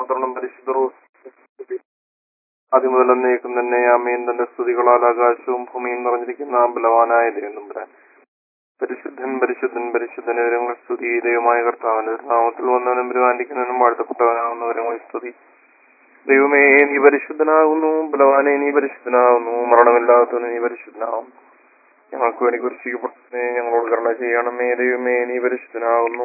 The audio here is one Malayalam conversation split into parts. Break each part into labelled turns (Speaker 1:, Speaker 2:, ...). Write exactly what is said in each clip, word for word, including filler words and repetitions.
Speaker 1: പരിശുദ്ധ ആദ്യം മുതൽ എന്നേക്കും തന്നെ ആമേൻ. തന്റെ സ്തുതികളാൽ ആകാശവും ഭൂമിയും നിറഞ്ഞിരിക്കുന്ന ബലവാനായ ദൈവം പരിശുദ്ധൻ പരിശുദ്ധൻ പരിശുദ്ധൻ വിവരങ്ങൾ സ്തുതി. ദൈവമായ കർത്താവിന്റെ നാമത്തിൽ വന്നവനും പെരുമാനിക്കുന്നവനും വാഴ്ത്തപ്പെട്ടവനാകുന്നവരങ്ങൾ സ്തുതി. ദൈവമേ നീ പരിശുദ്ധനാകുന്നു, ബലവാനെ നീ പരിശുദ്ധനാകുന്നു, മരണമില്ലാത്തവന് നീ പരിശുദ്ധനാകുന്നു. ഞങ്ങൾക്ക് വേണ്ടി കുരിശിക്കപ്പെട്ടതിനെ ഞങ്ങളോട് കരുണ ചെയ്യണമേ. ദൈവമേ നീ പരിശുദ്ധനാകുന്നു,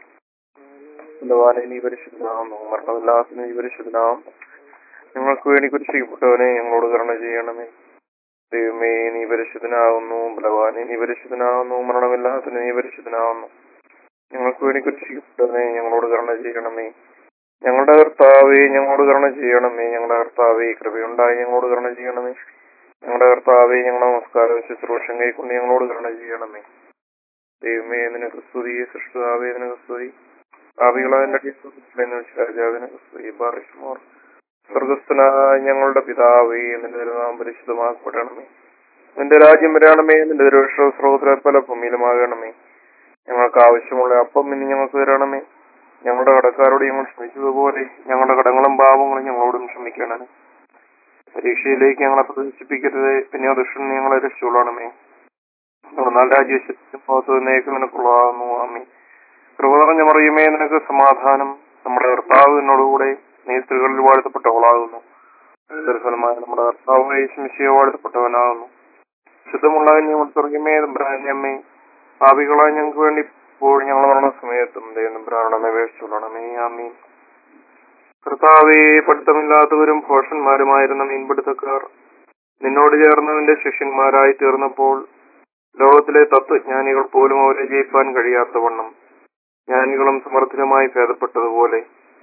Speaker 1: ബലവാനെ നീ പരിശുദ്ധനാകുന്നു, മരണമില്ലാത്തവന് നീ പരിശുദ്ധനാകുന്നു. ഞങ്ങൾക്ക് വേണ്ടി കുരിശിക്കപ്പെട്ടവനെ ഞങ്ങളോട് കരുണ ചെയ്യണമേ. ദൈവമേ നീ പരിശുദ്ധനാകുന്നു, ബലവാനെ നീ പരിശുദ്ധനാകുന്നു, മരണമില്ലാത്തവന് നീ പരിശുദ്ധനാകുന്നു. ഞങ്ങൾക്ക് വേണ്ടി കുരിശിക്കപ്പെട്ടവനെ ഞങ്ങളോട് കരുണ ചെയ്യണമേ. ഞങ്ങളുടെ കർത്താവേ ഞങ്ങളോട് കരുണ ചെയ്യണമേ. ഞങ്ങളുടെ കർത്താവേ കൃപയുണ്ടായി ഞങ്ങളോട് കരുണ ചെയ്യണമേ. ഞങ്ങളുടെ കർത്താവേ ഞങ്ങളുടെ നമസ്കാരവും ശുശ്രൂഷം കൈക്കൊണ്ട് ഞങ്ങളോട് കരുണ ചെയ്യണമേ. ദൈവമേ നിനക്ക് സ്തുതി, സൃഷ്ടാവേ നിനക്ക് സ്തുതി, ഭാവികളായ നിനക്ക് സ്തുതി. ബാറിഷ്മോർ സ്വർഗസ്ഥനായ ഞങ്ങളുടെ പിതാവേ, നിന്റെ നാമം പരിശുദ്ധമാക്കപ്പെടണമേ. നിന്റെ രാജ്യം വരണമേ. നിന്റെ തിരുവിഷ്ട സ്രോതര പല ഭൂമിയിലുമാകണമേ. ഞങ്ങൾക്ക് ആവശ്യമുള്ള അപ്പം ഇനി ഞങ്ങൾക്ക് തരണമേ. ഞങ്ങളുടെ കടക്കാരോട് ഞങ്ങൾ ക്ഷമിച്ചതുപോലെ ഞങ്ങളുടെ കടങ്ങളും പാപങ്ങളും ഞങ്ങളോടും ക്ഷമിക്കണമേ. പരീക്ഷയിലേക്ക് ഞങ്ങളെ പ്രവേശിപ്പിക്കരുത്, പിന്നെ ദുഷ്ടൻ ഞങ്ങളെ രക്ഷിച്ചോളണമേ. എന്നാൽ രാജ്യശക്തിനേക്ക് നിനക്കുള്ളതാകുന്നു. ആമേൻ. കൃപ നിറഞ്ഞ മറിയമേ നിനക്ക് സമാധാനം. നമ്മുടെ കർത്താവ് എന്നോടുകൂടെ നീ സ്ത്രീകളിൽ വാഴ്ത്തപ്പെട്ടവളാകുന്നു. ഫലമായ നമ്മുടെ കർത്താവ് യേശുമിശിഹ വാഴ്ത്തപ്പെട്ടവനാകുന്നു. ശുദ്ധമുള്ള കന്യമേ തമ്പുരാന്യമ്മേ, പാപികളായ ഞങ്ങൾക്ക് വേണ്ടി ഇപ്പോൾ ഞങ്ങൾ മരണ സമയത്തും ദൈവം തമ്പുരാനോട് അപേക്ഷിച്ചുകൊള്ളണമേ. ആമീൻ. കർത്താവേ, പഠിത്തമില്ലാത്തവരും ഭോഷന്മാരുമായിരുന്ന മീൻപിടുത്തക്കാർ നിന്നോട് ചേർന്നവന്റെ ശിഷ്യന്മാരായി തീർന്നപ്പോൾ ലോകത്തിലെ തത്വജ്ഞാനികൾ പോലും അവരെ ജയിപ്പാൻ കഴിയാത്തവണ്ണം ജ്ഞാനികളും സമർത്ഥനുമായി ഭേദപ്പെട്ടതുപോലെ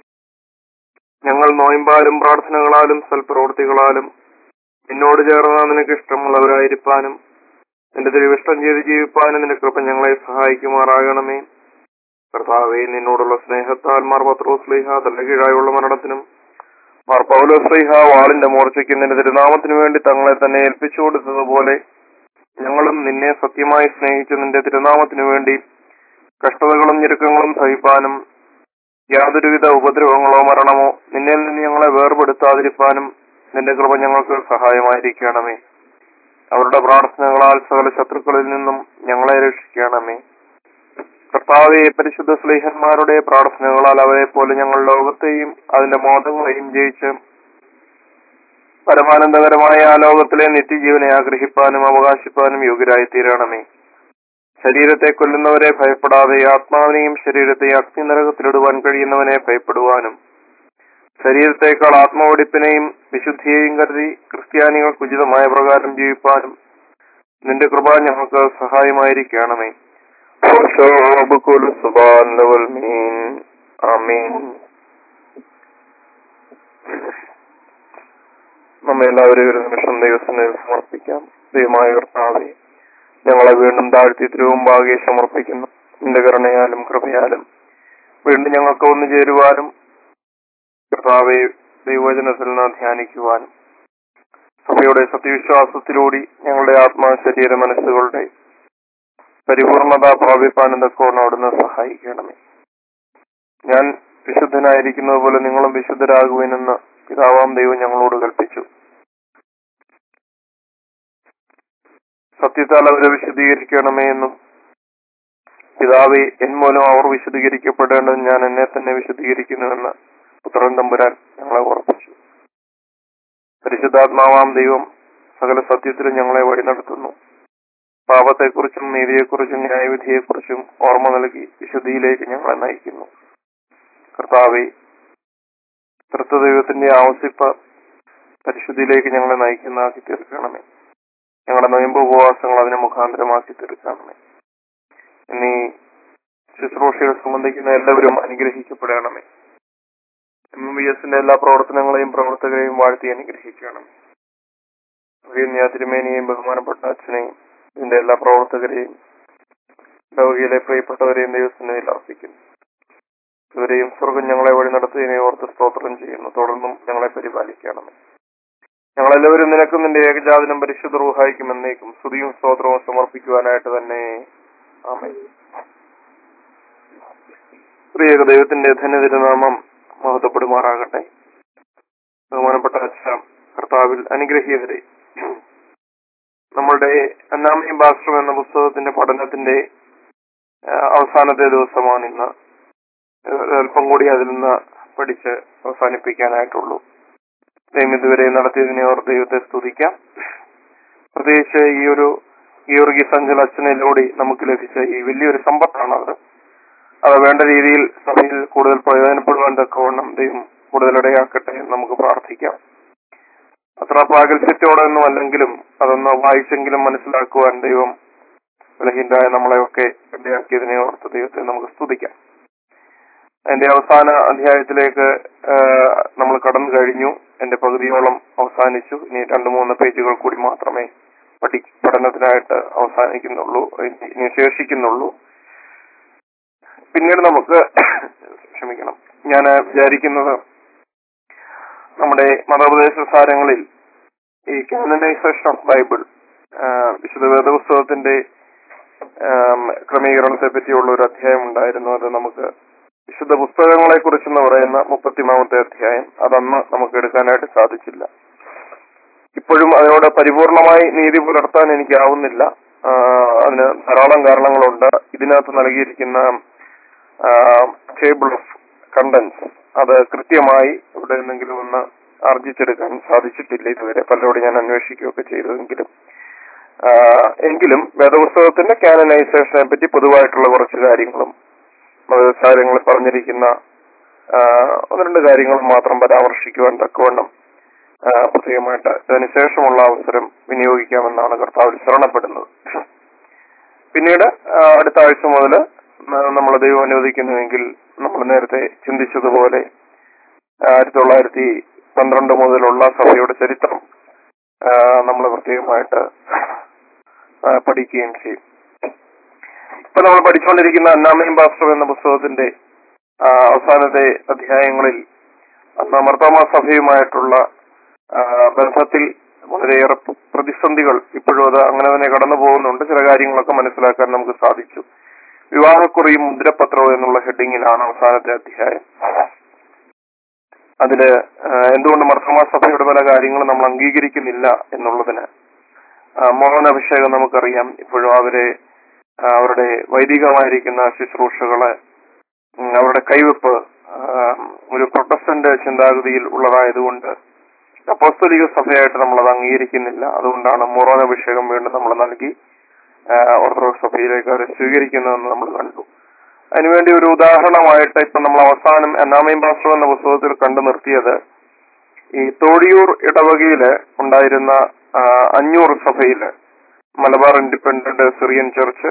Speaker 1: ഞങ്ങൾ നോയമ്പാലും പ്രാർത്ഥനകളാലും സൽപ്രവൃത്തികളാലും നിന്നോട് ചേർന്ന നിനക്ക് ഇഷ്ടമുള്ളവരായിരിക്കാനും നിന്റെ തിരുവിഷ്ടം ചെയ്ത് ജീവിപ്പാനും നിന്റെ കൃപ ഞങ്ങളെ സഹായിക്കുമാറാകണമേ. കർത്താവേ, നിന്നോടുള്ള സ്നേഹത്താൽ മാർ പത്രോസ് ശ്ലീഹ തന്റെ കീഴായുള്ള മരണത്തിനും മാർ പൗലോസ് ശ്ലീഹ വാളിന്റെ മോർച്ചയ്ക്കും നിന്റെ തിരുനാമത്തിനു വേണ്ടി തങ്ങളെ തന്നെ ഏൽപ്പിച്ചു കൊടുത്തതുപോലെ ഞങ്ങളും നിന്നെ സത്യമായി സ്നേഹിച്ച് നിന്റെ തിരുനാമത്തിനു വേണ്ടി കഷ്ടതകളും ഞെരുക്കങ്ങളും സഹിപ്പാനും യാതൊരുവിധ ഉപദ്രവങ്ങളോ മരണമോ നിന്നിൽ നിന്ന് ഞങ്ങളെ വേർപെടുത്താതിരിക്കാനും നിന്റെ കൃപ ഞങ്ങൾക്ക് സഹായമായിരിക്കണമേ. അവരുടെ പ്രാർത്ഥനകളാൽ സകല ശത്രുക്കളിൽ നിന്നും ഞങ്ങളെ രക്ഷിക്കണമേ. കർത്താവേ, പരിശുദ്ധ സ്ലീഹന്മാരുടെ പ്രാർത്ഥനകളാൽ അവരെ പോലെ ഞങ്ങൾ ലോകത്തെയും അതിന്റെ മോഹങ്ങളെയും ജയിച്ച് പരമാനന്ദകരമായ ആ ലോകത്തിലെ നിത്യജീവനെ ആഗ്രഹിപ്പാനും അവകാശിപ്പാനും യോഗ്യരായി തീരണമേ. ശരീരത്തെ കൊല്ലുന്നവരെ ഭയപ്പെടാതെ ആത്മാവിനെയും ശരീരത്തെയും അഗ്നി നരകത്തിലിടുവാൻ കഴിയുന്നവനെ ഭയപ്പെടുവാനും ശരീരത്തെക്കാൾ ആത്മവെടിപ്പിനെയും വിശുദ്ധിയെയും കരുതി ക്രിസ്ത്യാനികൾക്ക് ഉചിതമായ പ്രകാരം ജീവിപ്പാനും നിന്റെ കൃപ ഞങ്ങൾക്ക് സഹായമായിരിക്കണമേ. നമ്മെ എല്ലാവരും ഒരു നിമിഷം ദൈവത്തിന് സമർപ്പിക്കാം. ദൈവമായ കർത്താവേ, ഞങ്ങളെ വീണ്ടും താഴ്ത്തി തിരുമുമ്പാകെ സമർപ്പിക്കുന്നു. നിന്റെ കരുണയാലും കൃപയാലും വീണ്ടും ഞങ്ങൾക്ക് ഒന്നു ചേരുവാനും കർത്താവെ ദൈവവചനത്തിൽ നിന്ന് ധ്യാനിക്കുവാനും സഭയുടെ സത്യവിശ്വാസത്തിലൂടെ ഞങ്ങളുടെ ആത്മാ ശരീര മനസ്സുകളുടെ പരിപൂർണത പ്രാപിപ്പാനും തക്കോണം അവിടുന്ന് സഹായിക്കണമേ. ഞാൻ വിശുദ്ധനായിരിക്കുന്നത് പോലെ നിങ്ങളും വിശുദ്ധരാകുവാനെന്ന് പിതാവാം ദൈവം ഞങ്ങളോട് കൽപ്പിച്ചു. സത്യത്താൽ അവരെ വിശദീകരിക്കണമേ എന്നും പിതാവേ, എൻ മൂലം അവർ വിശദീകരിക്കപ്പെടേണ്ടത് ഞാൻ എന്നെ തന്നെ വിശദീകരിക്കുന്നുവെന്ന് പുത്രൻ തമ്പുരാൻ ഞങ്ങളെ ഉറപ്പിച്ചു. പരിശുദ്ധാത്മാവാം ദൈവം സകല സത്യത്തിലും ഞങ്ങളെ വഴി നടത്തുന്നു. പാപത്തെക്കുറിച്ചും നീതിയെക്കുറിച്ചും ന്യായവിധിയെക്കുറിച്ചും ഓർമ്മ നൽകി വിശുദ്ധിയിലേക്ക് ഞങ്ങളെ നയിക്കുന്നു. കർത്താവേ, തൃത്വദൈവത്തിന്റെ ആവസിപ്പ് പരിശുദ്ധിയിലേക്ക് ഞങ്ങളെ നയിക്കുന്നതാക്കി തീർക്കണമേ. ഞങ്ങളുടെ നൊയമ്പ് ഉപവാസങ്ങൾ അതിനെ മുഖാന്തരമാക്കി തീർക്കണമേ. എന്നീ ശുശ്രൂഷകൾ സംബന്ധിക്കുന്ന എല്ലാവരും അനുഗ്രഹിക്കപ്പെടണമേ. എം ബി എസിന്റെ എല്ലാ പ്രവർത്തനങ്ങളെയും പ്രവർത്തകരെയും വാഴ്ത്തി അനുഗ്രഹിക്കണം. തിരുമേനിയെയും ബഹുമാനപ്പെട്ട അച്ഛനെയും ഇതിന്റെ എല്ലാ പ്രവർത്തകരെയും ലൗകിയിലെ പ്രിയപ്പെട്ടവരെയും ദൈവസന്നിധിയിൽ അർപ്പിക്കുന്നു. ഇവരെയും സ്വർഗം ഞങ്ങളെ വഴി നടത്തുന്നതിനെ ഓർത്ത് സ്തോത്രം ചെയ്യുന്നു. തുടർന്നും ഞങ്ങളെ പരിപാലിക്കണമേ. ഞങ്ങളെല്ലാവരും നിനക്കും നിന്റെ ഏകജാതനം പരിശുദ്ധ റൂഹായിക്കും എന്നേക്കും സ്തുതിയും സ്തോത്രവും സമർപ്പിക്കുവാനായിട്ട് തന്നെ. ആമേൻ. പ്രിയ ദൈവത്തിന്റെ ധന്യതിരുനാമം മഹത്വപ്പെടുമാറാകട്ടെ. ബഹുമാനപ്പെട്ട അച്ഛ, കർത്താവിൽ അനുഗ്രഹീതരെ, നമ്മളുടെ അന്നാമയും ഭാസ്കരം എന്ന പുസ്തകത്തിന്റെ പഠനത്തിന്റെ അവസാനത്തെ ദിവസമാണ് ഇന്ന്. അല്പം കൂടി അതിൽ നിന്ന് പഠിച്ച് അവസാനിപ്പിക്കാനായിട്ടുള്ളൂ. ദൈവം ഇതുവരെ നടത്തിയതിനെ ഓർത്ത് ദൈവത്തെ സ്തുതിക്കാം. പ്രത്യേകിച്ച് ഈ ഒരു ഗീവർഗീസ് അഞ്ചൽ അച്ഛനിലൂടെ നമുക്ക് ലഭിച്ച ഈ വലിയൊരു സമ്പത്താണത്. അത് വേണ്ട രീതിയിൽ സഭയിൽ കൂടുതൽ പ്രയോജനപ്പെടുവാൻ തക്കവണ്ണം ദൈവം കൂടുതൽ ഇടയാക്കട്ടെ എന്ന് നമുക്ക് പ്രാർത്ഥിക്കാം. അത്ര പ്രാഗൽഭ്യത്തോടൊന്നും അല്ലെങ്കിലും അതൊന്ന് വായിച്ചെങ്കിലും മനസ്സിലാക്കുവാൻ ദൈവം ബലഹീനരായ നമ്മളെയൊക്കെ ഇടയാക്കിയതിനെ ഓർത്ത് ദൈവത്തെ നമുക്ക് സ്തുതിക്കാം. അതിന്റെ അവസാന അധ്യായത്തിലേക്ക് നമ്മൾ കടന്നു കഴിഞ്ഞു. എന്റെ പകുതിയോളം അവസാനിച്ചു. ഇനി രണ്ടു മൂന്ന് പേജുകൾ കൂടി മാത്രമേ പഠി പഠനത്തിനായിട്ട് അവസാനിക്കുന്നുള്ളൂ, ഇനി ശേഷിക്കുന്നുള്ളൂ. പിന്നീട് നമുക്ക് ക്ഷമിക്കണം, ഞാൻ വിചാരിക്കുന്നത് നമ്മുടെ മതോപദേശ സാരങ്ങളിൽ ഈ കാനനൈസേഷൻ ഓഫ് ബൈബിൾ, വിശുദ്ധ വേദപുസ്തകത്തിന്റെ ക്രമീകരണത്തെ പറ്റിയുള്ള ഒരു അധ്യായം ഉണ്ടായിരുന്നു. അത് നമുക്ക് വിശുദ്ധ പുസ്തകങ്ങളെ കുറിച്ചെന്ന് പറയുന്ന മുപ്പത്തിമൂന്നാമത്തെ അധ്യായം, അതന്ന് നമുക്ക് എടുക്കാനായിട്ട് സാധിച്ചില്ല. ഇപ്പോഴും അതിനോട് പരിപൂർണമായി നീതി പുലർത്താൻ എനിക്കാവുന്നില്ല. അതിന് ധാരാളം കാരണങ്ങളുണ്ട്. ഇതിനകത്ത് നൽകിയിരിക്കുന്ന ടേബിൾ ഓഫ് കണ്ടൻസ് അത് കൃത്യമായി ഇവിടെ എന്തെങ്കിലും ഒന്ന് ആർജിച്ചെടുക്കാൻ സാധിച്ചിട്ടില്ല ഇതുവരെ. പലരോട് ഞാൻ അന്വേഷിക്കുകയൊക്കെ ചെയ്തതെങ്കിലും എങ്കിലും വേദപുസ്തകത്തിന്റെ കാനനൈസേഷനെ പറ്റി പൊതുവായിട്ടുള്ള കുറച്ച് കാര്യങ്ങളും കാര്യങ്ങൾ പറഞ്ഞിരിക്കുന്ന ഒന്ന് രണ്ട് കാര്യങ്ങളും മാത്രം പരാമർശിക്കുവാൻ തക്കവണ്ണം പ്രത്യേകമായിട്ട് അതിനുശേഷമുള്ള അവസരം വിനിയോഗിക്കാമെന്നാണ് കർത്താവിൽ ശരണപ്പെടുന്നത്. പിന്നീട് അടുത്ത ആഴ്ച മുതൽ നമ്മൾ ദൈവം അനുവദിക്കുന്നുവെങ്കിൽ നമ്മൾ നേരത്തെ ചിന്തിച്ചതുപോലെ ആയിരത്തി തൊള്ളായിരത്തി പന്ത്രണ്ട് മുതലുള്ള സഭയുടെ ചരിത്രം നമ്മൾ പ്രത്യേകമായിട്ട് പഠിക്കുകയും ചെയ്യും. ഇപ്പൊ നമ്മൾ പഠിച്ചുകൊണ്ടിരിക്കുന്ന അന്നാമയും ഭാസ്കരം എന്ന പുസ്തകത്തിന്റെ അവസാനത്തെ അധ്യായങ്ങളിൽ മാർത്തോമാ സഭയുമായിട്ടുള്ള ബന്ധത്തിൽ വളരെയേറെ പ്രതിസന്ധികൾ ഇപ്പോഴും അത് അങ്ങനെ തന്നെ കടന്നു പോകുന്നുണ്ട്. ചില കാര്യങ്ങളൊക്കെ മനസ്സിലാക്കാൻ നമുക്ക് സാധിച്ചു. വിവാഹക്കുറിയും മുദ്രപത്രവും എന്നുള്ള ഹെഡിങ്ങിലാണ് അവസാനത്തെ അധ്യായം. അതില് എന്തുകൊണ്ട് മാർത്തോമാ സഭയുടെ പല കാര്യങ്ങളും നമ്മൾ അംഗീകരിക്കുന്നില്ല എന്നുള്ളതിന് മോഹനാഭിഷേകം നമുക്കറിയാം. ഇപ്പോഴും അവരെ അവരുടെ വൈദികമായിരിക്കുന്ന ശുശ്രൂഷകള്, അവരുടെ കൈവെപ്പ് ഒരു പ്രൊട്ടസ്റ്റന്റ് ചിന്താഗതിയിൽ ഉള്ളതായതുകൊണ്ട് അപ്പോസ്തലിക സഭയായിട്ട് നമ്മൾ അത് അംഗീകരിക്കുന്നില്ല. അതുകൊണ്ടാണ് മോറോനാഭിഷേകം വീണ്ടും നമ്മൾ നൽകി ഓർത്തഡോക്സ് സഭയിലേക്ക് അവരെ സ്വീകരിക്കുന്നതെന്ന് നമ്മൾ കണ്ടു. അതിനുവേണ്ടി ഒരു ഉദാഹരണമായിട്ട് ഇപ്പൊ നമ്മൾ അവസാനം അന്നാമയും ഭാസ്കരം എന്ന പുസ്തകത്തിൽ കണ്ടു നിർത്തിയത് ഈ തോഴിയൂർ ഇടവകയില് ഉണ്ടായിരുന്ന അഞ്ഞൂർ സഭയില് Malabar independent Syrian church,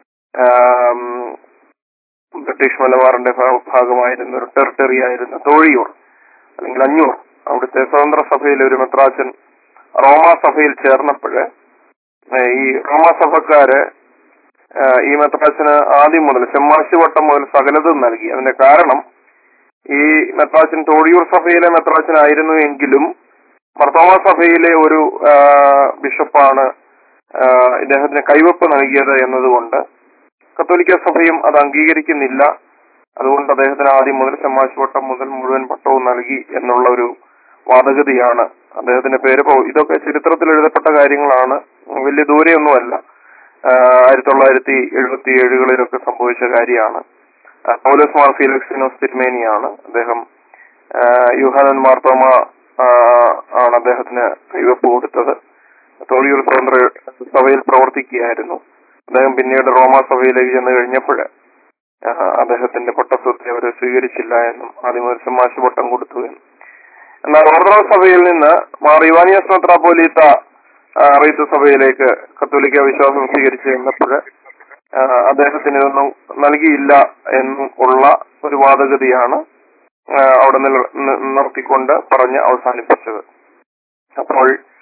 Speaker 1: British മലബാറിന്റെ ഭാഗമായിരുന്ന ഒരു ടെറിട്ടറി ആയിരുന്ന തോഴിയൂർ അല്ലെങ്കിൽ അഞ്ഞൂർ, അവിടുത്തെ സ്വതന്ത്ര സഭയിലെ ഒരു മെത്രാച്ചൻ റോമാ സഭയിൽ ചേർന്നപ്പോഴ് ഈ റോമാ സഭക്കാര് ഈ മെത്രാച്ചന് ആദ്യം മുതൽ ചെമ്മാശുവട്ടം മുതൽ സകലതും നൽകി. അതിന്റെ കാരണം ഈ മെത്രാച്ചൻ തോഴിയൂർ സഭയിലെ മെത്രാച്ചനായിരുന്നു എങ്കിലും മാർത്തോമാ സഭയിലെ ഒരു ബിഷപ്പാണ് ഇദ്ദേഹത്തിന് കൈവെപ്പ് നൽകിയത് എന്നതുകൊണ്ട് കത്തോലിക്ക സഭയും അത് അംഗീകരിക്കുന്നില്ല. അതുകൊണ്ട് അദ്ദേഹത്തിന് ആദ്യം മുതൽ ചെമ്മാശുവട്ടം മുതൽ മുഴുവൻ പട്ടവും നൽകി എന്നുള്ള ഒരു വാദഗതിയാണ് അദ്ദേഹത്തിന്റെ പേര്. ഇതൊക്കെ ചരിത്രത്തിൽ എഴുതപ്പെട്ട കാര്യങ്ങളാണ്, വലിയ ദൂരെയൊന്നുമല്ല. ആയിരത്തി തൊള്ളായിരത്തി എഴുപത്തി ഏഴുകളിലൊക്കെ സംഭവിച്ച കാര്യമാണ്. പൗലോസ് മാർ ഫീലിക്സിനോസ് തിരുമേനിയാണ് അദ്ദേഹം. യൂഹാനൻ മാർത്തോമ ആണ് അദ്ദേഹത്തിന് കൈവെപ്പ് കൊടുത്തത്. തോഴിയൂർ സ്വതന്ത്ര സഭയിൽ പ്രവർത്തിക്കുകയായിരുന്നു അദ്ദേഹം. പിന്നീട് റോമാ സഭയിലേക്ക് ചെന്ന് കഴിഞ്ഞപ്പോൾ അദ്ദേഹത്തിന്റെ പട്ടസ്വത്തെ അവർ സ്വീകരിച്ചില്ല എന്നും ആദ്യം ഒരു ചെമ്മാശു പട്ടം കൊടുത്തു എന്നും. എന്നാൽ ഓർത്തഡോക്സ് സഭയിൽ നിന്ന് മാർ ഇവാനിയോസ് മെത്രാപ്പോലീത്ത റീത്ത് സഭയിലേക്ക് കത്തോലിക്ക വിശ്വാസം സ്വീകരിച്ചു എന്നപ്പോൾ അദ്ദേഹത്തിന് ഇതൊന്നും നൽകിയില്ല എന്നും ഉള്ള ഒരു വാദഗതിയാണ് അവിടെ നിർത്തിക്കൊണ്ട് പറഞ്ഞ് അവസാനിപ്പിച്ചത്. അപ്പോൾ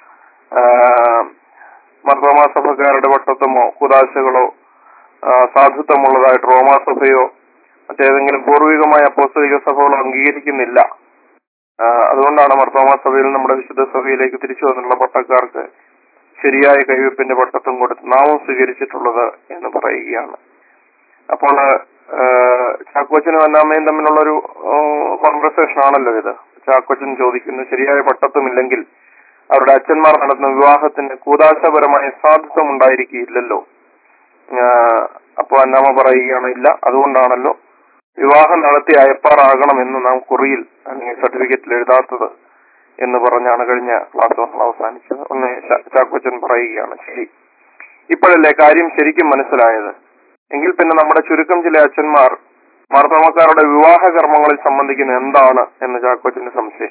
Speaker 1: മാർത്തോമാ സഭക്കാരുടെ പട്ടത്വമോ കുദാശകളോ സാധുത്വമുള്ളതായിട്ട് റോമാ സഭയോ മറ്റേതെങ്കിലും പൂർവികമായ അപ്പോസ്തലിക സഭകളോ അംഗീകരിക്കുന്നില്ല. അതുകൊണ്ടാണ് മാർത്തോമാ സഭയിൽ നമ്മുടെ വിശുദ്ധ സഭയിലേക്ക് തിരിച്ചു വന്നുള്ള പട്ടക്കാർക്ക് ശരിയായ കൈവെപ്പിന്റെ പട്ടത്വം കൊടുത്ത് നാമം സ്വീകരിച്ചിട്ടുള്ളത് എന്ന് പറയുകയാണ്. അപ്പോൾ ചാക്കോച്ചനും അന്നാമ്മയും തമ്മിലുള്ളൊരു കോൺവെർസേഷൻ ആണല്ലോ ഇത്. ചാക്കോച്ചൻ ചോദിക്കുന്നു, ശരിയായ പട്ടത്വമില്ലെങ്കിൽ അവരുടെ അച്ഛന്മാർ നടത്തുന്ന വിവാഹത്തിന് കൂതാശപരമായ സാധുത്വം ഉണ്ടായിരിക്കില്ലല്ലോ. അപ്പൊ അന്നാമ്മ പറയുകയാണ്, ഇല്ല, അതുകൊണ്ടാണല്ലോ വിവാഹം നടത്തി അയപ്പാറാകണമെന്ന് നാം കുറിയിൽ അല്ലെങ്കിൽ സർട്ടിഫിക്കറ്റിൽ എഴുതാത്തത് എന്ന് പറഞ്ഞാണ് കഴിഞ്ഞ ക്ലാസ് നമ്മൾ അവസാനിച്ചത്. ഒന്ന് ചാക്കോച്ചൻ പറയുകയാണ്, ശരി, ഇപ്പോഴല്ലേ കാര്യം ശരിക്കും മനസ്സിലായത്. എങ്കിൽ പിന്നെ നമ്മുടെ ചുരുക്കം ചില അച്ഛന്മാർ മാർത്തോമാക്കാരുടെ വിവാഹ കർമ്മങ്ങളിൽ സംബന്ധിക്കുന്ന എന്താണ് എന്ന് ചാക്കോച്ചന്റെ സംശയം.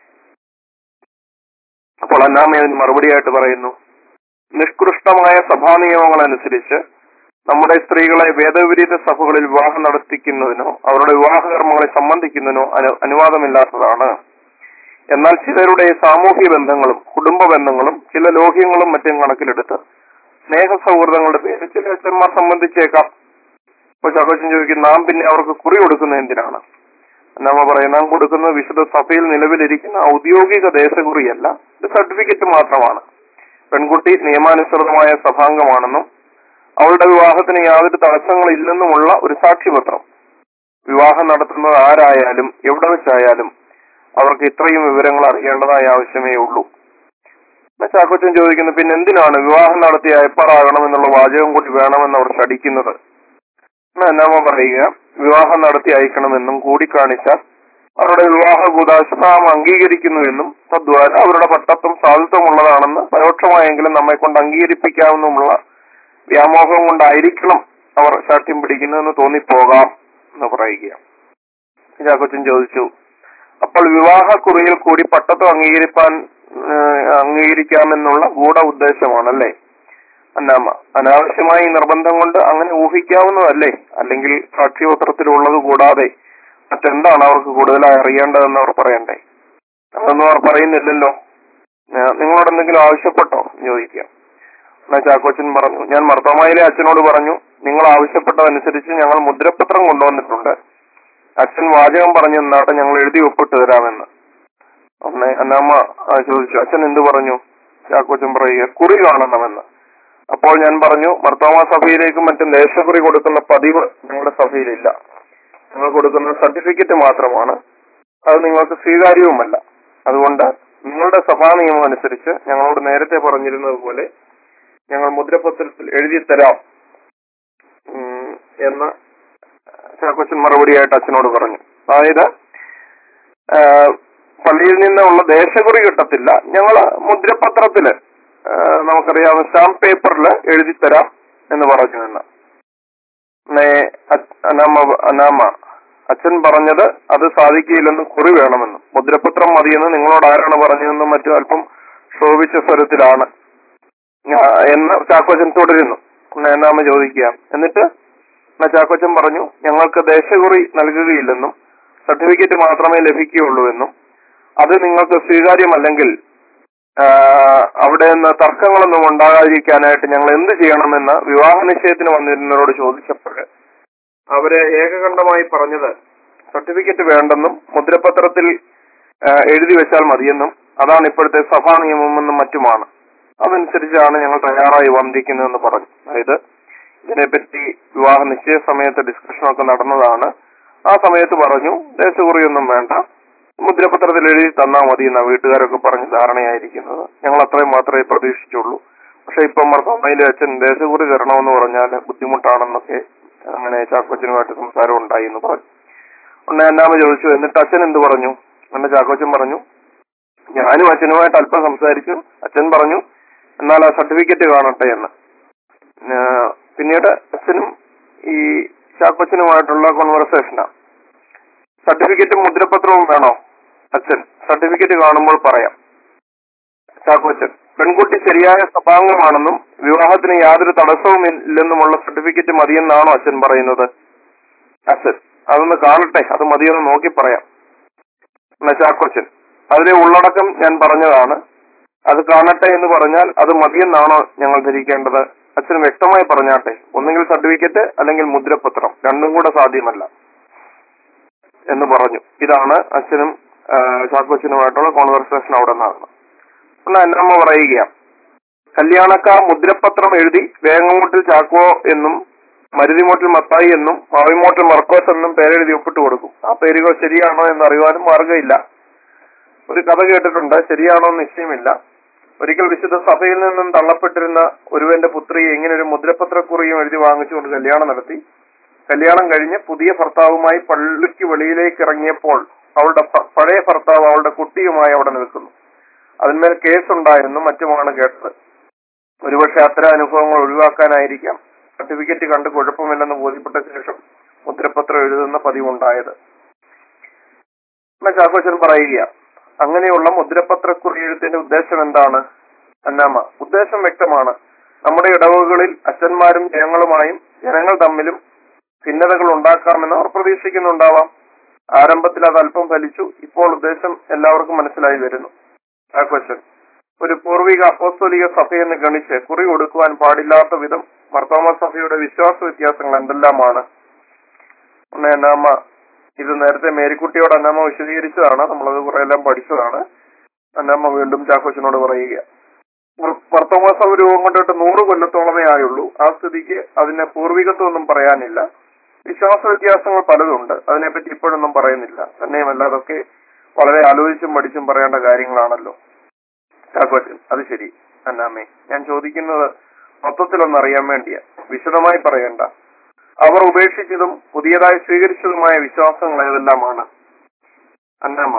Speaker 1: അപ്പോൾ അന്നാമ്മ അതിന് മറുപടിയായിട്ട് പറയുന്നു, നിഷ്കൃഷ്ടമായ സഭാ നിയമങ്ങൾ അനുസരിച്ച് നമ്മുടെ സ്ത്രീകളെ വേദവിപരീത സഭകളിൽ വിവാഹം നടത്തിക്കുന്നതിനോ അവരുടെ വിവാഹ കർമ്മങ്ങളെ സംബന്ധിക്കുന്നതിനോ അനു അനുവാദമില്ലാത്തതാണ്. എന്നാൽ ചിലരുടെ സാമൂഹ്യ ബന്ധങ്ങളും കുടുംബ ബന്ധങ്ങളും ചില ലോഹ്യങ്ങളും മറ്റും കണക്കിലെടുത്ത് സ്നേഹ സൗഹൃദങ്ങളുടെ പേര് ചില അച്ഛന്മാർ സംബന്ധിച്ചേക്കാം. ഇപ്പൊ ചാക്കോച്ചൻ ചോദിക്കും, നാം പിന്നെ അവർക്ക് കുറി കൊടുക്കുന്നത് എന്തിനാണ്? നമ്മ പറയും, നാം കൊടുക്കുന്നത് വിശുദ്ധ സഭയിൽ നിലവിലിരിക്കുന്ന ഔദ്യോഗിക ദേശകുറിയല്ല, ഇത് സർട്ടിഫിക്കറ്റ് മാത്രമാണ്. പെൺകുട്ടി നിയമാനുസൃതമായ സഭാംഗമാണെന്നും അവളുടെ വിവാഹത്തിന് യാതൊരു തടസ്സങ്ങളില്ലെന്നുമുള്ള ഒരു സാക്ഷ്യപത്രം. വിവാഹം നടത്തുന്നത് ആരായാലും എവിടെ വെച്ചായാലും അവർക്ക് ഇത്രയും വിവരങ്ങൾ അറിയേണ്ടതായ ആവശ്യമേ ഉള്ളൂ. ചാക്കോച്ചൻ ചോദിക്കുന്നു, പിന്നെ എന്തിനാണ് വിവാഹം നടത്തി അയപ്പാറാകണമെന്നുള്ള വാചകം കൂടി വേണമെന്ന് അവർ ശഠിക്കുന്നത്? എന്നാമ പറയുക, വിവാഹം നടത്തി അയക്കണമെന്നും കൂടിക്കാണിച്ചാൽ അവരുടെ വിവാഹ കൂതാശ നാം അംഗീകരിക്കുന്നുവെന്നും തദ്വാര അവരുടെ പട്ടത്വം സാധുത്വമുള്ളതാണെന്ന് പരോക്ഷമായെങ്കിലും നമ്മെ കൊണ്ട് അംഗീകരിപ്പിക്കാവുന്നതുമുള്ള വ്യാമോഹം കൊണ്ടായിരിക്കണം അവർ ശാഠ്യം പിടിക്കുന്നതെന്ന് തോന്നിപ്പോകാം എന്ന് പറയുക. ചാക്കോച്ചൻ ചോദിച്ചു, അപ്പോൾ വിവാഹ കുറിയിൽ കൂടി പട്ടത്വം അംഗീകരിപ്പാൻ അംഗീകരിക്കാമെന്നുള്ള ഗൂഢ ഉദ്ദേശമാണല്ലേ? അന്നാമ്മ, അനാവശ്യമായ ഈ നിർബന്ധം കൊണ്ട് അങ്ങനെ ഊഹിക്കാവുന്നതല്ലേ? അല്ലെങ്കിൽ സാക്ഷ്യപത്രത്തിലുള്ളത് കൂടാതെ മറ്റെന്താണ് അവർക്ക് കൂടുതലായി അറിയേണ്ടതെന്ന് അവർ പറയണ്ടേ? അതൊന്നും അവർ പറയുന്നില്ലല്ലോ. നിങ്ങളോട് എന്തെങ്കിലും ആവശ്യപ്പെട്ടോ ചോദിക്കാം. എന്നാ ചാക്കോച്ചൻ പറഞ്ഞു, ഞാൻ മർത്തോമായിലെ അച്ഛനോട് പറഞ്ഞു, നിങ്ങൾ ആവശ്യപ്പെട്ടതനുസരിച്ച് ഞങ്ങൾ മുദ്രപത്രം കൊണ്ടുവന്നിട്ടുണ്ട്. അച്ഛൻ വാചകം പറഞ്ഞു എന്നാട്ടെ ഞങ്ങൾ എഴുതി ഒപ്പിട്ട് തരാമെന്ന്. അന്നേ അന്നാമ്മ ചോദിച്ചു, അച്ഛൻ എന്ത് പറഞ്ഞു? ചാക്കോച്ചൻ പറയുക, കുറി കാണണമെന്ന്. അപ്പോൾ ഞാൻ പറഞ്ഞു, മർത്തോമാ സഭയിലേക്കും മറ്റും ദേശകുറി കൊടുക്കുന്ന പതിവ് ഞങ്ങളുടെ സഭയിലില്ല. ഞങ്ങൾ കൊടുക്കുന്ന സർട്ടിഫിക്കറ്റ് മാത്രമാണ്, അത് നിങ്ങൾക്ക് സ്വീകാര്യവുമല്ല. അതുകൊണ്ട് നിങ്ങളുടെ സഭാ നിയമം അനുസരിച്ച് ഞങ്ങളോട് നേരത്തെ പറഞ്ഞിരുന്നത് പോലെ ഞങ്ങൾ മുദ്രപത്രത്തിൽ എഴുതി തരാം എന്ന് ചാക്കോച്ചൻ മറുപടിയായിട്ട് അച്ഛനോട് പറഞ്ഞു. അതായത് പള്ളിയിൽ നിന്നുള്ള ദേശകുറി കിട്ടത്തില്ല, ഞങ്ങൾ മുദ്രപത്രത്തില് നമുക്കറിയാവുന്ന സ്റ്റാമ്പ് പേപ്പറിൽ എഴുതി തരാം എന്ന് പറഞ്ഞു. എന്ന് അനാമ അനാമ അച്ഛൻ പറഞ്ഞത് അത് സാധിക്കില്ലെന്ന് കുറി വേണമെന്നും മുദ്രപത്രം മതിയെന്ന് നിങ്ങളോട് ആരാണ് പറഞ്ഞതെന്നും മറ്റും അല്പം ശോഭിച്ച സ്വരത്തിലാണ് എന്ന് ചാക്കോച്ചൻ തുടരുന്നു. എന്നാമ ചോദിക്കുക, എന്നിട്ട് ചാക്കോച്ചൻ പറഞ്ഞു, ഞങ്ങൾക്ക് ദേശകുറി നൽകുകയില്ലെന്നും സർട്ടിഫിക്കറ്റ് മാത്രമേ ലഭിക്കുകയുള്ളൂ എന്നും അത് നിങ്ങൾക്ക് സ്വീകാര്യമല്ലെങ്കിൽ അവിടെ നിന്ന് തർക്കങ്ങളൊന്നും ഉണ്ടാകാതിരിക്കാനായിട്ട് ഞങ്ങൾ എന്ത് ചെയ്യണമെന്ന് വിവാഹ നിശ്ചയത്തിന് വന്നിരുന്നവരോട് ചോദിച്ചപ്പോൾ അവരെ ഏകകണ്ഠമായി പറഞ്ഞത് സർട്ടിഫിക്കറ്റ് വേണ്ടെന്നും മുദ്രപത്രത്തിൽ എഴുതി വെച്ചാൽ മതിയെന്നും അതാണ് ഇപ്പോഴത്തെ സഭാ നിയമമെന്നും മറ്റുമാണ്. അതനുസരിച്ചാണ് ഞങ്ങൾ തയ്യാറായി വന്നിരിക്കുന്നതെന്ന് പറഞ്ഞു. അതായത് ഇതിനെപ്പറ്റി വിവാഹ നിശ്ചയ സമയത്ത് ഡിസ്കഷനൊക്കെ നടന്നതാണ്. ആ സമയത്ത് പറഞ്ഞു, ദേശകുറിയൊന്നും വേണ്ട, മുദ്രപത്രത്തിൽ എഴുതി തന്നാൽ മതി എന്നാ വീട്ടുകാരൊക്കെ പറഞ്ഞ് ധാരണയായിരിക്കുന്നത്. ഞങ്ങൾ അത്രയും മാത്രമേ പ്രതീക്ഷിച്ചുള്ളൂ. പക്ഷെ ഇപ്പം മർത്തോമായിലെ അച്ഛൻ ദേശകുറി തരണമെന്ന് പറഞ്ഞാൽ ബുദ്ധിമുട്ടാണെന്നൊക്കെ അങ്ങനെ ചാക്കോച്ചനുമായിട്ട് സംസാരം ഉണ്ടായി എന്ന് പറഞ്ഞു. ഉടനെ അന്നാമ ചോദിച്ചു, എന്നിട്ട് അച്ഛൻ എന്ത് പറഞ്ഞു? എന്നെ ചാക്കോച്ചൻ പറഞ്ഞു, ഞാനും അച്ഛനുമായിട്ട് അല്പം സംസാരിച്ചു. അച്ഛൻ പറഞ്ഞു, എന്നാൽ ആ സർട്ടിഫിക്കറ്റ് കാണട്ടെ എന്ന്. പിന്നീട് അച്ഛനും ഈ ചാക്കോച്ചനുമായിട്ടുള്ള കോൺവെർസേഷനാ. സർട്ടിഫിക്കറ്റും മുദ്രപത്രവും വേണോ? അച്ഛൻ, സർട്ടിഫിക്കറ്റ് കാണുമ്പോൾ പറയാം. ചാക്കോച്ചൻ, പെൺകുട്ടി ശരിയായ സഭാംഗമാണെന്നും വിവാഹത്തിന് യാതൊരു തടസ്സവും ഇല്ലെന്നുമുള്ള സർട്ടിഫിക്കറ്റ് മതിയെന്നാണോ അച്ഛൻ പറയുന്നത്? അച്ഛൻ, അതൊന്ന് കാണട്ടെ, അത് മതിയെന്ന് നോക്കി പറയാം. എന്നാ ചാക്കോച്ചൻ, അതിലെ ഉള്ളടക്കം ഞാൻ പറഞ്ഞതാണ്, അത് കാണട്ടെ എന്ന് പറഞ്ഞാൽ അത് മതിയെന്നാണോ ഞങ്ങൾ ധരിക്കേണ്ടത്? അച്ഛൻ വ്യക്തമായി പറഞ്ഞാട്ടെ, ഒന്നുകിൽ സർട്ടിഫിക്കറ്റ് അല്ലെങ്കിൽ മുദ്രപത്രം, രണ്ടും കൂടെ സാധ്യമല്ല എന്ന് പറഞ്ഞു. ഇതാണ് അച്ഛനും ചാക്കോച്ചനുമായിട്ടുള്ള കോൺവെർസേഷൻ അവിടെ നടന്നു. എന്നാൽ എന്നമ്മ പറയുക, കല്യാണക്കാർ മുദ്രപത്രം എഴുതി വേങ്ങമുട്ടിൽ ചാക്കോ എന്നും മരുതിമോട്ടിൽ മത്തായി എന്നും മാവിമോട്ടിൽ മർക്കോസ് എന്നും പേരെഴുതി ഒപ്പിട്ട് കൊടുക്കും. ആ പേരുകൾ ശരിയാണോ എന്ന് അറിയുവാനും മാർഗമില്ല. ഒരു കഥ കേട്ടിട്ടുണ്ട്, ശരിയാണോ എന്ന് നിശ്ചയമില്ല. ഒരിക്കൽ വിശുദ്ധ സഭയിൽ നിന്നും തള്ളപ്പെട്ടിരുന്ന ഒരുവന്റെ പുത്രിയെ ഇങ്ങനെ ഒരു മുദ്രപത്രക്കുറിയും എഴുതി വാങ്ങിച്ചുകൊണ്ട് കല്യാണം നടത്തി. കല്യാണം കഴിഞ്ഞ് പുതിയ ഭർത്താവുമായി പള്ളിക്ക് വെളിയിലേക്ക് ഇറങ്ങിയപ്പോൾ അവളുടെ പഴയ ഭർത്താവ് അവളുടെ കുട്ടിയുമായി അവിടെ നിൽക്കുന്നു. അതിന്മേൽ കേസുണ്ടായിരുന്നു മറ്റുമാണ് കേട്ടത്. ഒരുപക്ഷെ അത്തരം അനുഭവങ്ങൾ ഒഴിവാക്കാനായിരിക്കാം സർട്ടിഫിക്കറ്റ് കണ്ട് കുഴപ്പമില്ലെന്ന് ബോധ്യപ്പെട്ട ശേഷം മുദ്രപത്രം എഴുതുന്ന പതിവുണ്ടായത്. ചാക്കോച്ചൻ പറയുക, അങ്ങനെയുള്ള മുദ്രപത്രക്കുറി എഴുത്തിന്റെ ഉദ്ദേശം എന്താണ്? അന്നാമ, ഉദ്ദേശം വ്യക്തമാണ്. നമ്മുടെ ഇടവകളിൽ അച്ഛന്മാരും ജനങ്ങളുമായും ജനങ്ങൾ തമ്മിലും ഭിന്നതകൾ ഉണ്ടാക്കാമെന്ന് അവർ പ്രതീക്ഷിക്കുന്നുണ്ടാവാം. ആരംഭത്തിൽ അത് അല്പം ഫലിച്ചു. ഇപ്പോൾ ഉദ്ദേശം എല്ലാവർക്കും മനസ്സിലായി വരുന്നു. ചാക്കോച്ചൻ, ഒരു പൂർവിക അപ്പോസ്തോലിക സഭയെന്ന് ഗണിച്ച് കുറി കൊടുക്കുവാൻ പാടില്ലാത്ത വിധം മാർത്തോമാ സഭയുടെ വിശ്വാസ വ്യത്യാസങ്ങൾ എന്തെല്ലാമാണ്? അന്നാമ, ഇത് നേരത്തെ മേരിക്കുട്ടിയോട് അന്നാമ്മ വിശദീകരിച്ചതാണ്, നമ്മളത് കുറെ എല്ലാം പഠിച്ചതാണ്. അന്നാമ്മ വീണ്ടും ചാക്കോച്ചനോട് പറയുക, മാർത്തോമാ സഭ രൂപം കൊണ്ടിട്ട് നൂറ് കൊല്ലത്തോളമേ ആയുള്ളൂ. ആ സ്ഥിതിക്ക് അതിനെ പൂർവികത്വം ഒന്നും പറയാനില്ല. വിശ്വാസ വ്യത്യാസങ്ങൾ പലതുണ്ട്, അതിനെപ്പറ്റി ഇപ്പോഴൊന്നും പറയുന്നില്ല. തന്നെയുമല്ല, അതൊക്കെ വളരെ ആലോചിച്ചും പഠിച്ചും പറയേണ്ട കാര്യങ്ങളാണല്ലോ. ചാക്കോച്ചൻ, അത് ശരി അന്നാമ്മേ, ഞാൻ ചോദിക്കുന്നത് മൊത്തത്തിലൊന്നും അറിയാൻ വേണ്ടിയാ, വിശദമായി പറയണ്ട. അവർ ഉപേക്ഷിച്ചതും പുതിയതായി സ്വീകരിച്ചതുമായ വിശ്വാസങ്ങൾ ഏതെല്ലാമാണ്? അന്നാമ്മ,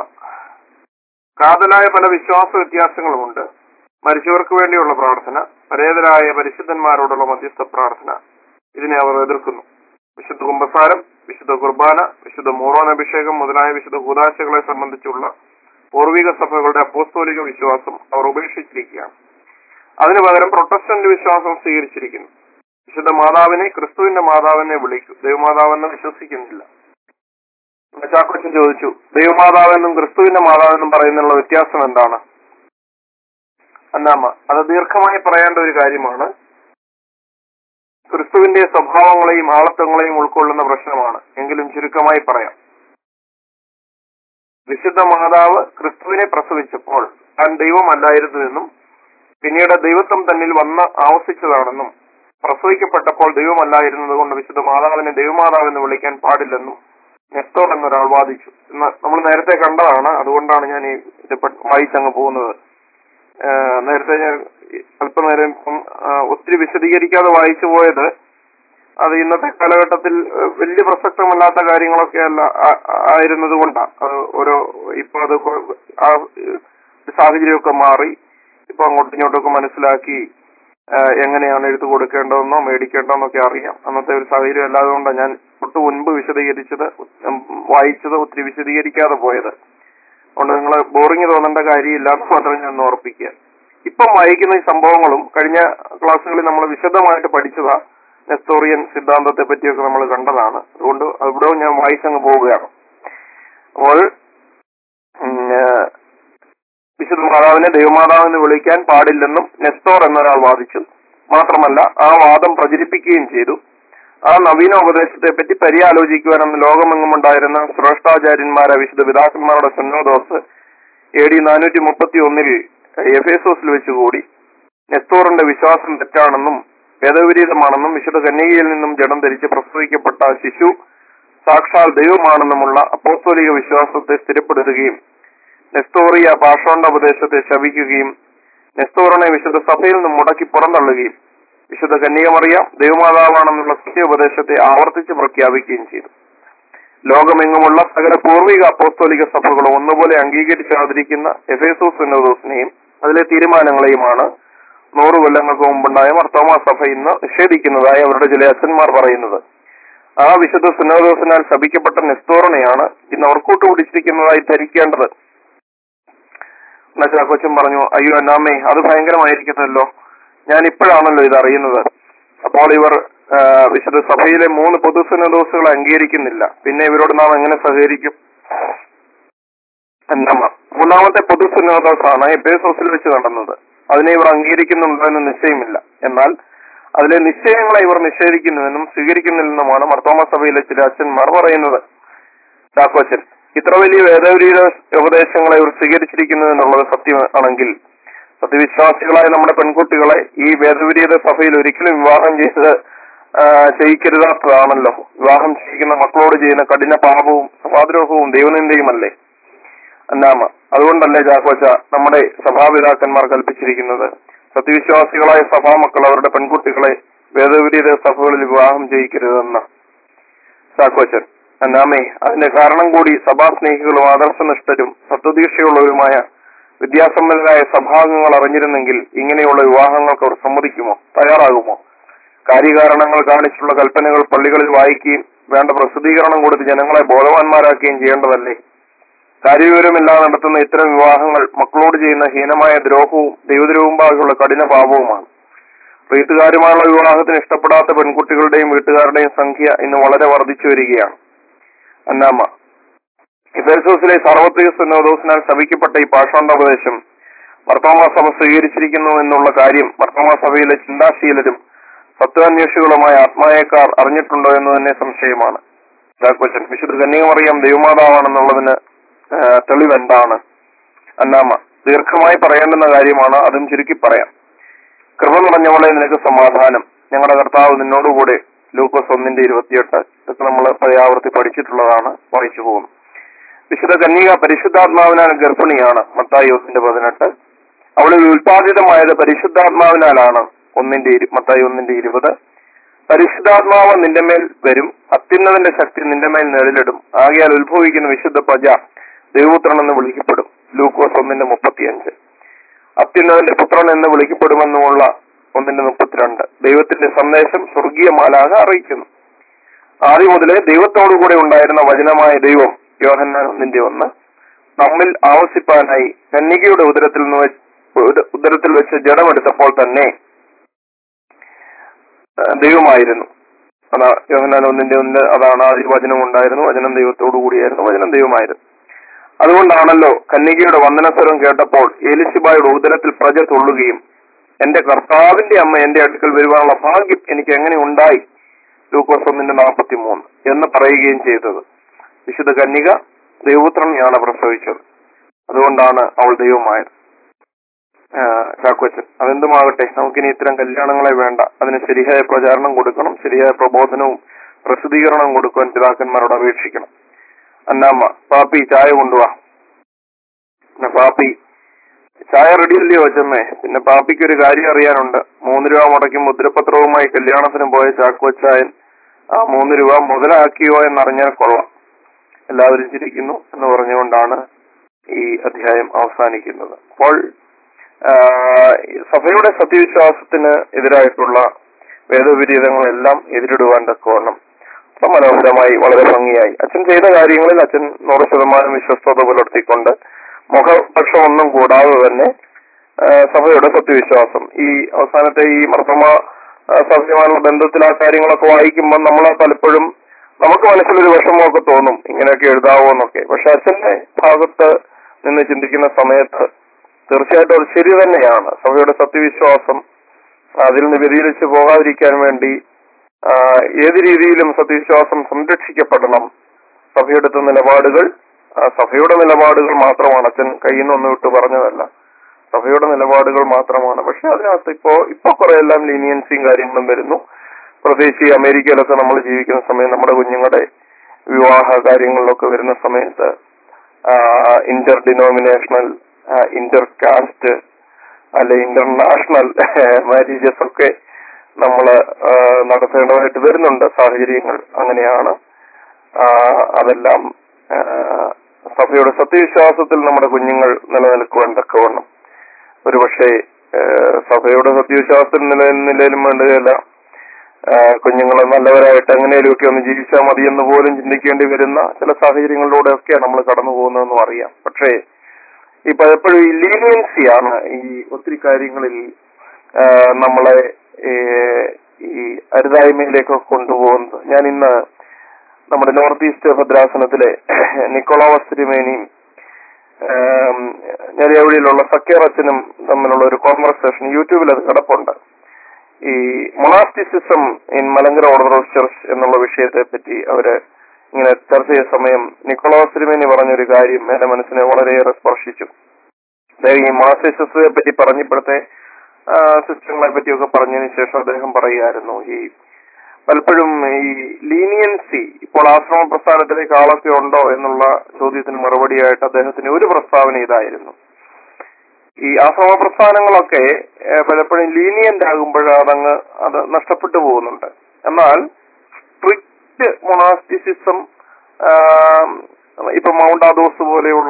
Speaker 1: കാതലായ പല വിശ്വാസ വ്യത്യാസങ്ങളുമുണ്ട്. മരിച്ചവർക്ക് വേണ്ടിയുള്ള പ്രാർത്ഥന, പരേതരായ പരിശുദ്ധന്മാരോടുള്ള മധ്യസ്ഥ പ്രാർത്ഥന, ഇതിനെ അവർ എതിർക്കുന്നു. വിശുദ്ധ കുമ്പസാരം, വിശുദ്ധ കുർബാന, വിശുദ്ധ മൂറോൻ അഭിഷേകം മുതലായ വിശുദ്ധ കൂദാശകളെ സംബന്ധിച്ചുള്ള പൂർവിക സഭകളുടെ അപ്പോസ്തോലിക വിശ്വാസം അവർ ഉപേക്ഷിച്ചിരിക്കുകയാണ്. അതിനു പകരം പ്രൊട്ടസ്റ്റന്റ് വിശ്വാസം സ്വീകരിച്ചിരിക്കുന്നു. വിശുദ്ധ മാതാവിനെ ക്രിസ്തുവിന്റെ മാതാവിനെ വിളിക്കും, ദൈവമാതാവെന്ന് വിശ്വസിക്കുന്നില്ല. ചാക്കോച്ചൻ ചോദിച്ചു, ദൈവമാതാവെന്നും ക്രിസ്തുവിന്റെ മാതാവെന്നും പറയുന്നുള്ള വ്യത്യാസം എന്താണ്? അന്നാമ്മ, അത് ദീർഘമായി പറയേണ്ട ഒരു കാര്യമാണ്. ക്രിസ്തുവിന്റെ സ്വഭാവങ്ങളെയും ആളത്വങ്ങളെയും ഉൾക്കൊള്ളുന്ന പ്രശ്നമാണ്. എങ്കിലും ചുരുക്കമായി പറയാം. വിശുദ്ധ മാതാവ് ക്രിസ്തുവിനെ പ്രസവിച്ചപ്പോൾ താൻ ദൈവമല്ലായിരുന്നുവെന്നും പിന്നീട് ദൈവത്വം തന്നിൽ വന്ന് ആവസിച്ചതാണെന്നും പ്രസവിക്കപ്പെട്ടപ്പോൾ ദൈവമല്ലായിരുന്നത് കൊണ്ട് വിശുദ്ധ മാതാവിനെ ദൈവമാതാവെന്ന് വിളിക്കാൻ പാടില്ലെന്നും നെസ്തോർ എന്നൊരാൾ വാദിച്ചു. എന്ന് നമ്മൾ നേരത്തെ കണ്ടതാണ്. അതുകൊണ്ടാണ് ഞാൻ ഈ ഇത് വായിച്ചങ്ങ് പോകുന്നത്. നേരത്തെ ഞാൻ അല്പനേരം ഒത്തിരി വിശദീകരിക്കാതെ വായിച്ചു പോയത് അത് ഇന്നത്തെ കാലഘട്ടത്തിൽ വലിയ പ്രസക്തമല്ലാത്ത കാര്യങ്ങളൊക്കെ അല്ല ആയിരുന്നത് കൊണ്ടാണ്. അത് ഓരോ ഇപ്പൊ അത് ആ സാഹചര്യമൊക്കെ മാറി ഇപ്പൊ അങ്ങോട്ടും ഇങ്ങോട്ടൊക്കെ മനസ്സിലാക്കി എങ്ങനെയാണ് എഴുത്ത് കൊടുക്കേണ്ടതെന്നോ മേടിക്കേണ്ടതെന്നൊക്കെ അറിയാം. അന്നത്തെ ഒരു സാഹചര്യം അല്ലാതെ കൊണ്ടാണ് ഞാൻ തൊട്ട് മുൻപ് വിശദീകരിച്ചത് വായിച്ചത് ഒത്തിരി വിശദീകരിക്കാതെ പോയത്. അതുകൊണ്ട് നിങ്ങൾ ബോറിങ് തോന്നേണ്ട കാര്യമില്ല എന്ന് മാത്രം ഞാൻ ഓർപ്പിക്കുക. ഇപ്പം വായിക്കുന്ന ഈ സംഭവങ്ങളും കഴിഞ്ഞ ക്ലാസ്സുകളിൽ നമ്മൾ വിശദമായിട്ട് പഠിച്ചതാ. നെസ്തോറിയൻ സിദ്ധാന്തത്തെ പറ്റിയൊക്കെ നമ്മൾ കണ്ടതാണ്. അതുകൊണ്ട് അവിടെ ഞാൻ വായിച്ചങ്ങ് പോവുകയാണ്. അപ്പോൾ വിശുദ്ധ മാതാവിനെ ദൈവമാതാവെന്ന് വിളിക്കാൻ പാടില്ലെന്നും നെസ്തോർ എന്നൊരാൾ വാദിച്ചു. മാത്രമല്ല ആ വാദം പ്രചരിപ്പിക്കുകയും ചെയ്തു. ആ നവീന ഉപദേശത്തെ പറ്റി പര്യാലോചിക്കുവാൻ അന്ന് ലോകമെങ്ങുമുണ്ടായിരുന്ന ശ്രേഷ്ഠാചാര്യന്മാരെ വിശുദ്ധ പിതാക്കന്മാരുടെ സുന്നോദോസ് എ ഡി നാനൂറ്റി മുപ്പത്തി ഒന്നിൽ എഫേസോസിൽ വെച്ചുകൂടി നെസ്തോറിന്റെ വിശ്വാസം തെറ്റാണെന്നും വേദവിപരീതമാണെന്നും വിശുദ്ധ കന്യകയിൽ നിന്നും ജഡം ധരിച്ച് പ്രസവിക്കപ്പെട്ട ശിശു സാക്ഷാൽ ദൈവമാണെന്നുമുള്ള അപ്പോസ്തോലിക വിശ്വാസത്തെ സ്ഥിരപ്പെടുത്തുകയും നെസ്തോറിയ പാഷോണ്ട ഉപദേശത്തെ ശപിക്കുകയും നെസ്തോറിനെ വിശുദ്ധ സഭയിൽ നിന്നും മുടക്കി പുറന്തള്ളുകയും വിശുദ്ധ കന്യകമറിയാം ദൈവമാതാവാണെന്നുള്ള സത്യോപദേശത്തെ ആവർത്തിച്ച് പ്രഖ്യാപിക്കുകയും ചെയ്തു. ലോകമെങ്ങുമുള്ള സകല പൂർവിക അപ്പോസ്തോലിക സഭകളും ഒന്നുപോലെ അംഗീകരിച്ചാതിരിക്കുന്ന എഫേസോസ് സുന്നോദോസിനെയും അതിലെ തീരുമാനങ്ങളെയുമാണ് നൂറു കൊല്ലങ്ങൾക്ക് മുമ്പുണ്ടായ മാർത്തോമാ സഭ ഇന്ന് നിഷേധിക്കുന്നതായി അവരുടെ ചില അച്ഛന്മാർ പറയുന്നത്. ആ വിശുദ്ധ സുന്നോദോസിനാൽ ശപിക്കപ്പെട്ട നെസ്തോറിനെയാണ് ഇന്ന് അവർ കൂട്ടുപിടിച്ചിരിക്കുന്നതായി ധരിക്കേണ്ടത്. ചാക്കോച്ചൻ പറഞ്ഞു, അയ്യോ അന്നാമ്മേ, അത് ഭയങ്കരമായിരിക്കുന്നല്ലോ, ഞാൻ ഇപ്പോഴാണല്ലോ ഇത് അറിയുന്നത്. അപ്പോൾ ഇവർ വിശുദ്ധ സഭയിലെ മൂന്ന് പൊതു സുന്നോദോസുകളെ അംഗീകരിക്കുന്നില്ല, പിന്നെ ഇവരോട് നാം എങ്ങനെ സഹകരിക്കും? അന്നമ്മ, മൂന്നാമത്തെ പൊതു സുന്നോദോസാണ് എഫേസോസിൽ വെച്ച് നടന്നത്. അതിനെ ഇവർ അംഗീകരിക്കുന്നുണ്ടോ എന്ന് നിശ്ചയമില്ല. എന്നാൽ അതിലെ നിശ്ചയങ്ങളെ ഇവർ നിഷേധിക്കുന്നുവെന്നും സ്വീകരിക്കുന്നില്ലെന്നുമാണ് മാർത്തോമാ സഭയിലെ ചില അച്ഛന്മാർ പറയുന്നത്. ചാക്കോച്ചൻ, ഇത്ര വലിയ വേദവിരീത ഉപദേശങ്ങളെ ഇവർ സ്വീകരിച്ചിരിക്കുന്നു എന്നുള്ളത് സത്യമാണെങ്കിൽ സത്യവിശ്വാസികളായ നമ്മുടെ പെൺകുട്ടികളെ ഈ വേദവിരീത സഭയിൽ ഒരിക്കലും വിവാഹം ചെയ്ത് ചെയ്യിക്കരുതാത്തതാണല്ലോ. വിവാഹം ചെയ്യിക്കുന്ന മക്കളോട് ചെയ്യുന്ന കഠിന പാപവും സഭാദ്രോഹവും ദൈവനിന്ദയുമല്ലേ അന്നാമ. അതുകൊണ്ടല്ലേ ചാക്കോച്ച നമ്മുടെ സഭാപിതാക്കന്മാർ കൽപ്പിച്ചിരിക്കുന്നത് സത്യവിശ്വാസികളായ സഭാമക്കൾ അവരുടെ പെൺകുട്ടികളെ വേദവിപരീത സഭകളിൽ വിവാഹം ചെയ്യിക്കരുതെന്ന്. ചാക്കോച്ചൻ അന്നാമേ, അതിന്റെ കാരണം കൂടി സഭാസ്നേഹികളും ആദർശനിഷ്ഠരും സത്വദീക്ഷയുള്ളവരുമായ വിദ്യാസമ്പന്നരായ സഭാംഗങ്ങൾ അറിഞ്ഞിരുന്നെങ്കിൽ ഇങ്ങനെയുള്ള വിവാഹങ്ങൾക്ക് അവർ സമ്മതിക്കുമോ, തയ്യാറാകുമോ? കാര്യകാരണങ്ങൾ കാണിച്ചുള്ള കൽപ്പനകൾ പള്ളികളിൽ വായിക്കുകയും വേണ്ട പ്രസിദ്ധീകരണം കൊടുത്ത് ജനങ്ങളെ ബോധവാന്മാരാക്കുകയും ചെയ്യേണ്ടതല്ലേ? കാര്യവിവരമില്ലാതെ നടത്തുന്ന ഇത്തരം വിവാഹങ്ങൾ മക്കളോട് ചെയ്യുന്ന ഹീനമായ ദ്രോഹവും ദൈവദ്രോഹമുമ്പാകെയുള്ള കഠിന പാപവുമാണ്. വീട്ടുകാരുമായുള്ള വിവാഹത്തിന് ഇഷ്ടപ്പെടാത്ത പെൺകുട്ടികളുടെയും വീട്ടുകാരുടെയും സംഖ്യ ഇന്ന് വളരെ വർദ്ധിച്ചു വരികയാണ്. അന്നാമ, എഫേസോസിലെ സാർവത്രിക സിനോദോസിനാൽ ശപിക്കപ്പെട്ട ഈ പാഷാണ്ഡോപദേശം മർത്തോമാ സഭ സ്വീകരിച്ചിരിക്കുന്നു എന്നുള്ള കാര്യം മർത്തോമാ സഭയിലെ ചിന്താശീലരും സത്വാന്വേഷികളുമായ ആത്മായക്കാർ അറിഞ്ഞിട്ടുണ്ടോ എന്ന് തന്നെ സംശയമാണ്. ചാക്കോച്ചൻ, വിശുദ്ധ കന്യകമറിയം ദൈവമാതാവാണെന്നുള്ളതിന് തെളിവെന്താണ്? അന്നാമ, ദീർഘമായി പറയേണ്ടുന്ന കാര്യമാണ്, അതും ചുരുക്കി പറയാം. കൃപ നിറഞ്ഞവളെ നിനക്ക് സമാധാനം, ഞങ്ങളുടെ കർത്താവ് നിന്നോടുകൂടെ. ലൂക്കോസ് ഒന്നിന്റെ ഇരുപത്തിയെട്ട്. ഇതൊക്കെ നമ്മൾ പര്യാവർത്തി പഠിച്ചിട്ടുള്ളതാണ്, വായിച്ചു പോകുന്നു. വിശുദ്ധ കന്യക പരിശുദ്ധാത്മാവിനാൽ ഗർഭിണിയാണ്. മത്തായി ഒന്നിന്റെ പതിനെട്ട്. അവളിൽ ഉൽപാദിതമായത് പരിശുദ്ധാത്മാവിനാലാണ്. ഒന്നിന്റെ മത്തായി ഒന്നിന്റെ ഇരുപത്. പരിശുദ്ധാത്മാവ് നിന്റെ മേൽ വരും, അത്യുന്നതിന്റെ ശക്തി നിന്റെ മേൽ നിഴലിടും, ആകയാൽ ഉത്ഭവിക്കുന്ന വിശുദ്ധ പ്രജ ദൈവപുത്രൻ എന്ന് വിളിക്കപ്പെടും. ലൂക്കോസ് ഒന്നിന്റെ മുപ്പത്തിയഞ്ച്. അത്യുന്നതിന്റെ പുത്രൻ എന്ന് വിളിക്കപ്പെടുമെന്നുമുള്ള ഒന്നിന്റെ മുപ്പത്തിരണ്ട്. ദൈവത്തിന്റെ സന്ദേശം സ്വർഗീയ മാലാഖ അറിയിക്കുന്നു. ആദ്യം മുതലേ ദൈവത്തോടുകൂടെ ഉണ്ടായിരുന്ന വചനമായ ദൈവം, യോഹന്നാൻ ഒന്നിന്റെ ഒന്ന്, നമ്മിൽ ആവസിപ്പാനായി കന്യകയുടെ ഉദരത്തിൽ നിന്ന് ഉദരത്തിൽ വെച്ച് ജഡമെടുത്തപ്പോൾ തന്നെ ദൈവമായിരുന്നു. അതാ യോഹന്നാൻ ഒന്നിന്റെ ഒന്ന്. അതാണ് ആദ്യ വചനം ഉണ്ടായിരുന്നു, വചനം ദൈവത്തോടു കൂടിയായിരുന്നു, വചനം ദൈവമായിരുന്നു. അതുകൊണ്ടാണല്ലോ കന്യകയുടെ വന്ദനസ്വരം കേട്ടപ്പോൾ എലിശബായുടെ ഉദരത്തിൽ പ്രജ തുള്ളുകയും എന്റെ കർത്താവിന്റെ അമ്മ എന്റെ അടുക്കൽ വരുവാനുള്ള ഭാഗ്യം എനിക്ക് എങ്ങനെ ഉണ്ടായി, ലൂക്കോസ് ഒന്നിന്റെ നാൽപ്പത്തി മൂന്ന് എന്ന് പറയുകയും ചെയ്തത്. വിശുദ്ധ കന്യക ദൈവപുത്രനെയാണ് പ്രസവിച്ചത്. അതുകൊണ്ടാണ് അവൾ ദൈവമായത്. ചാക്കോച്ചൻ, അതെന്തുമാകട്ടെ, നമുക്കിനി ഇത്തരം കല്യാണങ്ങളെ വേണ്ട. അതിന് ശരിയായ പ്രചാരണം കൊടുക്കണം, ശരിയായ പ്രബോധനവും പ്രസിദ്ധീകരണവും കൊടുക്കുവാൻ പിതാക്കന്മാരോട് അപേക്ഷിക്കണം. അന്നാമ്മ, പാപ്പി ചായ കൊണ്ടുപോവാ. പിന്നെ പാപ്പി ചായ റെഡിയല്ലയോ അച്ഛമ്മേ? പിന്നെ പാപ്പിക്ക് ഒരു കാര്യം അറിയാനുണ്ട്. മൂന്ന് രൂപ മുടക്കി മുദ്രപത്രവുമായി കല്യാണത്തിന് പോയ ചാക്കോച്ചായൻ ആ മൂന്ന് രൂപ മുതലാക്കിയോ എന്നറിഞ്ഞാൽ കൊള്ളാം. എല്ലാവരും ചിരിക്കുന്നു എന്ന് പറഞ്ഞുകൊണ്ടാണ് ഈ അധ്യായം അവസാനിക്കുന്നത്. അപ്പോൾ സഭയുടെ സത്യവിശ്വാസത്തിന് എതിരായിട്ടുള്ള വേദവിപരീതങ്ങളെല്ലാം എതിരിടുവാൻ തക്കവണ്ണം മനോഹരമായി വളരെ ഭംഗിയായി അച്ഛൻ ചെയ്ത കാര്യങ്ങളിൽ അച്ഛൻ നൂറ് ശതമാനം വിശ്വസ്തത പുലർത്തിക്കൊണ്ട് മുഖപക്ഷം ഒന്നും കൂടാതെ തന്നെ സഭയുടെ സത്യവിശ്വാസം ഈ അവസാനത്തെ ഈ മർത്തമ സഭയുമായുള്ള ബന്ധത്തിൽ ആ കാര്യങ്ങളൊക്കെ വായിക്കുമ്പോൾ നമ്മൾ പലപ്പോഴും നമുക്ക് മനസ്സിലൊരു വിഷമമൊക്കെ തോന്നും, ഇങ്ങനെയൊക്കെ എഴുതാവോ എന്നൊക്കെ. പക്ഷെ അച്ഛന്റെ ഭാഗത്ത് നിന്ന് ചിന്തിക്കുന്ന സമയത്ത് തീർച്ചയായിട്ടും അത് ശരി തന്നെയാണ്. സഭയുടെ സത്യവിശ്വാസം അതിൽ നിന്ന് വ്യതിചലിച്ച് പോകാതിരിക്കാൻ വേണ്ടി ഏത് രീതിയിലും സത്യവിശ്വാസം സംരക്ഷിക്കപ്പെടണം. സഭയെടുത്ത നിലപാടുകൾ സഭയുടെ നിലപാടുകൾ മാത്രമാണ്. അച്ഛൻ കയ്യിൽ നിന്നൊന്നും വിട്ട് പറഞ്ഞതല്ല, സഭയുടെ നിലപാടുകൾ മാത്രമാണ്. പക്ഷെ അതിനകത്ത് ഇപ്പോ ഇപ്പൊ കുറെ എല്ലാം ലീനിയൻസിയും കാര്യങ്ങളും വരുന്നു. പ്രത്യേകിച്ച് ഈ അമേരിക്കയിലൊക്കെ നമ്മൾ ജീവിക്കുന്ന സമയം നമ്മുടെ കുഞ്ഞുങ്ങളുടെ വിവാഹ കാര്യങ്ങളിലൊക്കെ വരുന്ന സമയത്ത് ഇന്റർ ഡിനോമിനേഷണൽ, ഇന്റർ കാസ്റ്റ് അല്ലെ ഇന്റർനാഷണൽ മാരേജസ് ഒക്കെ നമ്മള് നടത്തേണ്ടതായിട്ട് വരുന്നുണ്ട്. സാഹചര്യങ്ങൾ അങ്ങനെയാണ്. അതെല്ലാം സഭയുടെ സത്യവിശ്വാസത്തിൽ നമ്മുടെ കുഞ്ഞുങ്ങൾ നിലനിൽക്കുവാൻ തക്കവണ്ണം ഒരുപക്ഷെ സഭയുടെ സത്യവിശ്വാസത്തിൽ നിലനിന്നതിലും വേണ്ടതല്ല കുഞ്ഞുങ്ങളെ നല്ലവരായിട്ട് എങ്ങനെയൊക്കെ ഒന്ന് ജീവിച്ചാൽ മതി എന്ന് പോലും ചിന്തിക്കേണ്ടി വരുന്ന ചില സാഹചര്യങ്ങളിലൂടെയൊക്കെയാണ് നമ്മൾ കടന്നു പോകുന്നതെന്നും അറിയാം. പക്ഷേ ഈ പലപ്പോഴും ഈ ലീനിയൻസിയാണ് ഈ ഒത്തിരി കാര്യങ്ങളിൽ നമ്മളെ ഈ അരുതായ്മയിലേക്കൊക്കെ കൊണ്ടുപോകുന്നത്. ഞാൻ ഇന്ന് നമ്മുടെ നോർത്ത് ഈസ്റ്റ് ഭദ്രാസനത്തിലെ നിക്കോളാവസ് തിരുമേനിയും ഞെരിയാവഴിയിലുള്ള സക്കീർ അച്ഛനും തമ്മിലുള്ള ഒരു കോൺവെർസേഷൻ യൂട്യൂബിൽ അത് കിടപ്പുണ്ട്. ഈ monasticism in Malankara Orthodox church എന്നുള്ള വിഷയത്തെ പറ്റി അവര് ഇങ്ങനെ ചർച്ച ചെയ്ത സമയം നിക്കോളാവസ് തിരുമേനി പറഞ്ഞൊരു കാര്യം എന്റെ മനസ്സിനെ വളരെയേറെ സ്പർശിച്ചു. ഈ മൊണാസ്റ്റിസിസത്തെ പറ്റി പറഞ്ഞപ്പോഴത്തെ സിസ്റ്റങ്ങളെ പറ്റിയൊക്കെ പറഞ്ഞതിന് ശേഷം അദ്ദേഹം പറയുകയായിരുന്നു, ഈ പലപ്പോഴും ഈ ലീനിയൻസി ഇപ്പോൾ ആശ്രമ പ്രസ്ഥാനത്തിലേക്ക് ആളൊക്കെ ഉണ്ടോ എന്നുള്ള ചോദ്യത്തിന് മറുപടിയായിട്ട് അദ്ദേഹത്തിന് ഒരു പ്രസ്താവന ഇതായിരുന്നു: ഈ ആശ്രമ പ്രസ്ഥാനങ്ങളൊക്കെ പലപ്പോഴും ലീനിയന്റ് ആകുമ്പോൾ അതങ്ങ് അത് നഷ്ടപ്പെട്ടു പോകുന്നുണ്ട്. എന്നാൽ സ്ട്രിക്റ്റ് മൊണാസ്റ്റിസിസം, ഇപ്പൊ മൗണ്ട് ആദോസ് പോലെയുള്ള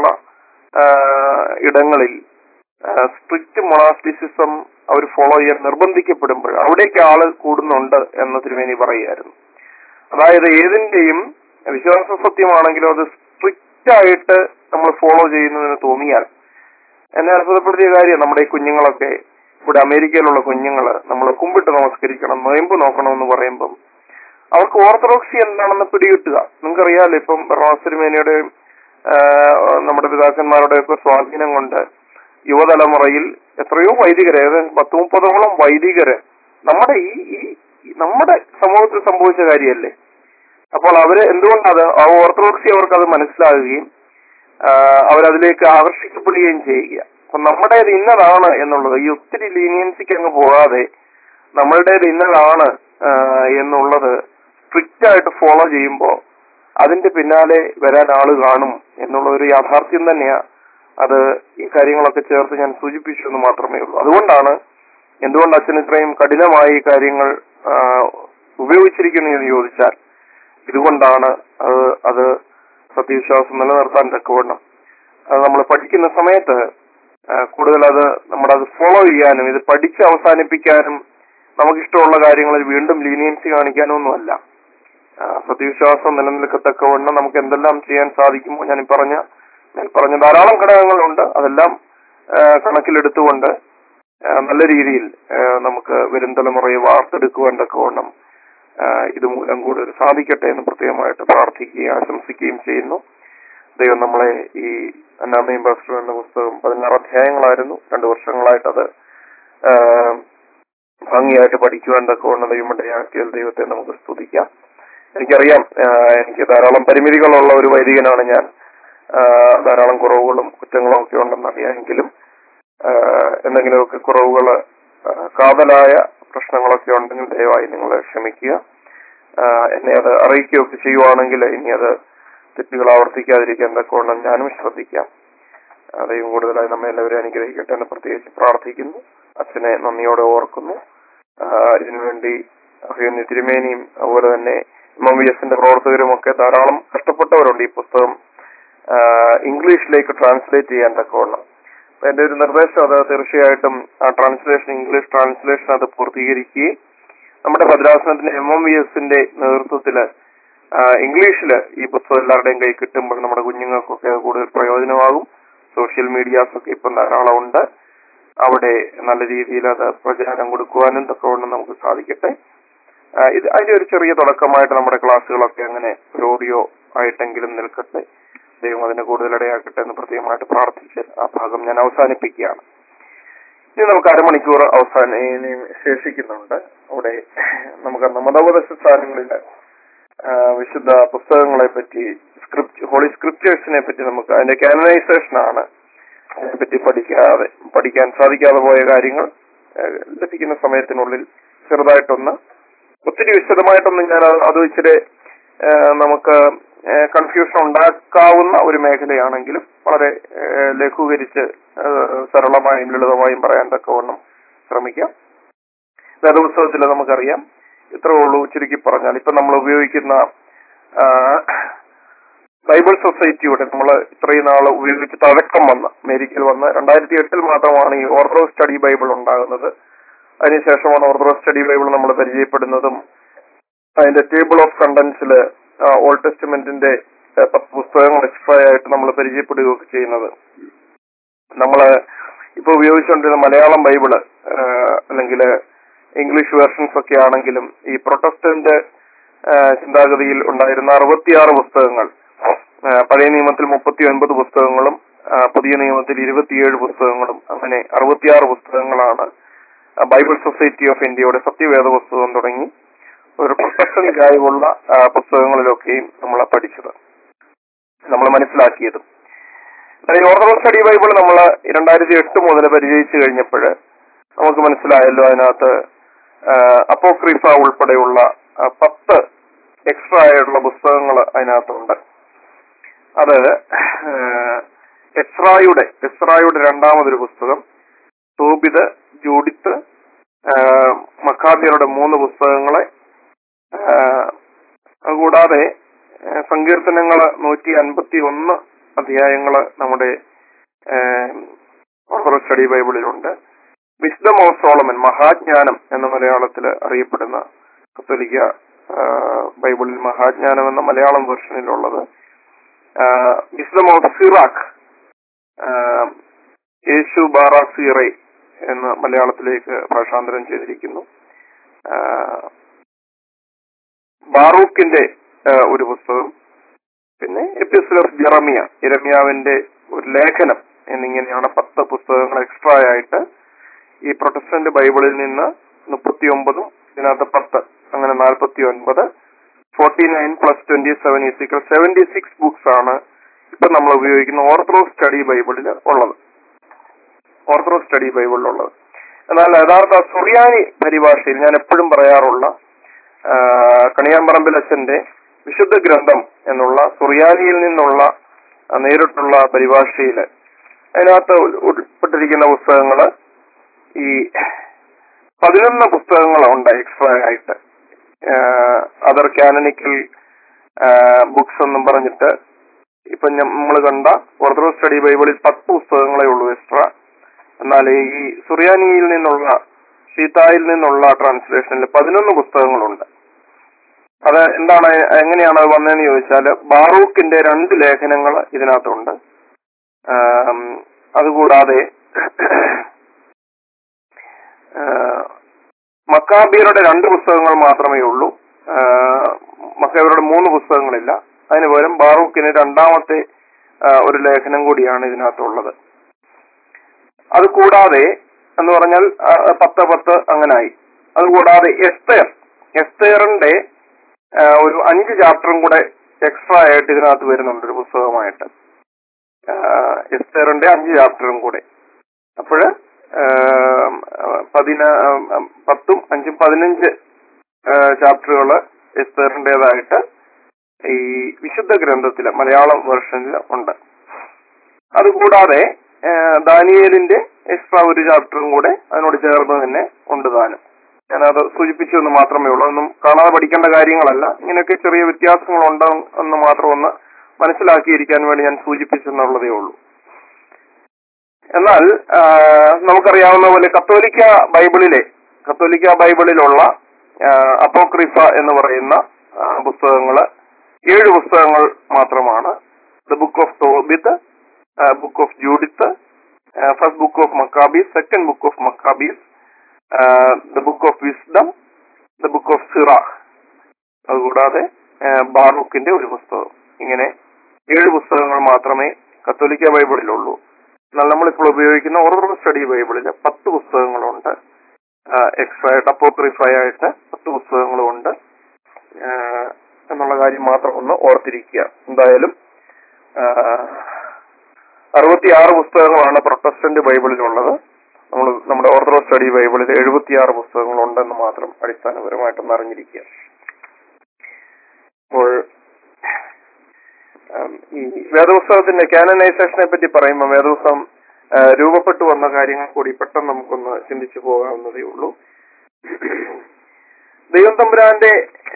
Speaker 1: ഇടങ്ങളിൽ സ്ട്രിക്റ്റ് മൊണാസ്റ്റിസിസം അവർ ഫോളോ ചെയ്യാൻ നിർബന്ധിക്കപ്പെടുമ്പോൾ അവിടേക്ക് ആള് കൂടുന്നുണ്ട് എന്ന് തിരുമേനി പറയുമായിരുന്നു. അതായത് ഏതിന്റെയും വിശ്വാസ സത്യമാണെങ്കിലും അത് സ്ട്രിക്റ്റ് ആയിട്ട് നമ്മൾ ഫോളോ ചെയ്യുന്നതിന് തോന്നിയാൽ, എന്നെ അത്ഭുതപ്പെടുത്തിയ കാര്യം നമ്മുടെ ഈ കുഞ്ഞുങ്ങളൊക്കെ, ഇവിടെ അമേരിക്കയിലുള്ള കുഞ്ഞുങ്ങള് നമ്മൾ കുമ്പിട്ട് നമസ്കരിക്കണം, നോയമ്പ് നോക്കണമെന്ന് പറയുമ്പം അവർക്ക് ഓർത്തഡോക്സി എന്താണെന്ന് പിടികിട്ടുക. നിങ്ങൾക്കറിയാലോ, ഇപ്പം തിരുമേനിയുടെയും നമ്മുടെ പിതാക്കന്മാരുടെ ഒക്കെ സ്വാധീനം കൊണ്ട് യുവതലമുറയിൽ എത്രയോ വൈദികര്, ഏകദേശം പത്ത് മുപ്പതോളം വൈദികര് നമ്മുടെ ഈ ഈ നമ്മുടെ സമൂഹത്തിൽ സംഭവിച്ച കാര്യമല്ലേ. അപ്പോൾ അവര് എന്തുകൊണ്ടത് ആ ഓർത്തഡോക്സി അവർക്ക് അത് മനസ്സിലാകുകയും അവരതിലേക്ക് ആകർഷിക്കപ്പെടുകയും ചെയ്യുക. അപ്പൊ നമ്മുടേത് ഇന്നതാണ് എന്നുള്ളത്, ഈ ഒത്തിരി ലീനിയൻസിക്ക് അങ്ങ് പോകാതെ നമ്മളുടേത് ഇന്നതാണ് എന്നുള്ളത് സ്ട്രിക്റ്റ് ആയിട്ട് ഫോളോ ചെയ്യുമ്പോൾ അതിന്റെ പിന്നാലെ വരാൻ ആള് കാണും എന്നുള്ള ഒരു യാഥാർത്ഥ്യം തന്നെയാ. അത് ഈ കാര്യങ്ങളൊക്കെ ചേർത്ത് ഞാൻ സൂചിപ്പിച്ചു എന്ന് മാത്രമേ ഉള്ളൂ. അതുകൊണ്ടാണ് എന്തുകൊണ്ട് അച്ഛൻ ഇത്രയും കഠിനമായി ഈ കാര്യങ്ങൾ ഉപയോഗിച്ചിരിക്കുന്നു എന്ന് ചോദിച്ചാൽ ഇതുകൊണ്ടാണ്. അത് അത് സത്യവിശ്വാസം നിലനിർത്താൻ തക്കവണ്ണം അത് നമ്മൾ പഠിക്കുന്ന സമയത്ത് കൂടുതൽ അത് നമ്മളത് ഫോളോ ചെയ്യാനും ഇത് പഠിച്ച് അവസാനിപ്പിക്കാനും നമുക്കിഷ്ടമുള്ള കാര്യങ്ങളിൽ വീണ്ടും ലീനിയൻസി കാണിക്കാനൊന്നുമല്ല. സത്യവിശ്വാസം നിലനിൽക്കത്തക്കവണ്ണം നമുക്ക് എന്തെല്ലാം ചെയ്യാൻ സാധിക്കുമോ, ഞാൻ പറഞ്ഞ ഞാൻ പറഞ്ഞ ധാരാളം ഘടകങ്ങളുണ്ട്. അതെല്ലാം കണക്കിലെടുത്തുകൊണ്ട് നല്ല രീതിയിൽ നമുക്ക് വരും തലമുറയെ വാർത്തെടുക്കുവാൻ തക്കവണ്ണം ഇതുമൂലം കൂടുതൽ സാധിക്കട്ടെ എന്ന് പ്രത്യേകമായിട്ട് പ്രാർത്ഥിക്കുകയും ആശംസിക്കുകയും ചെയ്യുന്നു. ദൈവം നമ്മളെ ഈ അന്നാമയും പാസ്റ്ററും എന്ന പുസ്തകം പതിനാറ് അധ്യായങ്ങളായിരുന്നു, രണ്ടു വർഷങ്ങളായിട്ട് അത് ഭംഗിയായിട്ട് പഠിക്കുവാൻ തക്കവണ്ണം ദൈവമിടയാക്കിയാൽ ദൈവത്തെ നമുക്ക് സ്തുതിക്കാം. എനിക്കറിയാം, എനിക്ക് ധാരാളം പരിമിതികളുള്ള ഒരു വൈദികനാണ് ഞാൻ. ധാരാളം കുറവുകളും കുറ്റങ്ങളും ഒക്കെ ഉണ്ടെന്നറിയാമെങ്കിലും എന്തെങ്കിലുമൊക്കെ കുറവുകള്, കാതലായ പ്രശ്നങ്ങളൊക്കെ ഉണ്ടെങ്കിൽ ദയവായി നിങ്ങൾ ക്ഷമിക്കുക. എന്നെ അത് അറിയിക്കുകയൊക്കെ ചെയ്യുവാണെങ്കിൽ ഇനി അത് തെറ്റുകൾ ആവർത്തിക്കാതിരിക്കാൻ തക്കവണ്ണം ഞാനും ശ്രദ്ധിക്കാം. ദൈവം കൂടുതലായി നമ്മെ എല്ലാവരും അനുഗ്രഹിക്കട്ടെ എന്ന് പ്രത്യേകിച്ച് പ്രാർത്ഥിക്കുന്നു. അച്ഛനെ നന്ദിയോടെ ഓർക്കുന്നു. ഇതിനുവേണ്ടി അഭിനന്ദ തിരുമേനിയും അതുപോലെ തന്നെ എം എം വി എസിന്റെ പ്രവർത്തകരും ഒക്കെ ധാരാളം കഷ്ടപ്പെട്ടവരുണ്ട് ഈ പുസ്തകം ഇംഗ്ലീഷിലേക്ക് ട്രാൻസ്ലേറ്റ് ചെയ്യാൻ തക്കവണ്ണം. എന്റെ ഒരു നിർദ്ദേശം അത് തീർച്ചയായിട്ടും ആ ട്രാൻസ്ലേഷൻ, ഇംഗ്ലീഷ് ട്രാൻസ്ലേഷൻ അത് പൂർത്തീകരിക്കുകയും നമ്മുടെ ഭദ്രാസനത്തിന്റെ എം എം വി എസിന്റെ നേതൃത്വത്തില് ഇംഗ്ലീഷില് ഈ പുസ്തകം എല്ലാവരുടെയും കൈ കിട്ടുമ്പോൾ നമ്മുടെ കുഞ്ഞുങ്ങൾക്കൊക്കെ അത് കൂടുതൽ പ്രയോജനമാകും. സോഷ്യൽ മീഡിയാസ് ഒക്കെ ഇപ്പം ധാരാളം ഉണ്ട്, അവിടെ നല്ല രീതിയിൽ അത് പ്രചാരം കൊടുക്കുവാനും തക്കവണ്ണം നമുക്ക് സാധിക്കട്ടെ. ഇത് അതിന്റെ ഒരു ചെറിയ തുടക്കമായിട്ട് നമ്മുടെ ക്ലാസ്സുകളൊക്കെ അങ്ങനെ ഒരു ഓഡിയോ ആയിട്ടെങ്കിലും നിൽക്കട്ടെ. ദൈവം അതിനെ കൂടുതൽ ഇടയാക്കട്ടെ എന്ന് പ്രത്യേകമായിട്ട് പ്രാർത്ഥിച്ച് ആ ഭാഗം ഞാൻ അവസാനിപ്പിക്കുകയാണ്. ഇനി നമുക്ക് അരമണിക്കൂർ അവസാന ശേഷിക്കുന്നുണ്ട്. അവിടെ നമുക്ക് മതോപദേശ സ്ഥാനങ്ങളില് വിശുദ്ധ പുസ്തകങ്ങളെ പറ്റി, സ്ക്രിപ്റ്റ് ഹോളി സ്ക്രിപ്റ്റേഴ്സിനെ പറ്റി നമുക്ക് അതിന്റെ കാനനൈസേഷനാണ് അതിനെപ്പറ്റി പഠിക്കാതെ പഠിക്കാൻ സാധിക്കാതെ പോയ കാര്യങ്ങൾ ലഭിക്കുന്ന സമയത്തിനുള്ളിൽ ചെറുതായിട്ടൊന്ന്, ഒത്തിരി വിശദമായിട്ടൊന്നും ഞാൻ അത് ഇച്ചിരി നമുക്ക് കൺഫ്യൂഷൻ ഉണ്ടാക്കാവുന്ന ഒരു മേഖലയാണെങ്കിലും വളരെ ലഘൂകരിച്ച് സരളമായും ലളിതമായും പറയാൻ തക്കവണ്ണം ശ്രമിക്കാം. വേദപുസ്തകത്തിൽ നമുക്കറിയാം, ഇത്രേ ഉള്ളൂ ചുരുക്കി പറഞ്ഞാൽ. ഇപ്പൊ നമ്മൾ ഉപയോഗിക്കുന്ന ബൈബിൾ സൊസൈറ്റിയുടെ നമ്മൾ ഇത്രയും നാൾ ഉപയോഗിച്ച് തഴക്കം വന്ന അമേരിക്കയിൽ വന്ന് രണ്ടായിരത്തി എട്ടിൽ മാത്രമാണ് ഈ ഓർത്തഡോക്സ് സ്റ്റഡി ബൈബിൾ ഉണ്ടാകുന്നത്. അതിനുശേഷമാണ് ഓർത്തഡോക്സ് സ്റ്റഡി ബൈബിൾ നമ്മൾ പരിചയപ്പെടുന്നതും അതിന്റെ ടേബിൾ ഓഫ് കണ്ടന്റ്സില് ഓൾഡ് ടെസ്റ്റ്മെന്റിന്റെ പത്ത് പുസ്തകങ്ങൾ എക്സ്ട്രാ ആയിട്ട് നമ്മൾ പരിചയപ്പെടുകയൊക്കെ ചെയ്യുന്നത്. നമ്മള് ഇപ്പൊ ഉപയോഗിച്ചുകൊണ്ടിരുന്ന മലയാളം ബൈബിള് അല്ലെങ്കിൽ ഇംഗ്ലീഷ് വേർഷൻസ് ഒക്കെ ആണെങ്കിലും ഈ പ്രൊട്ടസ്റ്റന്റ് ചിന്താഗതിയിൽ ഉണ്ടായിരുന്ന അറുപത്തിയാറ് പുസ്തകങ്ങൾ, പഴയ നിയമത്തിൽ മുപ്പത്തി ഒൻപത് പുസ്തകങ്ങളും പുതിയ നിയമത്തിൽ ഇരുപത്തിയേഴ് പുസ്തകങ്ങളും, അങ്ങനെ അറുപത്തിയാറ് പുസ്തകങ്ങളാണ് ബൈബിൾ സൊസൈറ്റി ഓഫ് ഇന്ത്യയുടെ സത്യവേദ പുസ്തകം തുടങ്ങി ഒരു പ്രൊട്ടക്ഷനിലായുള്ള പുസ്തകങ്ങളിലൊക്കെയും നമ്മൾ പഠിച്ചത്, നമ്മൾ മനസ്സിലാക്കിയതും. ഈ ഓർത്തഡോക്സ് സ്റ്റഡി ബൈബിൾ നമ്മൾ രണ്ടായിരത്തി എട്ട് മുതൽ പരിചയിച്ചു കഴിഞ്ഞപ്പോൾ നമുക്ക് മനസ്സിലായല്ലോ അതിനകത്ത് അപ്പോക്രിഫ ഉൾപ്പെടെയുള്ള പത്ത് എക്സ്ട്രാ ആയിട്ടുള്ള പുസ്തകങ്ങൾ അതിനകത്തുണ്ട്. അത് എസ്രായുടെ എസ്രായുടെ രണ്ടാമതൊരു പുസ്തകം, തോബിത്, ജൂഡിത്ത്, മക്കാബിയരുടെ മൂന്ന് പുസ്തകങ്ങളെ, അതുകൂടാതെ സങ്കീർത്തനങ്ങള് നൂറ്റി അൻപത്തി ഒന്ന് അധ്യായങ്ങള് നമ്മുടെ ഓർത്തഡോക്സ് സ്റ്റഡി ബൈബിളിലുണ്ട്. വിസ്ഡം ഓഫ് സോളമൻ, മഹാജ്ഞാനം എന്ന മലയാളത്തിൽ അറിയപ്പെടുന്ന കത്തോലിക്ക ബൈബിളിൽ മഹാജ്ഞാനം എന്ന മലയാളം വെർഷനിലുള്ളത്. വിസ്ഡം ഓഫ് സിറാഖ്, യേശു ബാറ സീറേ എന്ന് മലയാളത്തിലേക്ക് ഭാഷാന്തരം ചെയ്തിരിക്കുന്നു. ബാറൂക്കിന്റെ ഒരു പുസ്തകം, പിന്നെ എപ്പിസ്റ്റൽ ഓഫ് ജെറമിയ, യെരമ്യാവിന്റെ ഒരു ലേഖനം എന്നിങ്ങനെയാണ് പത്ത് പുസ്തകങ്ങൾ എക്സ്ട്രാ ആയിട്ട് ഈ പ്രൊട്ടസ്റ്റന്റ് ബൈബിളിൽ നിന്ന് മുപ്പത്തി ഒമ്പതും ഇതിനകത്ത് പത്ത്, അങ്ങനെ നാൽപ്പത്തി ഒൻപത്. Forty nine plus twenty seven is equal seventy six books ആണ് ഇപ്പൊ നമ്മൾ ഉപയോഗിക്കുന്ന ഓർത്തഡോക്സ് സ്റ്റഡി ബൈബിളിൽ ഉള്ളത് ഓർത്തഡോക്സ് സ്റ്റഡി ബൈബിളിലുള്ളത്. എന്നാൽ യഥാർത്ഥ സുറിയാനി പരിഭാഷയിൽ ഞാൻ എപ്പോഴും പറയാറുള്ള കണിയാമ്പറമ്പിൽ അച്ഛന്റെ വിശുദ്ധ ഗ്രന്ഥം എന്നുള്ള സുറിയാനിയിൽ നിന്നുള്ള നേരിട്ടുള്ള പരിഭാഷയില് അതിനകത്ത് ഉൾപ്പെട്ടിരിക്കുന്ന പുസ്തകങ്ങള് ഈ പതിനൊന്ന് പുസ്തകങ്ങളുണ്ട് എക്സ്ട്രാ ആയിട്ട്. അതർ കാനനിക്കൽ ബുക്സ് എന്നും പറഞ്ഞിട്ട് ഇപ്പൊ നമ്മൾ കണ്ട ഓർത്തഡോക്സ് സ്റ്റഡി ബൈബിളിൽ പത്ത് പുസ്തകങ്ങളേ ഉള്ളൂ എക്സ്ട്രാ. എന്നാൽ ഈ സുറിയാനിയിൽ നിന്നുള്ള ഷീതായിൽ നിന്നുള്ള ട്രാൻസ്ലേഷനിൽ പതിനൊന്ന് പുസ്തകങ്ങളുണ്ട്. അത് എന്താണ്, എങ്ങനെയാണ് അത് വന്നതെന്ന് ചോദിച്ചാല് ബാറൂക്കിന്റെ രണ്ട് ലേഖനങ്ങൾ ഇതിനകത്തുണ്ട്. അതുകൂടാതെ മക്കാബിയരുടെ രണ്ട് പുസ്തകങ്ങൾ മാത്രമേ ഉള്ളൂ, മക്കാബിയരുടെ മൂന്ന് പുസ്തകങ്ങളില്ല. അതിന് പകരം ബാറൂക്കിന് രണ്ടാമത്തെ ഒരു ലേഖനം കൂടിയാണ് ഇതിനകത്തുള്ളത്. അതുകൂടാതെ എന്ന് പറഞ്ഞാൽ പത്ത് പത്ത് അങ്ങനായി. അതുകൂടാതെ എസ്തേർ എസ്തേറിന്റെ ഒരു അഞ്ച് ചാപ്റ്ററും കൂടെ എക്സ്ട്രാ ആയിട്ട് ഇതിനകത്ത് വരുന്നുണ്ട് ഒരു പുസ്തകമായിട്ട്. എസ്തേറിന്റെ അഞ്ച് ചാപ്റ്ററും കൂടെ. അപ്പോഴ് പതിന പത്തും അഞ്ചും പതിനഞ്ച് ചാപ്റ്ററുകള് എസ്തേറിന്റേതായിട്ട് ഈ വിശുദ്ധ ഗ്രന്ഥത്തില് മലയാളം വെർഷനിൽ ഉണ്ട്. അതുകൂടാതെ ദാനിയേലിന്റെ എക്സ്ട്രാ ഒരു ചാപ്റ്ററും കൂടെ അതിനോട് ചേർന്ന് തന്നെ ഉണ്ട് താനും. ഞാനത് സൂചിപ്പിച്ചു എന്ന് മാത്രമേ ഉള്ളൂ. ഒന്നും കാണാതെ പഠിക്കേണ്ട കാര്യങ്ങളല്ല. ഇങ്ങനെയൊക്കെ ചെറിയ വ്യത്യാസങ്ങൾ ഉണ്ടാവും എന്ന് മാത്രം ഒന്ന് മനസ്സിലാക്കിയിരിക്കാൻ വേണ്ടി ഞാൻ സൂചിപ്പിച്ചെന്നുള്ളതേ ഉള്ളൂ. എന്നാൽ നമുക്കറിയാവുന്ന പോലെ കത്തോലിക്ക ബൈബിളിലെ കത്തോലിക്ക ബൈബിളിലുള്ള അപ്പോക്രിഫ എന്ന് പറയുന്ന പുസ്തകങ്ങള് ഏഴ് പുസ്തകങ്ങൾ മാത്രമാണ്. The book of Tobit, book of Judith, first book of Maccabees, second book of Maccabees, the book of wisdom, the book of Sirach, അതുകൂടാതെ ബാറൂക്കിന്റെ ഒരു പുസ്തകം. ഇങ്ങനെ ഏഴ് പുസ്തകങ്ങൾ മാത്രമേ കത്തോലിക്ക ബൈബിളിലുള്ളൂ. എന്നാൽ നമ്മളിപ്പോൾ ഉപയോഗിക്കുന്ന ഓർത്തഡോക്സ് സ്റ്റഡി ബൈബിളില് പത്ത് പുസ്തകങ്ങളുണ്ട്. എക്സ്ട്രാ ആയിട്ട് അപ്പോക്രിഫൈ ആയിട്ട് പത്ത് പുസ്തകങ്ങളുമുണ്ട് എന്നുള്ള കാര്യം മാത്രം ഒന്ന് ഓർത്തിരിക്കുക. എന്തായാലും അറുപത്തിയാറ് പുസ്തകങ്ങളാണ് പ്രൊട്ടസ്റ്റന്റ് ബൈബിളിലുള്ളത്. നമ്മൾ നമ്മുടെ ഓർത്തഡോക്സ് സ്റ്റഡി ബൈബിളിൽ എഴുപത്തിയാറ് പുസ്തകങ്ങളുണ്ടെന്ന് മാത്രം അടിസ്ഥാനപരമായിട്ടൊന്ന് അറിഞ്ഞിരിക്കുക. അപ്പോൾ ഈ വേദപുസ്തകത്തിന്റെ കാനനൈസേഷനെ പറ്റി പറയുമ്പോൾ വേദപുസ്തകം രൂപപ്പെട്ടു വന്ന കാര്യങ്ങൾ കൂടി പെട്ടെന്ന് നമുക്കൊന്ന് ചിന്തിച്ചു പോകാവുന്നതേ ഉള്ളൂ. ദൈവം തമ്പുരാന്റെ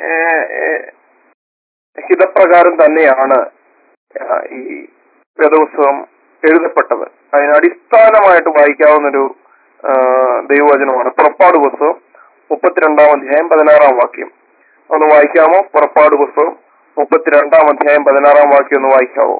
Speaker 1: ഹിതപ്രകാരം തന്നെയാണ് ഈ വേദപുസ്തകം എഴുതപ്പെട്ടത്. അതിന് അടിസ്ഥാനമായിട്ട് വായിക്കാവുന്നൊരു ദൈവവചനമാണ് പുറപ്പാട് പുസ്തകം മുപ്പത്തിരണ്ടാം അധ്യായം പതിനാറാം വാക്യം. ഒന്ന് വായിക്കാമോ? പുറപ്പാട് പുസ്തകം മുപ്പത്തിരണ്ടാം അധ്യായം പതിനാറാം വാക്യം ഒന്ന് വായിക്കാവോ?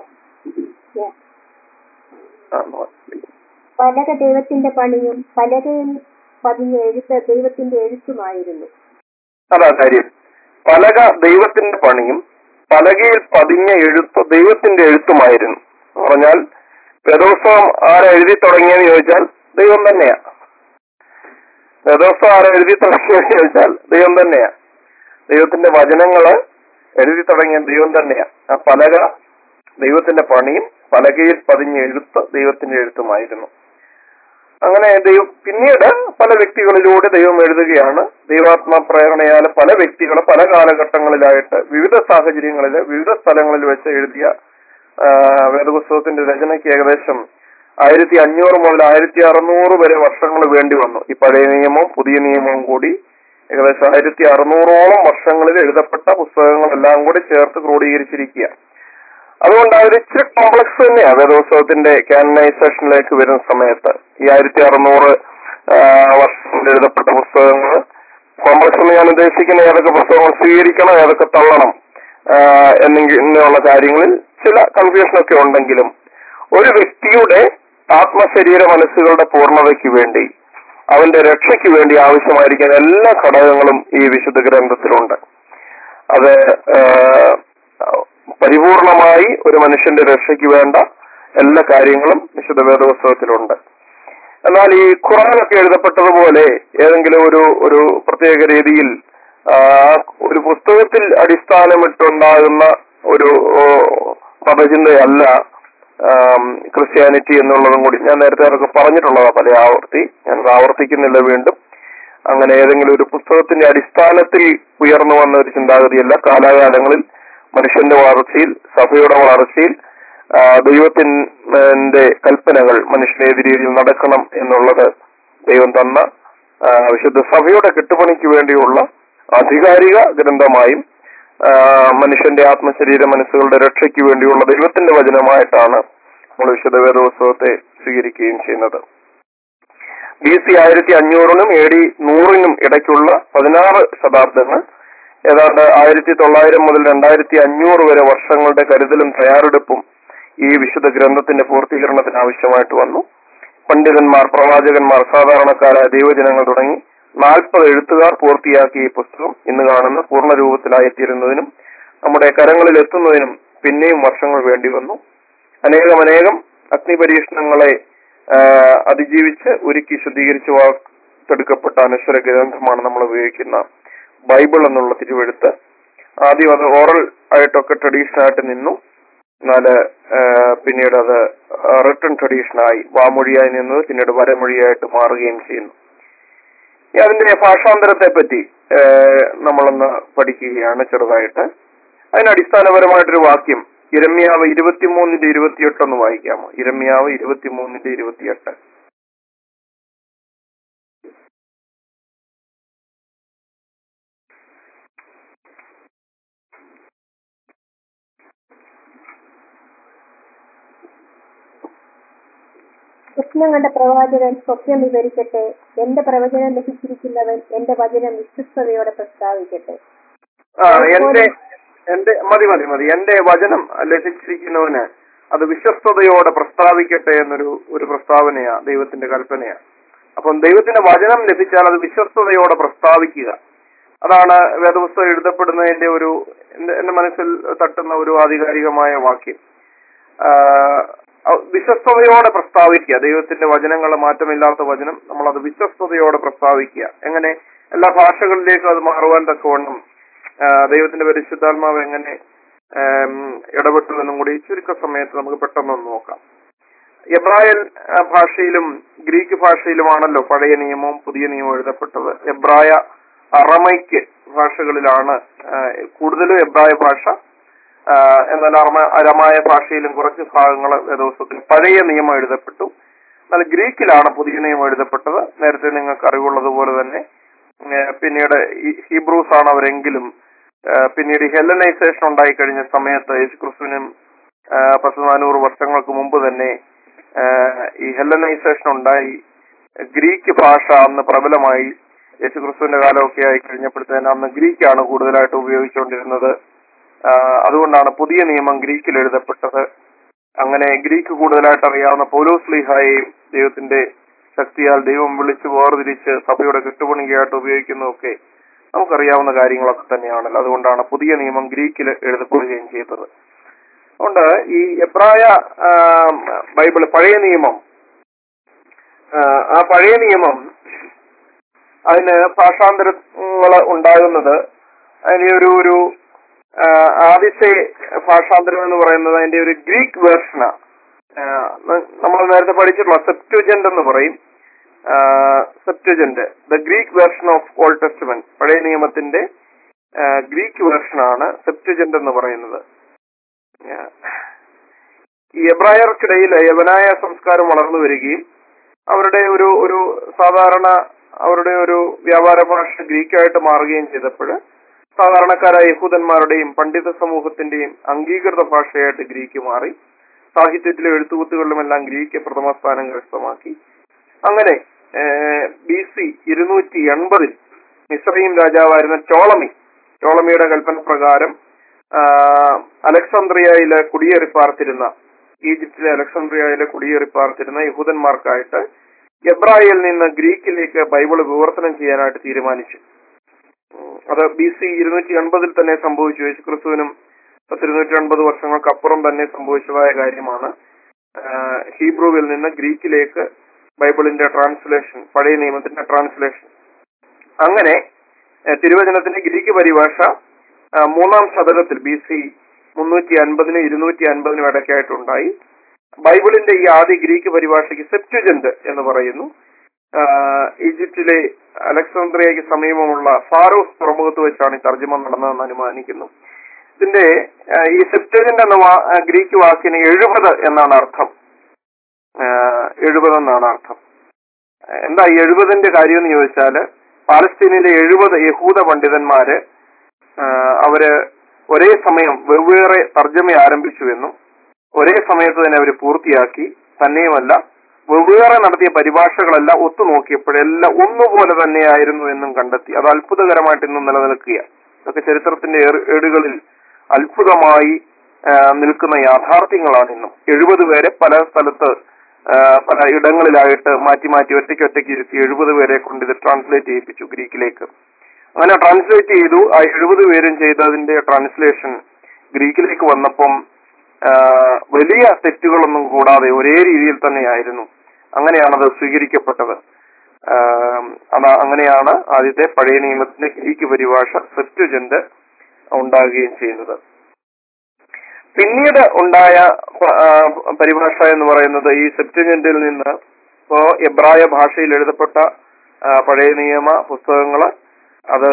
Speaker 2: പലക ദൈവത്തിന്റെ പണിയും പലകയിൽ പതിഞ്ഞ എഴുത്ത് ദൈവത്തിന്റെ എഴുത്തുമായിരുന്നു.
Speaker 1: അതാ കാര്യം. പലക ദൈവത്തിന്റെ പണിയും പലകയിൽ പതിഞ്ഞ എഴുത്ത് ദൈവത്തിന്റെ എഴുത്തുമായിരുന്നു. പറഞ്ഞാൽ വേദപുസ്തകം ആരെ എഴുതി തുടങ്ങിയെന്ന് ചോദിച്ചാൽ ദൈവം തന്നെയാ. വേദപുസ്തകം ആരെ എഴുതി തുടങ്ങിയെന്ന് ചോദിച്ചാൽ ദൈവം തന്നെയാ. ദൈവത്തിന്റെ വചനങ്ങള് എഴുതി തുടങ്ങിയ ദൈവം തന്നെയാ. ആ പലക ദൈവത്തിന്റെ പണിയും പലകയിൽ പതിഞ്ഞ എഴുത്ത് ദൈവത്തിന്റെ എഴുത്തുമായിരുന്നു. അങ്ങനെ ദൈവം പിന്നീട് പല വ്യക്തികളിലൂടെ ദൈവം എഴുതുകയാണ്. ദൈവാത്മ പ്രേരണയാൽ പല വ്യക്തികൾ പല കാലഘട്ടങ്ങളിലായിട്ട് വിവിധ സാഹചര്യങ്ങളിൽ വിവിധ സ്ഥലങ്ങളിൽ വെച്ച് എഴുതിയ വേദപുസ്തകത്തിന്റെ രചനയ്ക്ക് ഏകദേശം ആയിരത്തി അഞ്ഞൂറ് മുതൽ ആയിരത്തി അറുന്നൂറ് വരെ വർഷങ്ങൾ വേണ്ടി വന്നു. ഈ പഴയ നിയമവും പുതിയ നിയമവും കൂടി ഏകദേശം ആയിരത്തി അറുന്നൂറോളം വർഷങ്ങളിൽ എഴുതപ്പെട്ട പുസ്തകങ്ങളെല്ലാം കൂടി ചേർത്ത് ക്രോഡീകരിച്ചിരിക്കുക. അതുകൊണ്ട് അതൊരു ഇച്ചിരി കോംപ്ലക്സ് തന്നെയാണ് വേദപുസ്തകത്തിന്റെ കാനനൈസേഷനിലേക്ക് വരുന്ന സമയത്ത്. ഈ ആയിരത്തി അറുന്നൂറ് വർഷങ്ങളിൽ എഴുതപ്പെട്ട പുസ്തകങ്ങൾ കോംപ്ലക്സ് എന്ന് ഞാൻ ഉദ്ദേശിക്കുന്ന ഏതൊക്കെ പുസ്തകങ്ങൾ സ്വീകരിക്കണം, ഏതൊക്കെ തള്ളണം എന്നിങ്ങനെയുള്ള കാര്യങ്ങളിൽ ചില കൺഫ്യൂഷനൊക്കെ ഉണ്ടെങ്കിലും ഒരു വ്യക്തിയുടെ ആത്മശരീര മനസ്സുകളുടെ പൂർണ്ണതയ്ക്ക് വേണ്ടി, അവന്റെ രക്ഷയ്ക്ക് വേണ്ടി ആവശ്യമായിരിക്കുന്ന എല്ലാ ഘടകങ്ങളും ഈ വിശുദ്ധ ഗ്രന്ഥത്തിലുണ്ട്. അത് പരിപൂർണമായി ഒരു മനുഷ്യന്റെ രക്ഷയ്ക്ക് വേണ്ട എല്ലാ കാര്യങ്ങളും വിശുദ്ധ വേദപുസ്തകത്തിലുണ്ട്. എന്നാൽ ഈ ഖുർആനൊക്കെ എഴുതപ്പെട്ടതുപോലെ ഏതെങ്കിലും ഒരു ഒരു പ്രത്യേക രീതിയിൽ ഒരു പുസ്തകത്തിൽ അടിസ്ഥാനമിട്ടുണ്ടാകുന്ന ഒരു മതചിന്തയല്ല ക്രിസ്ത്യാനിറ്റി എന്നുള്ളതും കൂടി ഞാൻ നേരത്തെ അതൊക്കെ പറഞ്ഞിട്ടുള്ളതാണ് പല ആവർത്തി. ഞാൻ ആവർത്തിക്കുന്നില്ല വീണ്ടും. അങ്ങനെ ഏതെങ്കിലും ഒരു പുസ്തകത്തിന്റെ അടിസ്ഥാനത്തിൽ ഉയർന്നു വന്ന ഒരു ചിന്താഗതിയല്ല. കാലാകാലങ്ങളിൽ മനുഷ്യന്റെ വളർച്ചയിൽ, സഭയുടെ വളർച്ചയിൽ ദൈവത്തിന്റെ കൽപ്പനകൾ മനുഷ്യനേത് രീതിയിൽ നടക്കണം എന്നുള്ളത് ദൈവം തന്ന വിശുദ്ധ സഭയുടെ കെട്ടുപണിക്ക് വേണ്ടിയുള്ള ആധികാരിക ഗ്രന്ഥമായും മനുഷ്യന്റെ ആത്മശരീര മനസ്സുകളുടെ രക്ഷയ്ക്ക് വേണ്ടിയുള്ള ദൈവത്തിന്റെ വചനമായിട്ടാണ് നമ്മൾ വിശുദ്ധ വേദപുസ്തകത്തെ സ്വീകരിക്കുകയും ചെയ്യുന്നത്. ബി സി ആയിരത്തി അഞ്ഞൂറിനും എ ഡി നൂറിനും ഇടയ്ക്കുള്ള പതിനാറ് ശതാബ്ദങ്ങൾ, ഏതാണ്ട് ആയിരത്തി തൊള്ളായിരം മുതൽ രണ്ടായിരത്തി അഞ്ഞൂറ് വരെ വർഷങ്ങളുടെ കരുതലും തയ്യാറെടുപ്പും ഈ വിശുദ്ധ ഗ്രന്ഥത്തിന്റെ പൂർത്തീകരണത്തിന് ആവശ്യമായിട്ട് വന്നു. പണ്ഡിതന്മാർ, പ്രവാചകന്മാർ, സാധാരണക്കാരായ ദൈവജനങ്ങൾ തുടങ്ങി നാൽപ്പത് എഴുത്തുകാർ പൂർത്തിയാക്കിയ ഈ പുസ്തകം ഇന്ന് കാണുന്ന പൂർണ്ണ രൂപത്തിലായിത്തീരുന്നതിനും നമ്മുടെ കരങ്ങളിൽ എത്തുന്നതിനും പിന്നെയും വർഷങ്ങൾ വേണ്ടി വന്നു. അനേകം അനേകം അഗ്നിപരീക്ഷണങ്ങളെ അതിജീവിച്ച് ഒരുക്കി ശുദ്ധീകരിച്ച് വാർത്തെടുക്കപ്പെട്ട അനശ്വര ഗ്രന്ഥമാണ് നമ്മൾ ഉപയോഗിക്കുന്ന ബൈബിൾ എന്നുള്ള തിരുവെഴുത്ത്. ആദ്യം അത് ഓറൽ ആയിട്ടൊക്കെ ട്രഡീഷനായിട്ട് നിന്നു. എന്നാൽ പിന്നീട് അത് റിട്ടൺ ട്രഡീഷനായി, വാമൊഴിയായി നിന്നത് പിന്നീട് വരമൊഴിയായിട്ട് മാറുകയും ചെയ്യുന്നു. അതിന്റെ ഭാഷാന്തരത്തെ പറ്റി നമ്മളൊന്ന് പഠിക്കുകയാണ് ചെറുതായിട്ട്. അതിനടിസ്ഥാനപരമായിട്ടൊരു വാക്യം യിരെമ്യാവ് ഇരുപത്തിമൂന്നിന്റെ ഇരുപത്തിയെട്ട് ഒന്ന് വായിക്കാമോ? യിരെമ്യാവ് ഇരുപത്തിമൂന്നിന്റെ ഇരുപത്തിയെട്ട്.
Speaker 2: സ്വപ്നം കണ്ട പ്രവാചകൻ സ്വപ്നം വിവരിക്കട്ടെ. എന്റെ പ്രവചനം ലഭിച്ചിരിക്കുന്നവൻ എന്റെ വചനം വിശ്വസ്തയോടെ പ്രസ്താവിക്കട്ടെ.
Speaker 1: ആ എന്റെ എന്റെ മതി മതി മതി എന്റെ വചനം ലഭിച്ചിരിക്കുന്നവന് അത് വിശ്വസ്തയോടെ പ്രസ്താവിക്കട്ടെ എന്നൊരു ഒരു പ്രസ്താവനയാ, ദൈവത്തിന്റെ കൽപ്പനയാ. അപ്പം ദൈവത്തിന്റെ വചനം ലഭിച്ചാൽ അത് വിശ്വസ്തയോടെ പ്രസ്താവിക്കുക. അതാണ് വേദപുസ്തകം എഴുതപ്പെടുന്നതിന്റെ ഒരു എന്റെ മനസ്സിൽ തട്ടുന്ന ഒരു ആധികാരികമായ വാക്യം. വിശ്വസ്തയോടെ പ്രസ്താവിക്കുക. ദൈവത്തിന്റെ വചനങ്ങൾ, മാറ്റമില്ലാത്ത വചനം, നമ്മളത് വിശ്വസ്തയോടെ പ്രസ്താവിക്കുക. എങ്ങനെ എല്ലാ ഭാഷകളിലേക്കും അത് മാറുവാൻ തക്കവണ്ണം ദൈവത്തിന്റെ പരിശുദ്ധാത്മാവ് എങ്ങനെ ഇടപെട്ടു എന്നും കൂടി ചുരുക്ക സമയത്ത് നമുക്ക് പെട്ടെന്നൊന്ന് നോക്കാം. എബ്രായൻ ഭാഷയിലും ഗ്രീക്ക് ഭാഷയിലുമാണല്ലോ പഴയ നിയമവും പുതിയ നിയമവും എഴുതപ്പെട്ടത്. എബ്രായ, അറമൈക്ക് ഭാഷകളിലാണ് കൂടുതലും എബ്രായ ഭാഷ. എന്നാൽ അറമ അരമായ ഭാഷയിലും കുറച്ച് ഭാഗങ്ങൾ വേദപുസ്തകത്തിൽ പഴയ നിയമം എഴുതപ്പെട്ടു. എന്നാൽ ഗ്രീക്കിലാണ് പുതിയ നിയമം എഴുതപ്പെട്ടത്. നേരത്തെ നിങ്ങൾക്ക് അറിവുള്ളതുപോലെ തന്നെ പിന്നീട് ഹീബ്രൂസ് ആണ് അവരെങ്കിലും പിന്നീട് ഹെല്ലനൈസേഷൻ ഉണ്ടായി കഴിഞ്ഞ സമയത്ത് യേശുക്രിസ്തുവിനും പത്ത് നാനൂറ് വർഷങ്ങൾക്ക് മുമ്പ് തന്നെ ഈ ഹെല്ലനൈസേഷൻ ഉണ്ടായി. ഗ്രീക്ക് ഭാഷ അന്ന് പ്രബലമായി. യേശുക്രിസ്തുവിന്റെ കാലമൊക്കെ ആയി കഴിഞ്ഞപ്പോഴത്തേന് അന്ന് ഗ്രീക്കാണ് കൂടുതലായിട്ട് ഉപയോഗിച്ചുകൊണ്ടിരുന്നത്. അതുകൊണ്ടാണ് പുതിയ നിയമം ഗ്രീക്കിൽ എഴുതപ്പെട്ടത്. അങ്ങനെ ഗ്രീക്ക് കൂടുതലായിട്ട് അറിയാവുന്ന പൗലോസ്ലീഹായെയും ദൈവത്തിന്റെ ശക്തിയാൽ ദൈവം വിളിച്ച് വേർതിരിച്ച് സഭയുടെ കെട്ടുപണികയായിട്ട് ഉപയോഗിക്കുന്നതൊക്കെ നമുക്കറിയാവുന്ന കാര്യങ്ങളൊക്കെ തന്നെയാണല്ലോ. അതുകൊണ്ടാണ് പുതിയ നിയമം ഗ്രീക്കിൽ എഴുതപ്പെടുകയും ചെയ്തത്. അതുകൊണ്ട് ഈ എബ്രായ ബൈബിള്, പഴയ നിയമം, ആ പഴയ നിയമം അതിന് ഭാഷാന്തരങ്ങൾ ഉണ്ടാകുന്നത് അതിന് ഒരു ഒരു ആദ്യത്തെ ഭാഷാന്തരം എന്ന് പറയുന്നത് അതിന്റെ ഒരു ഗ്രീക്ക് വേർഷനാ. നമ്മൾ നേരത്തെ പഠിച്ചിട്ടുള്ള സെപ്റ്റുജന്റ് എന്ന് പറയും. Septuagint, the Greek version of old testament, പഴയ നിയമത്തിന്റെ ഗ്രീക്ക് വേർഷനാണ് സെപ്റ്റജന്റ് എന്ന് പറയുന്നത്. ഈ എബ്രായർക്കിടയിൽ യവനായ സംസ്കാരം വളർന്നു വരികയും അവരുടെ ഒരു ഒരു സാധാരണ അവരുടെ ഒരു വ്യാപാര ഭാഷ ഗ്രീക്കായിട്ട് മാറുകയും ചെയ്തപ്പോൾ സാധാരണക്കാരായ യഹൂദന്മാരുടെയും പണ്ഡിത സമൂഹത്തിന്റെയും അംഗീകൃത ഭാഷയായിട്ട് ഗ്രീക്ക് മാറി. സാഹിത്യത്തിലും എഴുത്തുകുത്തുകളിലുമെല്ലാം ഗ്രീക്ക് പ്രഥമ സ്ഥാനം കരസ്ഥമാക്കി. അങ്ങനെ ബി സി ഇരുന്നൂറ്റി എൺപതിൽ മിസ്രയീം രാജാവായിരുന്ന ടോളമി ടോളമിയുടെ കൽപ്പന പ്രകാരം അലക്സാന്ദ്രിയയിലെ കുടിയേറിപ്പാർത്തിരുന്ന ഈജിപ്തിലെ അലക്സാന്ദ്രിയയിലെ കുടിയേറിപ്പാർത്തിരുന്ന യഹൂദന്മാർക്കായിട്ട് എബ്രായയിൽ നിന്ന് ഗ്രീക്കിലേക്ക് ബൈബിള് വിവർത്തനം ചെയ്യാനായിട്ട് തീരുമാനിച്ചു. അത് ബി സി ഇരുന്നൂറ്റി എൺപതിൽ തന്നെ സംഭവിച്ചു. യേശു ക്രിസ്തുവിനും പത്തിരുന്നൂറ്റി എൺപത് വർഷങ്ങൾക്കപ്പുറം തന്നെ സംഭവിച്ചതായ കാര്യമാണ്. ഹീബ്രുവിൽ നിന്ന് ഗ്രീക്കിലേക്ക് ബൈബിളിന്റെ ട്രാൻസ്ലേഷൻ, പഴയ നിയമത്തിന്റെ ട്രാൻസ്ലേഷൻ. അങ്ങനെ തിരുവചനത്തിന്റെ ഗ്രീക്ക് പരിഭാഷ മൂന്നാം ശതകത്തിൽ ബി സി മുന്നൂറ്റി അൻപതിനും ഇരുന്നൂറ്റി അൻപതിനും ഇടയ്ക്കായിട്ടുണ്ടായി. ബൈബിളിന്റെ ഈ ആദ്യ ഗ്രീക്ക് പരിഭാഷയ്ക്ക് സെപ്റ്റുജന്റ് എന്ന് പറയുന്നു. ഈജിപ്തിലെ അലക്സാന്ദ്രിയയ്ക്ക് സമീപമുള്ള ഫാറോസ് തുറമുഖത്ത് വെച്ചാണ് ഈ തർജ്ജമ നടന്നതെന്ന് അനുമാനിക്കുന്നു. ഇതിന്റെ ഈ സെപ്റ്റുജന്റ് എന്ന ഗ്രീക്ക് വാക്കിന് എഴുപത് എന്നാണ് അർത്ഥം. എഴുപത് എന്നാണ് അർത്ഥം. എന്താ ഈ എഴുപതിന്റെ കാര്യം എന്ന് ചോദിച്ചാല്, പാലസ്തീനിലെ എഴുപത് യഹൂദ പണ്ഡിതന്മാര് അവര് ഒരേ സമയം വെവ്വേറെ തർജ്ജമ ആരംഭിച്ചുവെന്നും ഒരേ സമയത്ത് തന്നെ അവർ പൂർത്തിയാക്കി, തന്നെയുമല്ല വെവ്വേറെ നടത്തിയ പരിഭാഷകളെല്ലാം ഒത്തുനോക്കിയപ്പോഴെല്ലാം ഒന്നുപോലെ തന്നെയായിരുന്നു എന്നും കണ്ടെത്തി. അത് അത്ഭുതകരമായിട്ട് ഇന്നും നിലനിൽക്കുക. ഇതൊക്കെ ചരിത്രത്തിന്റെ ഏടുകളിൽ അത്ഭുതമായി നിൽക്കുന്ന യാഥാർത്ഥ്യങ്ങളാണ് ഇന്നും. എഴുപത് പേരെ പല സ്ഥലത്ത് പല ഇടങ്ങളിലായിട്ട് മാറ്റി മാറ്റി ഒറ്റയ്ക്ക് ഒറ്റയ്ക്ക് ഇരുത്തി എഴുപത് പേരെ കൊണ്ട് ഇത് ട്രാൻസ്ലേറ്റ് ചെയ്യിപ്പിച്ചു ഗ്രീക്കിലേക്ക്. അങ്ങനെ ട്രാൻസ്ലേറ്റ് ചെയ്തു. ആ എഴുപത് പേരും ചെയ്തതിന്റെ ട്രാൻസ്ലേഷൻ ഗ്രീക്കിലേക്ക് വന്നപ്പം വലിയ തെറ്റുകളൊന്നും കൂടാതെ ഒരേ രീതിയിൽ തന്നെയായിരുന്നു. അങ്ങനെയാണത് സ്വീകരിക്കപ്പെട്ടത്. അത് അങ്ങനെയാണ് ആദ്യത്തെ പഴയ നിയമത്തിന്റെ ഗ്രീക്ക് പരിഭാഷ സെപ്റ്റുജന്റ് ഉണ്ടാകുകയും ചെയ്യുന്നത്. പിന്നീട് ഉണ്ടായ പരിഭാഷ എന്ന് പറയുന്നത് ഈ സെപ്റ്റുജന്റിൽ നിന്ന് ഇപ്പോ എബ്രായ ഭാഷയിൽ എഴുതപ്പെട്ട പഴയ നിയമ പുസ്തകങ്ങള് അത്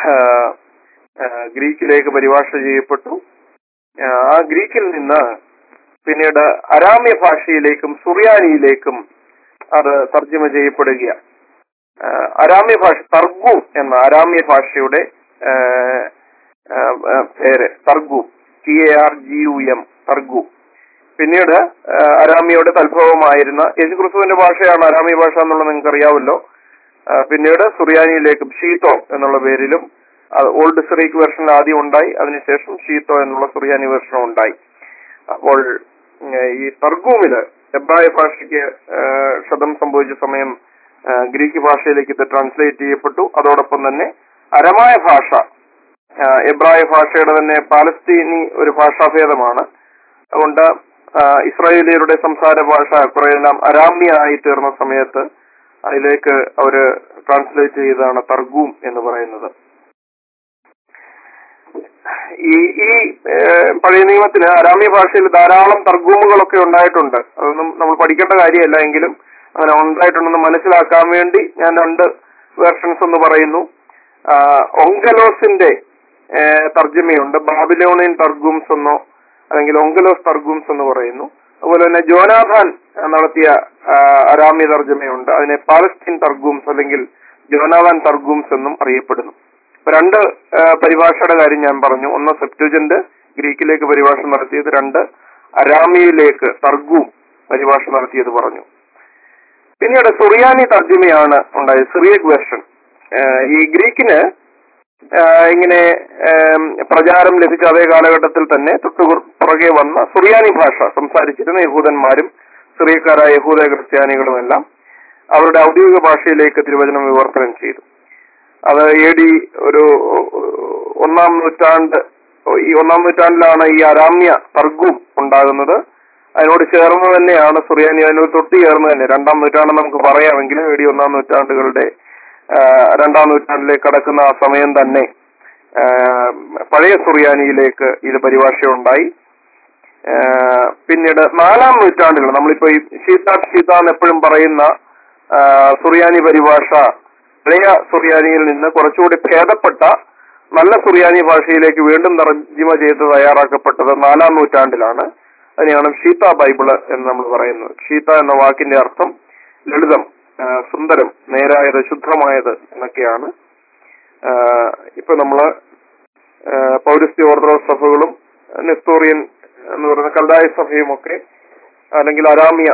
Speaker 1: ഗ്രീക്കിലേക്ക് പരിഭാഷ ചെയ്യപ്പെട്ടു. ആ ഗ്രീക്കിൽ നിന്ന് പിന്നീട് അരാമ്യ ഭാഷയിലേക്കും സുറിയാനിയിലേക്കും അത് തർജ്ജമ ചെയ്യപ്പെടുകയാണ്. അരാമ്യ ഭാഷ തർഗൂം എന്ന അരാമ്യ ഭാഷയുടെ പേര് Targum, T A R G U M, Targum. പിന്നീട് അരാമ്യയുടെ തൽഭവമായിരുന്ന യേശുക്രിസ്തുവിന്റെ ഭാഷയാണ് അരാമ്യ ഭാഷ എന്നുള്ളത് നിങ്ങൾക്ക് അറിയാമല്ലോ. പിന്നീട് സുറിയാനിയിലേക്കും ഷീത്തോ എന്നുള്ള പേരിലും ഓൾഡ് സിറിയക് വെർഷൻ ആദ്യം ഉണ്ടായി. അതിനുശേഷം ഷീത്തോ എന്നുള്ള സുറിയാനി വെർഷനും ഉണ്ടായി. അപ്പോൾ ഈ തർഗൂമില് എബ്രായ ഭാഷയ്ക്ക് ക്ഷതം സംഭവിച്ച സമയം ഗ്രീക്ക് ഭാഷയിലേക്ക് ഇത് ട്രാൻസ്ലേറ്റ് ചെയ്യപ്പെട്ടു. അതോടൊപ്പം തന്നെ അരമായ ഭാഷ എബ്രായ ഭാഷയുടെ തന്നെ പാലസ്തീനി ഒരു ഭാഷാഭേദമാണ്. അതുകൊണ്ട് ഇസ്രായേലിയരുടെ സംസാര ഭാഷ കുറെയെല്ലാം അരാമ്യ ആയി തീർന്ന സമയത്ത് അതിലേക്ക് അവര് ട്രാൻസ്ലേറ്റ് ചെയ്തതാണ് തർഗൂം എന്ന് പറയുന്നത്. ഈ ഈ പഴയ നിയമത്തിന് അരാമ്യ ഭാഷയിൽ ധാരാളം തർഗൂമുകളൊക്കെ ഉണ്ടായിട്ടുണ്ട്. അതൊന്നും നമ്മൾ പഠിക്കേണ്ട കാര്യമല്ല, എങ്കിലും അങ്ങനെ ഉണ്ടായിട്ടുണ്ടെന്ന് മനസ്സിലാക്കാൻ വേണ്ടി ഞാൻ രണ്ട് വേർഷൻസ് എന്ന് പറയുന്നു. ഒങ്കലോസിന്റെ തർജ്ജമയുണ്ട്, ബാബിലോണിയൻ തർഗൂംസ് എന്നോ അല്ലെങ്കിൽ ഒങ്കലോസ് തർഗൂംസ് എന്ന് പറയുന്നു. അതുപോലെ തന്നെ ജോനാഥാൻ നടത്തിയ അരാമ്യ തർജ്ജമയുണ്ട്, അതിനെ പാലസ്തീൻ തർഗൂംസ് അല്ലെങ്കിൽ ജോനാഥാൻ തർഗൂംസ് എന്നും അറിയപ്പെടുന്നു. ഇപ്പൊ രണ്ട് പരിഭാഷയുടെ കാര്യം ഞാൻ പറഞ്ഞു. ഒന്ന് സെപ്റ്റുജന്റ് ഗ്രീക്കിലേക്ക് പരിഭാഷ നടത്തിയത്, രണ്ട് അരാമിയിലേക്ക് തർഗൂം പരിഭാഷ നടത്തിയത് പറഞ്ഞു. പിന്നീട് സുറിയാനി തർജ്ജമയാണ് ഉണ്ടായത്, സിറിയക് വെർഷൻ. ഈ ഗ്രീക്കിന് ഇങ്ങനെ പ്രചാരം ലഭിച്ച അതേ കാലഘട്ടത്തിൽ തന്നെ തൊട്ടു പുറകെ വന്ന സുറിയാനി ഭാഷ സംസാരിച്ചിരുന്ന യഹൂദന്മാരും സിറിയക്കാരായ യഹൂദ ക്രിസ്ത്യാനികളുമെല്ലാം അവരുടെ ഔദ്യോഗിക ഭാഷയിലേക്ക് തിരുവചനം വിവർത്തനം ചെയ്തു. അത് എ ഡി ഒരു ഒന്നാം നൂറ്റാണ്ട് ഈ ഒന്നാം നൂറ്റാണ്ടിലാണ് ഈ അരാമ്യ തർഗൂം ഉണ്ടാകുന്നത്. അതിനോട് ചേർന്ന് തന്നെയാണ് സുറിയാനി, അതിനോട് തൊട്ട് ചേർന്ന് തന്നെ രണ്ടാം നൂറ്റാണ്ട് നമുക്ക് പറയാമെങ്കിലും എ ഡി ഒന്നാം നൂറ്റാണ്ടുകളുടെ രണ്ടാം നൂറ്റാണ്ടിലേക്ക് കടക്കുന്ന ആ സമയം തന്നെ പഴയ സുറിയാനിയിലേക്ക് ഇത് പരിഭാഷയുണ്ടായി. പിന്നീട് നാലാം നൂറ്റാണ്ടിൽ നമ്മളിപ്പോ ഈ ഷീത്ത ഷീത്ത എന്ന് എപ്പോഴും പറയുന്ന സുറിയാനി പരിഭാഷ പഴയ സുറിയാനിയിൽ നിന്ന് കുറച്ചുകൂടി ഭേദപ്പെട്ട നല്ല സുറിയാനി ഭാഷയിലേക്ക് വീണ്ടും തർജ്ജിമ ചെയ്ത് തയ്യാറാക്കപ്പെട്ടത് നാലാം നൂറ്റാണ്ടിലാണ്. അതിനെയാണ് ഷീത്ത ബൈബിള് എന്ന് നമ്മൾ പറയുന്നത്. ഷീത്ത എന്ന വാക്കിന്റെ അർത്ഥം ലളിതം, സുന്ദരം, നേരായത്, ശുദ്ധമായത് എന്നൊക്കെയാണ്. ഇപ്പൊ നമ്മള് പൗരസ്ത്യ ഓർത്തഡോക്സ് സഭകളും നെസ്തോറിയൻ എന്ന് പറയുന്ന കൽദായ സഭയും ഒക്കെ, അല്ലെങ്കിൽ അരാമിയ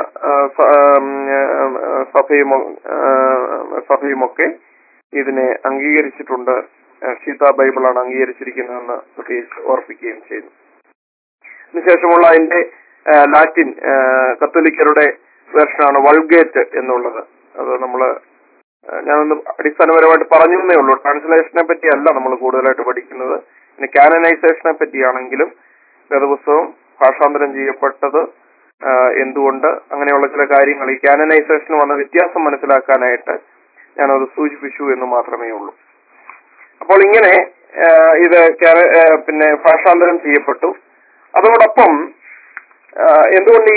Speaker 1: സഭയും സഭയുമൊക്കെ ഇതിനെ അംഗീകരിച്ചിട്ടുണ്ട്. ഷീത്ത ബൈബിളാണ് അംഗീകരിച്ചിരിക്കുന്നതെന്ന് പ്രത്യേകിച്ച് ഓർപ്പിക്കുകയും ചെയ്തു. അതിനുശേഷമുള്ള അതിന്റെ ലാറ്റിൻ കത്തോലിക്കരുടെ വേർഷനാണ് വൾഗേറ്റ് എന്നുള്ളത്. അത് നമ്മള് ഞാനൊന്ന് അടിസ്ഥാനപരമായിട്ട് പറഞ്ഞേ ഉള്ളൂ. ട്രാൻസ്ലേഷനെ പറ്റി അല്ല നമ്മൾ കൂടുതലായിട്ട് പഠിക്കുന്നത്. പിന്നെ കാനനൈസേഷനെ പറ്റിയാണെങ്കിലും വേദപുസ്തകം ഭാഷാന്തരം ചെയ്യപ്പെട്ടത് എന്തുകൊണ്ട്, അങ്ങനെയുള്ള ചില കാര്യങ്ങൾ ഈ കാനനൈസേഷന് വന്ന വ്യത്യാസം മനസ്സിലാക്കാനായിട്ട് ഞാനത് സൂചിപ്പിച്ചു എന്ന് മാത്രമേ ഉള്ളൂ. അപ്പോൾ ഇങ്ങനെ ഇത് പിന്നെ ഭാഷാന്തരം ചെയ്യപ്പെട്ടു. അതോടൊപ്പം എന്തുകൊണ്ട്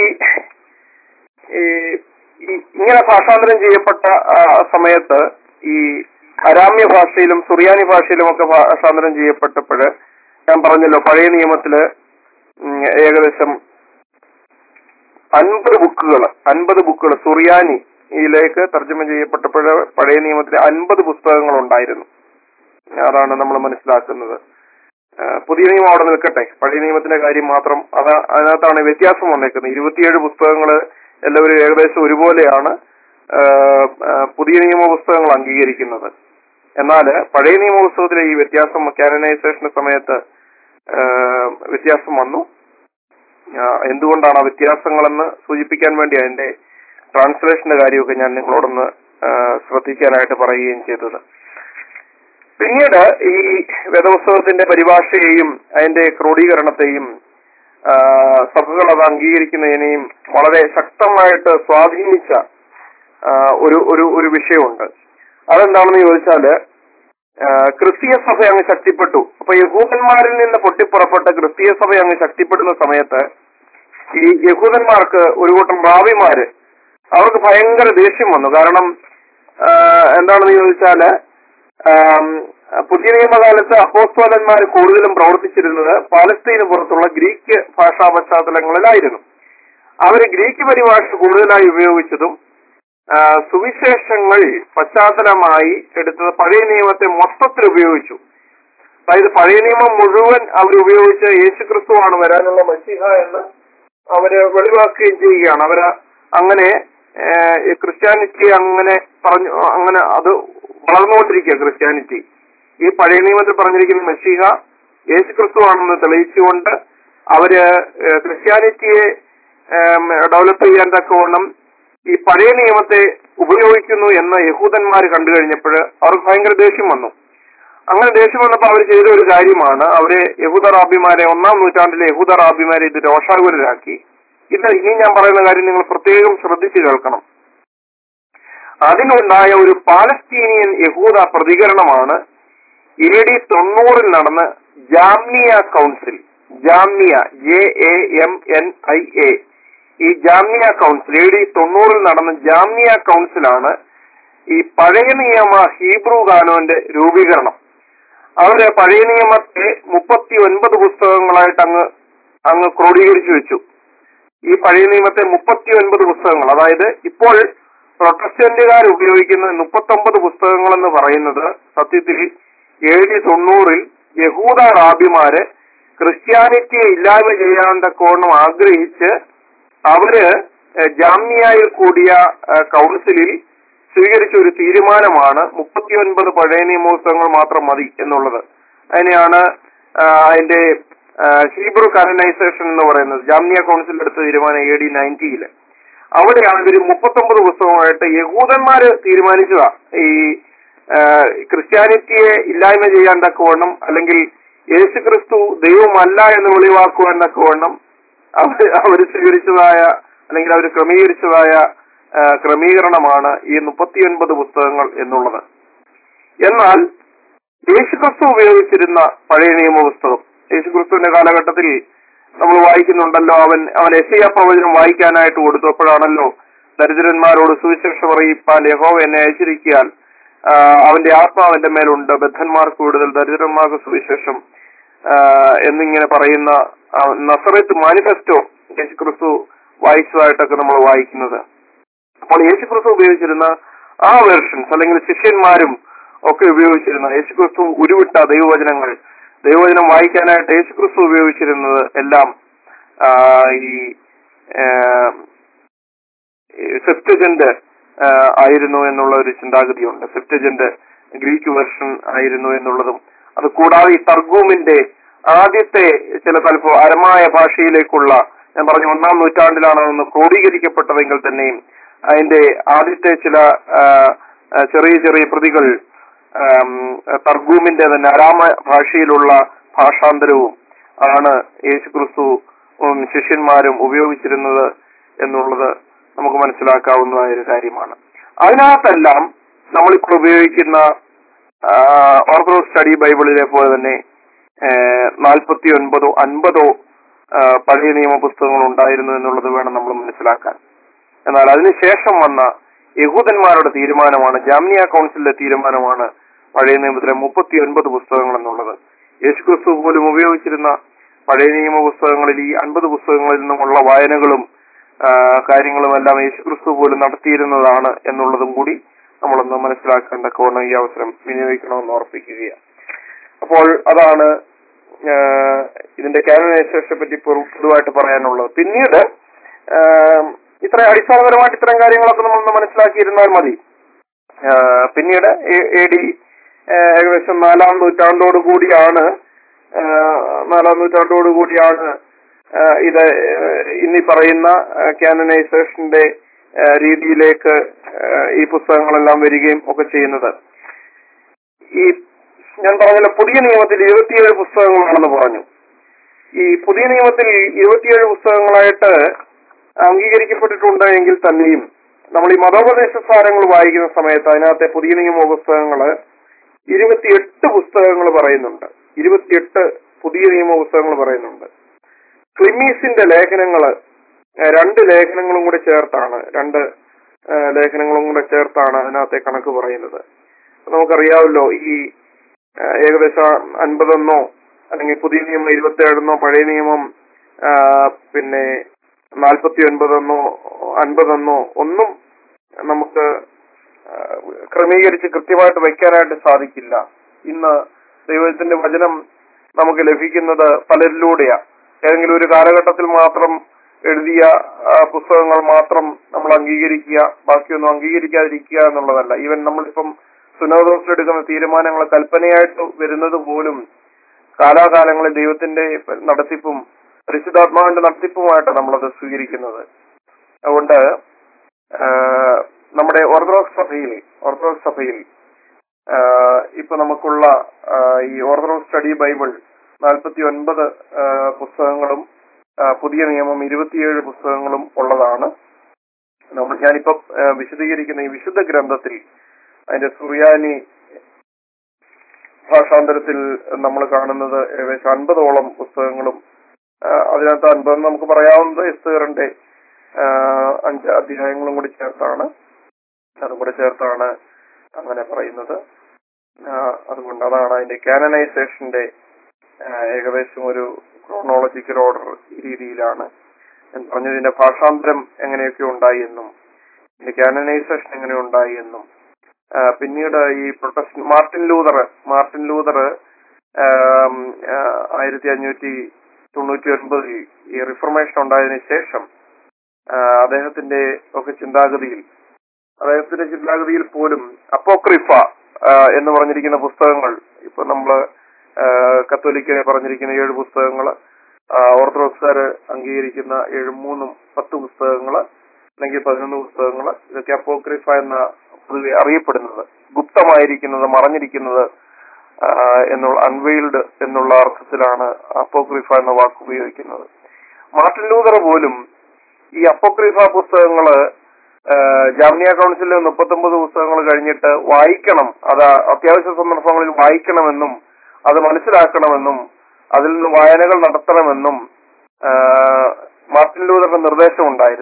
Speaker 1: ഈ ഇങ്ങനെ ഭാഷാന്തരം ചെയ്യപ്പെട്ട സമയത്ത് ഈ അരാമ്യ ഭാഷയിലും സുറിയാനി ഭാഷയിലും ഒക്കെ ഭാഷാന്തരം ചെയ്യപ്പെട്ടപ്പോൾ ഞാൻ പറഞ്ഞല്ലോ, പഴയ നിയമത്തില് ഏകദേശം അൻപത് ബുക്കുകൾ അൻപത് ബുക്കുകൾ സുറിയാനിയിലേക്ക് തർജ്ജമ ചെയ്യപ്പെട്ടപ്പോൾ പഴയ നിയമത്തിലെ അൻപത് പുസ്തകങ്ങൾ ഉണ്ടായിരുന്നു. അതാണ് നമ്മൾ മനസ്സിലാക്കുന്നത്. പുതിയ നിയമം അവിടെ നിൽക്കട്ടെ, പഴയ നിയമത്തിന്റെ കാര്യം മാത്രം അത് അതിനകത്താണ് വ്യത്യാസം വന്നേക്കുന്നത്. ഇരുപത്തിയേഴ് പുസ്തകങ്ങൾ എല്ലാവരും ഏകദേശം ഒരുപോലെയാണ് പുതിയ നിയമ പുസ്തകങ്ങൾ അംഗീകരിക്കുന്നത്. എന്നാൽ പഴയ നിയമ പുസ്തകത്തിലെ ഈ വ്യത്യാസം കാനനൈസേഷന്റെ സമയത്ത് വ്യത്യാസം വന്നു. എന്തുകൊണ്ടാണ് ആ വ്യത്യാസങ്ങളെന്ന് സൂചിപ്പിക്കാൻ വേണ്ടി അതിന്റെ ട്രാൻസ്ലേഷന്റെ കാര്യമൊക്കെ ഞാൻ നിങ്ങളോടൊന്ന് ശ്രദ്ധിക്കാനായിട്ട് പറയുകയും ചെയ്തത്. പിന്നീട് ഈ വേദപുസ്തകത്തിന്റെ പരിഭാഷയെയും അതിന്റെ ക്രോഡീകരണത്തെയും സഭകൾ അത് അംഗീകരിക്കുന്നതിനെയും വളരെ ശക്തമായിട്ട് സ്വാധീനിച്ച ഒരു ഒരു ഒരു വിഷയമുണ്ട്. അതെന്താണെന്ന് ചോദിച്ചാല്, ക്രിസ്തീയ സഭ അങ്ങ് ശക്തിപ്പെട്ടു. അപ്പൊ യഹൂദന്മാരിൽ നിന്ന് പൊട്ടിപ്പുറപ്പെട്ട ക്രിസ്തീയ സഭ അങ്ങ് ശക്തിപ്പെടുന്ന സമയത്ത് ഈ യഹൂദന്മാർക്ക് ഒരു കൂട്ടം റാബിമാര് അവർക്ക് ഭയങ്കര ദേഷ്യം വന്നു. കാരണം എന്താണെന്ന് ചോദിച്ചാല്, പുതിയ നിയമകാലത്ത് അപ്പോസ്തലന്മാർ കൂടുതലും പ്രവർത്തിച്ചിരുന്നത് പാലസ്തീന് പുറത്തുള്ള ഗ്രീക്ക് ഭാഷാ പശ്ചാത്തലങ്ങളിലായിരുന്നു. അവര് ഗ്രീക്ക് പരിഭാഷ കൂടുതലായി ഉപയോഗിച്ചതും സുവിശേഷങ്ങൾ പശ്ചാത്തലമായി എടുത്തത് പഴയ നിയമത്തെ മൊത്തത്തിൽ ഉപയോഗിച്ചു. അതായത് പഴയ നിയമം മുഴുവൻ അവർ ഉപയോഗിച്ച് യേശുക്രിസ്തുവാണ് വരാനുള്ള മശീഹ എന്ന് അവര് വെളിവാക്കുകയും ചെയ്യുകയാണ്. അവര് അങ്ങനെ ക്രിസ്ത്യാനിറ്റി അങ്ങനെ പറഞ്ഞു, അങ്ങനെ അത് വളർന്നുകൊണ്ടിരിക്കുക. ക്രിസ്ത്യാനിറ്റി ഈ പഴയ നിയമത്തിൽ പറഞ്ഞിരിക്കുന്ന മശീഹ യേശുക്രിസ്തുവാണെന്ന് തെളിയിച്ചുകൊണ്ട് അവര് ക്രിസ്ത്യാനിറ്റിയെ ഡെവലപ്പ് ചെയ്യാൻ തക്കവണ്ണം ഈ പഴയ നിയമത്തെ ഉപയോഗിക്കുന്നു എന്ന് യഹൂദന്മാർ കണ്ടു കഴിഞ്ഞപ്പോൾ അവർക്ക് ഭയങ്കര ദേഷ്യം വന്നു. അങ്ങനെ ദേഷ്യം വന്നപ്പോൾ അവർ ചെയ്ത ഒരു കാര്യമാണ്, അവര് യഹൂദ റാബിമാരെ, ഒന്നാം നൂറ്റാണ്ടിലെ യഹൂദ റാബിമാരെ ഇത് രോഷാകുലരാക്കി. ഇത് ഇനി ഞാൻ പറയുന്ന കാര്യം നിങ്ങൾ പ്രത്യേകം ശ്രദ്ധിച്ചു കേൾക്കണം. അതിനുണ്ടായ ഒരു പാലസ്തീനിയൻ യഹൂദ പ്രതികരണമാണ് എ ഡി തൊണ്ണൂറിൽ നടന്ന Jamnia council. Jamnia, J A M N I A. ഈ ജാമ്നിയ കൗൺസിൽ എ ഡി തൊണ്ണൂറിൽ നടന്ന ജാമ്നിയ കൗൺസിലാണ് ഈ പഴയ നിയമ ഹീബ്രു കാനോന്റെ രൂപീകരണം. അവര് പഴയ നിയമത്തെ മുപ്പത്തി ഒൻപത് പുസ്തകങ്ങളായിട്ട് അങ്ങ് അങ്ങ് ക്രോഡീകരിച്ചു വെച്ചു. ഈ പഴയ നിയമത്തെ മുപ്പത്തി ഒൻപത് പുസ്തകങ്ങൾ, അതായത് ഇപ്പോൾ പ്രൊട്ടസ്റ്റന്റുകാർ ഉപയോഗിക്കുന്ന മുപ്പത്തി ഒമ്പത് പുസ്തകങ്ങൾ എന്ന് പറയുന്നത് സത്യത്തിൽ എ ഡി തൊണ്ണൂറിൽ യഹൂദ റാബിമാര് ക്രിസ്ത്യാനിറ്റിയെ ഇല്ലായ്മ ചെയ്യാൻ തക്കവണ്ണം ആഗ്രഹിച്ച് അവര് ജാമ്നിയയിൽ കൂടിയ കൗൺസിലിൽ സ്വീകരിച്ച ഒരു തീരുമാനമാണ് മുപ്പത്തി ഒൻപത് പഴയ നിയമ പുസ്തകങ്ങൾ മാത്രം മതി എന്നുള്ളത്. അതിനെയാണ് അതിന്റെ ഹീബ്രു കാനനൈസേഷൻ എന്ന് പറയുന്നത്. ജാമ്നിയ കൗൺസിൽ എടുത്ത തീരുമാനം എ ഡി നയൻറ്റിയില്. അവിടെയാണ് ഇവര് മുപ്പത്തൊമ്പത് പുസ്തകമായിട്ട് യഹൂദന്മാര് തീരുമാനിച്ചതാ ഈ ക്രിസ്ത്യാനിറ്റിയെ ഇല്ലായ്മ ചെയ്യാൻ തക്കവണ്ണം, അല്ലെങ്കിൽ യേശുക്രിസ്തു ദൈവമല്ല എന്ന് വെളിവാക്കുവാൻ തക്കവണ്ണം അവർ അവർ സ്വീകരിച്ചതായ അല്ലെങ്കിൽ അവർ ക്രമീകരിച്ചതായ ക്രമീകരണമാണ് ഈ മുപ്പത്തിയൊൻപത് പുസ്തകങ്ങൾ എന്നുള്ളത്. എന്നാൽ യേശുക്രിസ്തു ഉപയോഗിച്ചിരുന്ന പഴയ നിയമ പുസ്തകം, യേശുക്രിസ്തുവിന്റെ കാലഘട്ടത്തിൽ നമ്മൾ വായിക്കുന്നുണ്ടല്ലോ, അവൻ അവൻ യെശയ്യാ പ്രവചനം വായിക്കാനായിട്ട് കൊടുത്തപ്പോഴാണല്ലോ ദരിദ്രന്മാരോട് സുവിശേഷം അറിയിപ്പാൻ യഹോവ എന്നെ അയച്ചിരിക്കാൻ അവന്റെ ആത്മാവിന്റെ മേലുണ്ട്, ബദ്ധന്മാർക്ക് കൂടുതൽ ദരിദ്രന്മാർക്ക് സുവിശേഷം എന്നിങ്ങനെ പറയുന്ന നസറേത്ത് മാനിഫെസ്റ്റോ യേശുക്രിസ്തു വായിച്ചതായിട്ടൊക്കെ നമ്മൾ വായിക്കുന്നത്. അപ്പോൾ യേശുക്രിസ്തു ഉപയോഗിച്ചിരുന്ന ആ വേർഷൻസ് അല്ലെങ്കിൽ ശിഷ്യന്മാരും ഒക്കെ ഉപയോഗിച്ചിരുന്ന യേശുക്രിസ്തു ഉരുവിട്ട ദൈവവചനങ്ങൾ, ദൈവവചനം വായിക്കാനായിട്ട് യേശുക്രിസ്തു ഉപയോഗിച്ചിരുന്നത് എല്ലാം ഈ സെപ്റ്റജന്റ് ആയിരുന്നു എന്നുള്ള ഒരു ചിന്താഗതിയുണ്ട്. സെപ്റ്റജന്റ് ഗ്രീക്ക് വെർഷൻ ആയിരുന്നു എന്നുള്ളതും, അത് കൂടാതെ ഈ തർഗൂമിന്റെ ആദ്യത്തെ ചില തലപ്പോ അരമായ ഭാഷയിലേക്കുള്ള, ഞാൻ പറഞ്ഞു ഒന്നാം നൂറ്റാണ്ടിലാണ് അതൊന്ന് ക്രോഡീകരിക്കപ്പെട്ടതെങ്കിൽ തന്നെയും അതിന്റെ ആദ്യത്തെ ചില ചെറിയ ചെറിയ പ്രതികൾ തർഗൂമിന്റെ തന്നെ അരാമ ഭാഷയിലുള്ള ഭാഷാന്തരവും ആണ് യേശുക്രിസ്തു ശിഷ്യന്മാരും ഉപയോഗിച്ചിരുന്നത് എന്നുള്ളത് നമുക്ക് മനസ്സിലാക്കാവുന്നതായ ഒരു കാര്യമാണ്. അതിനകത്തെല്ലാം നമ്മളിപ്പോൾ ഉപയോഗിക്കുന്ന ഓർത്തഡോക്സ് സ്റ്റഡി ബൈബിളിലെ പോലെ തന്നെ നാൽപ്പത്തി ഒൻപതോ അൻപതോ പഴയ നിയമ പുസ്തകങ്ങൾ ഉണ്ടായിരുന്നു എന്നുള്ളത് വേണം നമ്മൾ മനസ്സിലാക്കാൻ. എന്നാൽ അതിനുശേഷം വന്ന യഹൂദന്മാരുടെ തീരുമാനമാണ്, ജാമ്നിയ കൗൺസിലിന്റെ തീരുമാനമാണ് പഴയ നിയമത്തിലെ മുപ്പത്തി ഒൻപത് പുസ്തകങ്ങൾ എന്നുള്ളത്. യേശുക്രിസ്തു പോലും ഉപയോഗിച്ചിരുന്ന പഴയ നിയമ പുസ്തകങ്ങളിൽ ഈ അൻപത് പുസ്തകങ്ങളിൽ നിന്നുമുള്ള വായനകളും കാര്യങ്ങളും എല്ലാം യേശുക്രിസ്തു പോലും നടത്തിയിരുന്നതാണ് എന്നുള്ളതും കൂടി നമ്മളൊന്ന് മനസ്സിലാക്കേണ്ട കോണം ഈ അവസരം വിനിയോഗിക്കണമെന്ന് ഓർപ്പിക്കുകയാണ്. അപ്പോൾ അതാണ് ഇതിന്റെ കാനനൈസേഷനെ പറ്റി പൊതുവായിട്ട് പറയാനുള്ളത്. പിന്നീട് ഇത്ര അടിസ്ഥാനപരമായിട്ട് ഇത്തരം കാര്യങ്ങളൊക്കെ നമ്മളൊന്ന് മനസ്സിലാക്കിയിരുന്നാൽ മതി. പിന്നീട് എ ഡി ഏകദേശം നാലാം നൂറ്റാണ്ടോടു കൂടിയാണ് നാലാം നൂറ്റാണ്ടോടു കൂടിയാണ് ഇത് ഇന്നീ പറയുന്ന കാനനൈസേഷന്റെ രീതിയിലേക്ക് ഈ പുസ്തകങ്ങളെല്ലാം വരികയും ഒക്കെ ചെയ്യുന്നത്. ഈ ഞാൻ പറഞ്ഞല്ലോ, പുതിയ നിയമത്തിൽ ഇരുപത്തിയേഴ് പുസ്തകങ്ങളാണെന്ന് പറഞ്ഞു. ഈ പുതിയ നിയമത്തിൽ ഇരുപത്തിയേഴ് പുസ്തകങ്ങളായിട്ട് അംഗീകരിക്കപ്പെട്ടിട്ടുണ്ട് എങ്കിൽ തന്നെയും നമ്മൾ ഈ മതോപദേശ സാരങ്ങൾ വായിക്കുന്ന സമയത്ത് അതിനകത്തെ പുതിയ നിയമ പുസ്തകങ്ങള് ഇരുപത്തിയെട്ട് പുസ്തകങ്ങൾ പറയുന്നുണ്ട്. ഇരുപത്തിയെട്ട് പുതിയ നിയമ പുസ്തകങ്ങൾ പറയുന്നുണ്ട്. ക്ലിമീസിന്റെ ലേഖനങ്ങള് രണ്ട് ലേഖനങ്ങളും കൂടെ ചേർത്താണ് രണ്ട് ലേഖനങ്ങളും കൂടെ ചേർത്താണ് അതിനകത്തെ കണക്ക് പറയുന്നത്. നമുക്കറിയാമല്ലോ, ഈ ഏകദേശം അൻപതെന്നോ അല്ലെങ്കിൽ പുതിയ നിയമം ഇരുപത്തിയേഴെന്നോ പഴയ നിയമം പിന്നെ നാൽപ്പത്തി ഒൻപതെന്നോ അൻപതെന്നോ ഒന്നും നമുക്ക് ക്രമീകരിച്ച് കൃത്യമായിട്ട് വയ്ക്കാനായിട്ട് സാധിക്കില്ല. ഇന്ന് ദൈവത്തിന്റെ വചനം നമുക്ക് ലഭിക്കുന്നത് പലരിലൂടെയാ. ഏതെങ്കിലും ഒരു കാലഘട്ടത്തിൽ മാത്രം എഴുതിയ പുസ്തകങ്ങൾ മാത്രം നമ്മൾ അംഗീകരിക്കുക, ബാക്കിയൊന്നും അംഗീകരിക്കാതിരിക്കുക എന്നുള്ളതല്ല. ഈവൻ നമ്മളിപ്പം സുനോദോസിൽ എടുക്കുന്ന തീരുമാനങ്ങൾ കൽപ്പനയായിട്ട് വരുന്നത് പോലും കാലാകാലങ്ങളിൽ ദൈവത്തിന്റെ നടത്തിപ്പും പരിശുദ്ധാത്മാവിന്റെ നടത്തിപ്പുമായിട്ട് നമ്മളത് സ്വീകരിക്കുന്നത്. അതുകൊണ്ട് നമ്മുടെ ഓർത്തഡോക്സ് സഭയിൽ ഓർത്തഡോക്സ് സഭയിൽ ഇപ്പൊ നമുക്കുള്ള ഈ ഓർത്തഡോക്സ് സ്റ്റഡി ബൈബിൾ നാൽപ്പത്തി ഒൻപത് പുസ്തകങ്ങളും പുതിയ നിയമം ഇരുപത്തിയേഴ് പുസ്തകങ്ങളും ഉള്ളതാണ്. നമ്മൾ ഞാനിപ്പോ വിശദീകരിക്കുന്ന ഈ വിശുദ്ധ ഗ്രന്ഥത്തിൽ അതിന്റെ സുറിയാനി ഭാഷാന്തരത്തിൽ നമ്മൾ കാണുന്നത് ഏകദേശം അൻപതോളം പുസ്തകങ്ങളും അതിനകത്ത് അൻപത് നമുക്ക് പറയാവുന്നത് എസ്തേറിന്റെ അഞ്ച് അധ്യായങ്ങളും കൂടി ചേർത്താണ് അതും കൂടെ ചേർത്താണ് അങ്ങനെ പറയുന്നത്. അതുകൊണ്ട് അതാണ് അതിന്റെ കാനനൈസേഷന്റെ ഏകദേശം ഒരു ക്രോണോളജിക്കൽ ഓർഡർ ഈ രീതിയിലാണ് ഞാൻ പറഞ്ഞത്. ഇതിന്റെ ഭാഷാന്തരം എങ്ങനെയൊക്കെ ഉണ്ടായി എന്നും ഇതിന്റെ കാനനൈസേഷൻ എങ്ങനെ ഉണ്ടായി എന്നും പിന്നീട് ഈ protest Martin Luther Martin Luther ആയിരത്തി അഞ്ഞൂറ്റി തൊണ്ണൂറ്റി ഒൻപതിൽ ഈ റിഫർമേഷൻ ഉണ്ടായതിനു ശേഷം അദ്ദേഹത്തിന്റെ ഒക്കെ ചിന്താഗതിയിൽ അദ്ദേഹത്തിന്റെ ചിന്താഗതിയിൽ പോലും അപ്പോക്രിഫ എന്ന് പറഞ്ഞിരിക്കുന്ന പുസ്തകങ്ങൾ, ഇപ്പൊ നമ്മള് കത്തോലിക്കനെ പറഞ്ഞിരിക്കുന്ന ഏഴ് പുസ്തകങ്ങള്, ഓർത്തഡോക്സുകാര് അംഗീകരിക്കുന്ന ഏഴ് മൂന്നും പത്ത് പുസ്തകങ്ങള് അല്ലെങ്കിൽ പതിനൊന്ന് പുസ്തകങ്ങള്, ഇതൊക്കെ അപ്പോക്രിഫ എന്ന പൊതുവെ അറിയപ്പെടുന്നത്, ഗുപ്തമായിരിക്കുന്നത്, മറഞ്ഞിരിക്കുന്നത് എന്നുള്ള അൺവെയിൽഡ് എന്നുള്ള അർത്ഥത്തിലാണ് അപ്പോക്രിഫ എന്ന വാക്ക് ഉപയോഗിക്കുന്നത്. മാർട്ടിൻ ലൂതർ പോലും ഈ അപ്പോക്രിഫ പുസ്തകങ്ങള് ജാമ്നിയ കൗൺസിലിലെ മുപ്പത്തൊമ്പത് പുസ്തകങ്ങൾ കഴിഞ്ഞിട്ട് വായിക്കണം, അത് അത്യാവശ്യ സന്ദർഭങ്ങളിൽ വായിക്കണമെന്നും അത് മനസ്സിലാക്കണമെന്നും അതിൽ നിന്ന് വായനകൾ നടത്തണമെന്നും മാർട്ടിൻ ലൂതറിന്റെ നിർദ്ദേശം ഉണ്ടായിരുന്നു.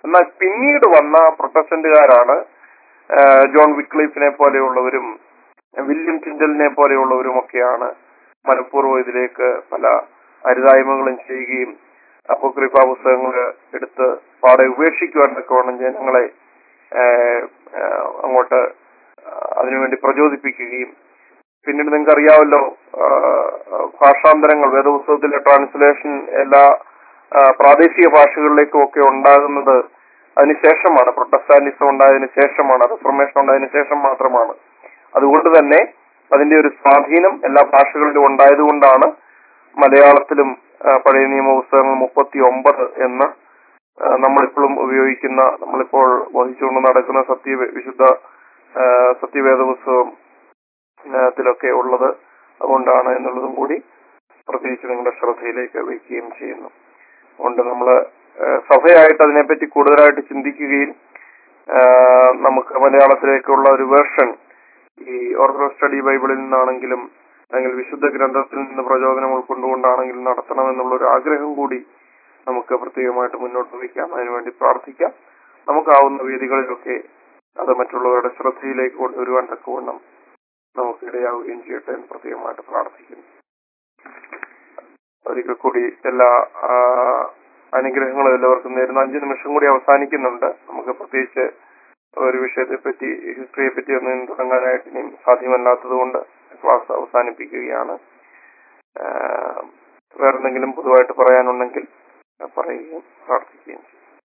Speaker 1: എന്നാൽ പിന്നീട് വന്ന പ്രൊട്ടസ്റ്റന്റുകാരാണ് ജോൺ വിക്ലിഫിനെ പോലെയുള്ളവരും വില്യം ടിൻഡലിനെ പോലെയുള്ളവരും ഒക്കെയാണ് മനഃപൂർവ്വം ഇതിലേക്ക് പല അരുതായ്മകളും ചെയ്യുകയും അപ്പോക്രിഫ പുസ്തകങ്ങൾ എടുത്ത് പാടെ ഉപേക്ഷിക്കുവാൻ തക്കവണ്ണം ജനങ്ങളെ അങ്ങോട്ട് അതിനുവേണ്ടി പ്രചോദിപ്പിക്കുകയും പിന്നീട് നിങ്ങൾക്ക് അറിയാമല്ലോ ഭാഷാന്തരങ്ങൾ വേദപുസ്തകത്തിലെ ട്രാൻസ്ലേഷൻ എല്ലാ പ്രാദേശിക ഭാഷകളിലേക്കും ഒക്കെ ഉണ്ടാകുന്നത് അതിനുശേഷമാണ്. പ്രൊട്ടസ്റ്റാന്റിസം ഉണ്ടായതിനു ശേഷമാണ്, റിഫർമേഷൻ ഉണ്ടായതിനു ശേഷം മാത്രമാണ്. അതുകൊണ്ട് തന്നെ അതിന്റെ ഒരു സ്വാധീനം എല്ലാ ഭാഷകളിലും ഉണ്ടായതുകൊണ്ടാണ് മലയാളത്തിലും പഴയ നിയമ പുസ്തകങ്ങൾ മുപ്പത്തി ഒമ്പത് എന്ന് നമ്മളിപ്പോഴും ഉപയോഗിക്കുന്ന, നമ്മളിപ്പോൾ വഹിച്ചുകൊണ്ട് നടക്കുന്ന സത്യ വിശുദ്ധ സത്യവേദ പുസ്തകത്തിലൊക്കെ ഉള്ളത് അതുകൊണ്ടാണ് എന്നുള്ളതും കൂടി പ്രത്യേകിച്ച് നിങ്ങളുടെ ശ്രദ്ധയിലേക്ക് വയ്ക്കുകയും ചെയ്യുന്നു. അതുകൊണ്ട് നമ്മള് സഭയായിട്ട് അതിനെപ്പറ്റി കൂടുതലായിട്ട് ചിന്തിക്കുകയും നമുക്ക് മലയാളത്തിലേക്കുള്ള ഒരു വേർഷൻ ഈ ഓർത്തഡോക്സ് സ്റ്റഡി ബൈബിളിൽ നിന്നാണെങ്കിലും അല്ലെങ്കിൽ വിശുദ്ധ ഗ്രന്ഥത്തിൽ നിന്ന് പ്രചോദനം ഉൾക്കൊണ്ടുകൊണ്ടാണെങ്കിലും നടത്തണമെന്നുള്ള ഒരു ആഗ്രഹം കൂടി നമുക്ക് പ്രത്യേകമായിട്ട് മുന്നോട്ട് വയ്ക്കാം. അതിനുവേണ്ടി പ്രാർത്ഥിക്കാം. നമുക്കാവുന്ന വേദികളിലൊക്കെ അത് മറ്റുള്ളവരുടെ ശ്രദ്ധയിലേക്ക് കൊണ്ടുവരുവാൻ തക്കവണ്ണം നമുക്ക് ഇടയാവുകയും ചെയ്യട്ടെ എന്ന് പ്രത്യേകമായിട്ട് പ്രാർത്ഥിക്കുന്നു. ഒരിക്കൽ കൂടി എല്ലാ അനുഗ്രഹങ്ങളും എല്ലാവർക്കും നേരുന്ന അഞ്ചു നിമിഷം കൂടി അവസാനിക്കുന്നുണ്ട്. നമുക്ക് പ്രത്യേകിച്ച് ഒരു വിഷയത്തെ പറ്റി, ഹിസ്റ്ററിയെ പറ്റി ഒന്നും തുടങ്ങാനായിട്ട് ഇനിയും സാധ്യമല്ലാത്തത് കൊണ്ട് ക്ലാസ് അവസാനിപ്പിക്കുകയാണ്. വേറെന്തെങ്കിലും പൊതുവായിട്ട് പറയാനുണ്ടെങ്കിൽ പറയുകയും പ്രാർത്ഥിക്കുകയും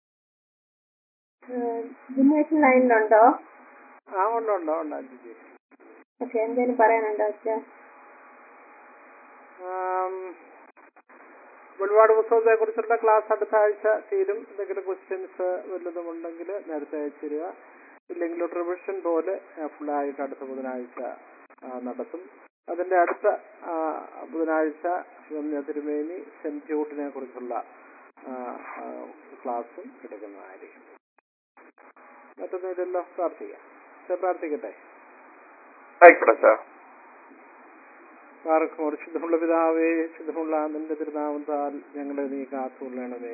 Speaker 2: ചെയ്യും. ലൈനിലുണ്ടോ?
Speaker 3: ആ ഉണ്ടോ ഉണ്ടോ ഉണ്ടോ
Speaker 2: പക്ഷെ എന്തേലും പറയാനുണ്ടോ?
Speaker 3: ഒരുപാട് പുസ്തകത്തെ കുറിച്ചുള്ള ക്ലാസ് അടുത്ത ആഴ്ച തീരും. എന്തെങ്കിലും ക്വസ്റ്റ്യൻസ് വല്ലതും ഉണ്ടെങ്കിൽ നേരത്തെ അയച്ചിരുക. ഇല്ലെങ്കിൽ ഒരു റിവിഷൻ പോലെ ഫുള്ളായിട്ട് അടുത്ത ബുധനാഴ്ച നടത്തും. അതിന്റെ അടുത്ത ബുധനാഴ്ച തിരുമേനി സെന്റ് ജൂഡിനെ കുറിച്ചുള്ള ക്ലാസ്സും എടുക്കുന്നതായിരിക്കും. മറ്റൊന്നുമില്ലല്ലോ, പ്രാർത്ഥിക്കാം. പ്രാർത്ഥിക്കട്ടെ.
Speaker 1: ആയിക്കോട്ടെ.
Speaker 3: പാർക്കും ഒരു ശുദ്ധമുള്ള പിതാവേ, ശുദ്ധമുള്ള നിന്റെ തിരുനാമത്താൽ ഞങ്ങളെ നീ കാത്തുകൊള്ളണമേ.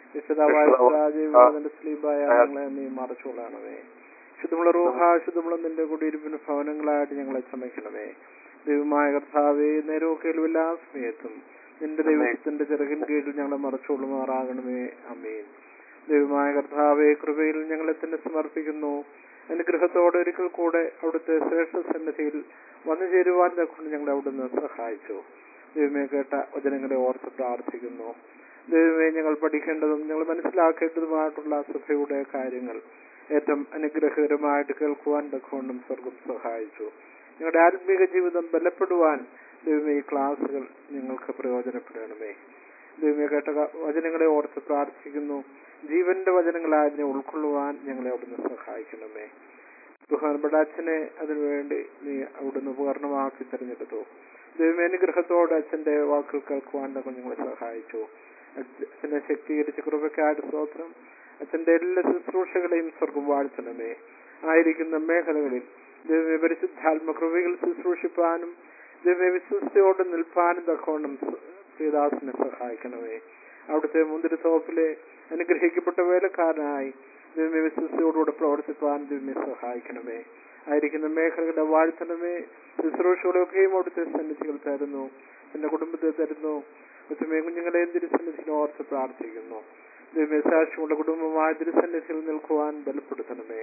Speaker 3: വിശുദ്ധവായ സ്ലീബായ ഞങ്ങളെ നീ മറച്ചുകൊള്ളണമേ. ശുദ്ധമുള്ള റൂഹ, ശുദ്ധമുള്ള നിന്റെ കുടിയിരിപ്പിന് ഭവനങ്ങളായിട്ട് ഞങ്ങളെ ക്ഷമിക്കണമേ. ദൈവമായ കർത്താവേ, നേരമൊക്കെയും എല്ലാ സമയത്തും നിന്റെ ദൈവത്തിന്റെ ചിറകിൻ കീഴിൽ ഞങ്ങളെ മറച്ചുകൊള്ളുമാറാകണമേ. ആമേൻ. ദൈവമായ കർത്താവേ, കൃപയിൽ ഞങ്ങളെ തന്നെ സമർപ്പിക്കുന്നു. അനുഗ്രഹത്തോടെ ഒരിക്കൽ കൂടെ അവിടുത്തെ ശ്രേഷ്ഠ സന്നിധിയിൽ വന്നു ചേരുവാൻ കൊണ്ട് ഞങ്ങളെ അവിടുന്ന് സഹായിച്ചു. ദൈവമേ, കേട്ട വചനങ്ങളെ ഓർത്ത് പ്രാർത്ഥിക്കുന്നു. ദൈവമേ, ഞങ്ങൾ പഠിക്കേണ്ടതും ഞങ്ങൾ മനസ്സിലാക്കേണ്ടതുമായിട്ടുള്ള സഭയുടെ കാര്യങ്ങൾ ഏറ്റവും അനുഗ്രഹകരമായിട്ട് കേൾക്കുവാൻ തക്കവണ്ണം സ്വർഗം സഹായിച്ചു. ഞങ്ങളുടെ ആത്മീക ജീവിതം ബലപ്പെടുവാൻ ദൈവമേ ഈ ക്ലാസുകൾ ഞങ്ങൾക്ക് പ്രയോജനപ്പെടണമേ. ദൈവമേ, കേട്ട വചനങ്ങളെ ഓർത്ത് പ്രാർത്ഥിക്കുന്നു. ജീവന്റെ വചനങ്ങളായതിനെ ഉൾക്കൊള്ളുവാൻ ഞങ്ങളെ അവിടുന്ന് സഹായിക്കണമേ. ബഹുമാനപ്പെട്ട അച്ഛനെ അതിനുവേണ്ടി നീ അവിടുന്ന് ഉപകരണമാക്കി തിരഞ്ഞെടുത്തു. ദൈവമേ, അനുഗ്രഹത്തോടെ അച്ഛന്റെ വാക്കുകൾ കേൾക്കുവാൻ ഞങ്ങളെ സഹായിച്ചു. അച്ഛനെ ശക്തീകരിച്ച കൃപയ്ക്കായിട്ട് സ്തോത്രം. അച്ഛന്റെ എല്ലാ ശുശ്രൂഷകളെയും സ്വർഗം വാഴ്ത്തണമേ. ആയിരിക്കുന്ന മേഖലകളിൽ ദൈവമേ പരിശുദ്ധാത്മ കൃപകൾ ശുശ്രൂഷിപ്പാനും ദൈവമേ വിശ്വസ്തയോടെ നിൽപ്പാനും തക്കവണ്ണം ശ്രീദാസിനെ സഹായിക്കണമേ. അവിടുത്തെ മുന്തിരിത്തോപ്പിലെ അനുഗ്രഹിക്കപ്പെട്ട വേലക്കാരനായി ദൈവമേ വിശ്വസ്തയോടുകൂടെ പ്രവർത്തിപ്പാൻ ദൈവമേ സഹായിക്കണമേ. ആയിരിക്കുന്ന മേഖലകളുടെ വാഴ്ത്തണമേ. ശുശ്രൂഷകളൊക്കെയും അവിടുത്തെ സന്നിധികൾ തരുന്നു, എന്റെ കുടുംബത്തെ തരുന്നു. കൊച്ചുമേ കുഞ്ഞുങ്ങളെ തിരുസന്നിധിയിൽ ഓർത്ത് പ്രാർത്ഥിക്കുന്നു. ദൈവമേ, സാക്ഷ്യമുള്ള കുടുംബമായ തിരുസന്നിധിയിൽ നിൽക്കുവാൻ ബലപ്പെടുത്തണമേ.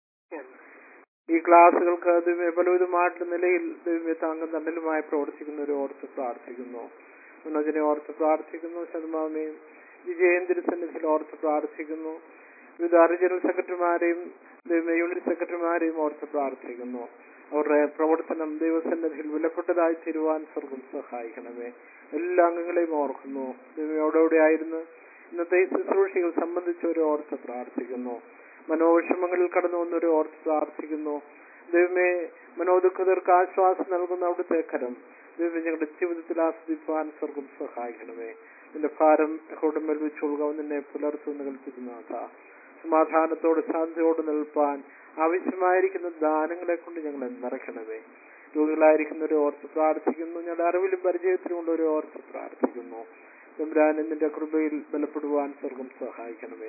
Speaker 3: ഈ ക്ലാസുകൾക്ക് ദൈവമേ പലവിധമായിട്ടുള്ള നിലയിൽ ദൈവമേ താങ്കം തണ്ടലുമായി പ്രവർത്തിക്കുന്നവരെ ഓർത്ത് പ്രാർത്ഥിക്കുന്നു. മനോജനെ ഓർത്ത് പ്രാർത്ഥിക്കുന്നു. ശതമാമയും വിജയൻ തിരുസന്നിധിയിൽ ഓർത്ത് പ്രാർത്ഥിക്കുന്നു. വിവിധ ജനറൽ സെക്രട്ടറിമാരെയും ദൈവമേ യൂണിറ്റ് സെക്രട്ടറിമാരെയും ഓർത്ത് പ്രാർത്ഥിക്കുന്നു. അവരുടെ പ്രവർത്തനം ദൈവസന്നിധിയിൽ വിലപ്പെട്ടതായി തീരുവാൻ സ്വർഗം സഹായിക്കണമേ. എല്ലാ അംഗങ്ങളെയും ഓർക്കുന്നു. ദൈവമേ, അവിടെ ആയിരുന്നു ഇന്നത്തെ ഈ ശുശ്രൂഷകൾ സംബന്ധിച്ചവരെ ഓർത്ത് പ്രാർത്ഥിക്കുന്നു. മനോവിഷമങ്ങളിൽ കടന്നു വന്നവരെ ഓർത്ത് പ്രാർത്ഥിക്കുന്നു. ദൈവമേ, മനോദുഃഖതർക്ക് ആശ്വാസം നൽകുന്ന അവിടുത്തെ കരം ദൈവമേ ഞങ്ങളുടെ ജീവിതത്തിൽ ആസ്വദിപ്പാൻ സ്വർഗം സഹായിക്കണമേ. നിന്റെ ഭാരം കൊടുമേൽ വെച്ചുകൊള്ളുക, നിന്നെ പുലർത്തുന്ന കൽപ്പിക്കുന്നതാ. സമാധാനത്തോട് ശാന്തിയോട് നിൽപ്പാൻ ആവശ്യമായിരിക്കുന്ന ദാനങ്ങളെ കൊണ്ട് ഞങ്ങളെ നിറയ്ക്കണമേ. രോഗികളായിരിക്കുന്നവരെ ഓർത്ത് പ്രാർത്ഥിക്കുന്നു. ഞങ്ങളുടെ അറിവിലും പരിചയത്തിലും ഉള്ളവരെ ഓർത്ത് പ്രാർത്ഥിക്കുന്നു. തമ്പുരാനെ, നിന്റെ കൃപയിൽ ബലപ്പെടുവാൻ സ്വർഗം സഹായിക്കണമേ.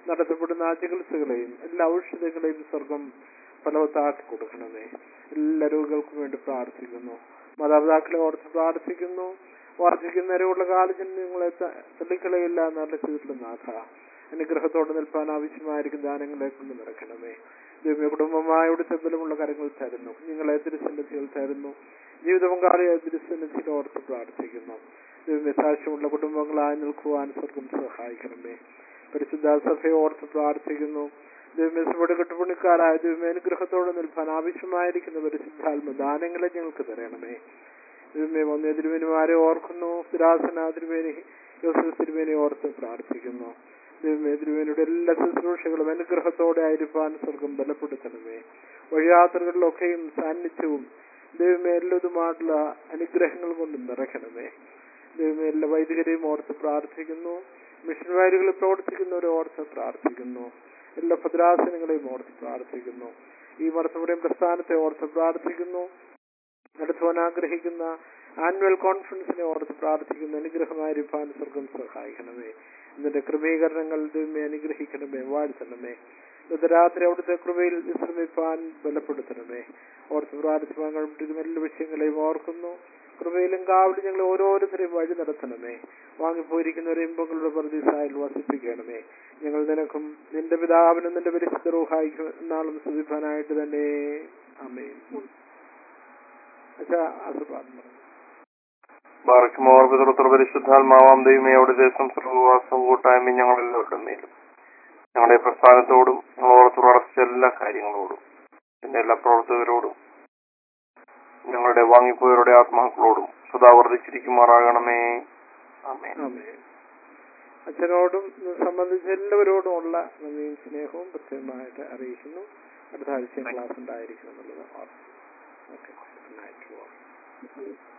Speaker 3: നടത്തപ്പെടുന്ന ആ ചികിത്സകളെയും എല്ലാ ഔഷധങ്ങളെയും സ്വർഗം ഫലവത്താക്കി കൊടുക്കണമേ. എല്ലാ രോഗികൾക്കും വേണ്ടി പ്രാർത്ഥിക്കുന്നു. മാതാപിതാക്കളെ ഓർത്ത് പ്രാർത്ഥിക്കുന്നു. വർദ്ധിക്കുന്നവരെയുള്ള കാലത്തിൽ നിങ്ങളെ തള്ളിക്കളയില്ല എന്നുള്ള ചെയ്തിട്ടുള്ള നാഥ, അനുഗ്രഹത്തോടെ നിൽപ്പാൻ ആവശ്യമായിരിക്കും ദാനങ്ങളെ കൊണ്ട് നിറയ്ക്കണമേ. ദൈവമേ, കുടുംബമായോട് ബലമുള്ള കരങ്ങൾ തരുന്നു. നിങ്ങളെ തിരുസന്നിധികൾ തരുന്നു. ജീവിത പങ്കാളിയെ തിരുസന്നിധിയിൽ ഓർത്ത് പ്രാർത്ഥിക്കുന്നു. ദൈവമേ, സാക്ഷ്യമുള്ള കുടുംബങ്ങളായി നിൽക്കുവാൻ സ്വർഗം സഹായിക്കണമേ. പരിശുദ്ധ സഭയെ ഓർത്ത് പ്രാർത്ഥിക്കുന്നു. ദൈവമേ, സഭയുടെ കെട്ടുപണിക്കാരായ ദൈവമേ, അനുഗ്രഹത്തോടെ നിൽപ്പാൻ ആവശ്യമായിരിക്കുന്ന പരിശുദ്ധാത്മ ദാനങ്ങളെ ഞങ്ങൾക്ക് തരണമേ. ദൈവമേ, വന്യ തിരുമേനിമാരെ ഓർക്കുന്നു. സ്ഥിരാസന തിരുമേനി, യോസഫ് തിരുമേനി ഓർത്ത് പ്രാർത്ഥിക്കുന്നു. ദൈവമേ, തിരുമേനിയുടെ എല്ലാ ശുശ്രൂഷകളും അനുഗ്രഹത്തോടെ ആയിരിക്കാൻ സ്വർഗം ബലപ്പെടുത്തണമേ. വഴിയാത്രകളിലൊക്കെയും സാന്നിധ്യവും ദൈവമേ എല്ലാതുമായിട്ടുള്ള അനുഗ്രഹങ്ങൾ കൊണ്ട് നിറയ്ക്കണമേ. ദൈവമേ, എല്ലാ വൈദികരെയും ഓർത്ത് പ്രാർത്ഥിക്കുന്നു. മിഷൻവാരികളിൽ പ്രവർത്തിക്കുന്നവരെ ഓർത്ത് പ്രാർത്ഥിക്കുന്നു. എല്ലാ ഭദ്രാസനങ്ങളെയും ഓർത്ത് പ്രാർത്ഥിക്കുന്നു. ഈ മർത്തവരെയും പ്രസ്ഥാനത്തെ ഓർത്ത് പ്രാർത്ഥിക്കുന്നു. നടത്തുവാൻ ആഗ്രഹിക്കുന്ന ആനുവൽ കോൺഫറൻസിനെ ഓർത്ത് പ്രാർത്ഥിക്കുന്നു. അനുഗ്രഹമായിരിക്കാൻ സ്വർഗം സഹായിക്കണമേ. ഇതിന്റെ ക്രമീകരണങ്ങൾ ദൈവമേ അനുഗ്രഹിക്കണമേ, വാഴ്ത്തണമേ. ഇന്നത്തെ രാത്രി അവിടുത്തെ കൃപയിൽ വിശ്രമിപ്പാൻ ബലപ്പെടുത്തണമേ. ഓർത്ത് പ്രാർത്ഥിപ്പാൻ എല്ലാ വിഷയങ്ങളെയും ഓർക്കുന്നു. കൃപയിലും കാവലും ഞങ്ങൾ ഓരോരുത്തരെയും വഴി നടത്തണമേ. വാങ്ങിപ്പോയിരിക്കുന്നവരെ ഇമ്പങ്ങളുടെ പർദീസായിൽ വസിപ്പിക്കണമേ. ഞങ്ങൾ നിനക്കും നിന്റെ പിതാവിനും നിന്റെ പരിശുദ്ധ റൂഹായിക്കും എന്നാളും സ്തുതിപ്പാനായിട്ട് തന്നെ. ആമേൻ. അച്ഛാ ആശീർവാദം പറഞ്ഞു.
Speaker 1: ബാറക്കുമോർ പിതൃത്വ പരിശുദ്ധാത്മാവാം ദൈവമേ, അവിടുത്തെ സംസർഗവാസവും കൂട്ടായ്മയും ഞങ്ങളെല്ലാവരുടെ മേലും ഞങ്ങളുടെ പ്രസ്ഥാനത്തോടും ഞങ്ങളോട് തുടർച്ച എല്ലാ കാര്യങ്ങളോടും പിന്നെ എല്ലാ പ്രവർത്തകരോടും ഞങ്ങളുടെ വാങ്ങിപ്പോയവരുടെ ആത്മാക്കളോടും സദാ വർദ്ധിച്ചിരിക്കുമാറാകണമേ. ആമേൻ.
Speaker 3: അച്ഛനോടും സംബന്ധിച്ച എല്ലാവരോടും ഉള്ള നന്ദിയും സ്നേഹവും പ്രത്യേകമായിട്ട് അറിയിക്കുന്നു. അടുത്ത ആഴ്ച ക്ലാസ് ഉണ്ടായിരിക്കും എന്നുള്ളത് ഓർമ്മ. ഓക്കെ.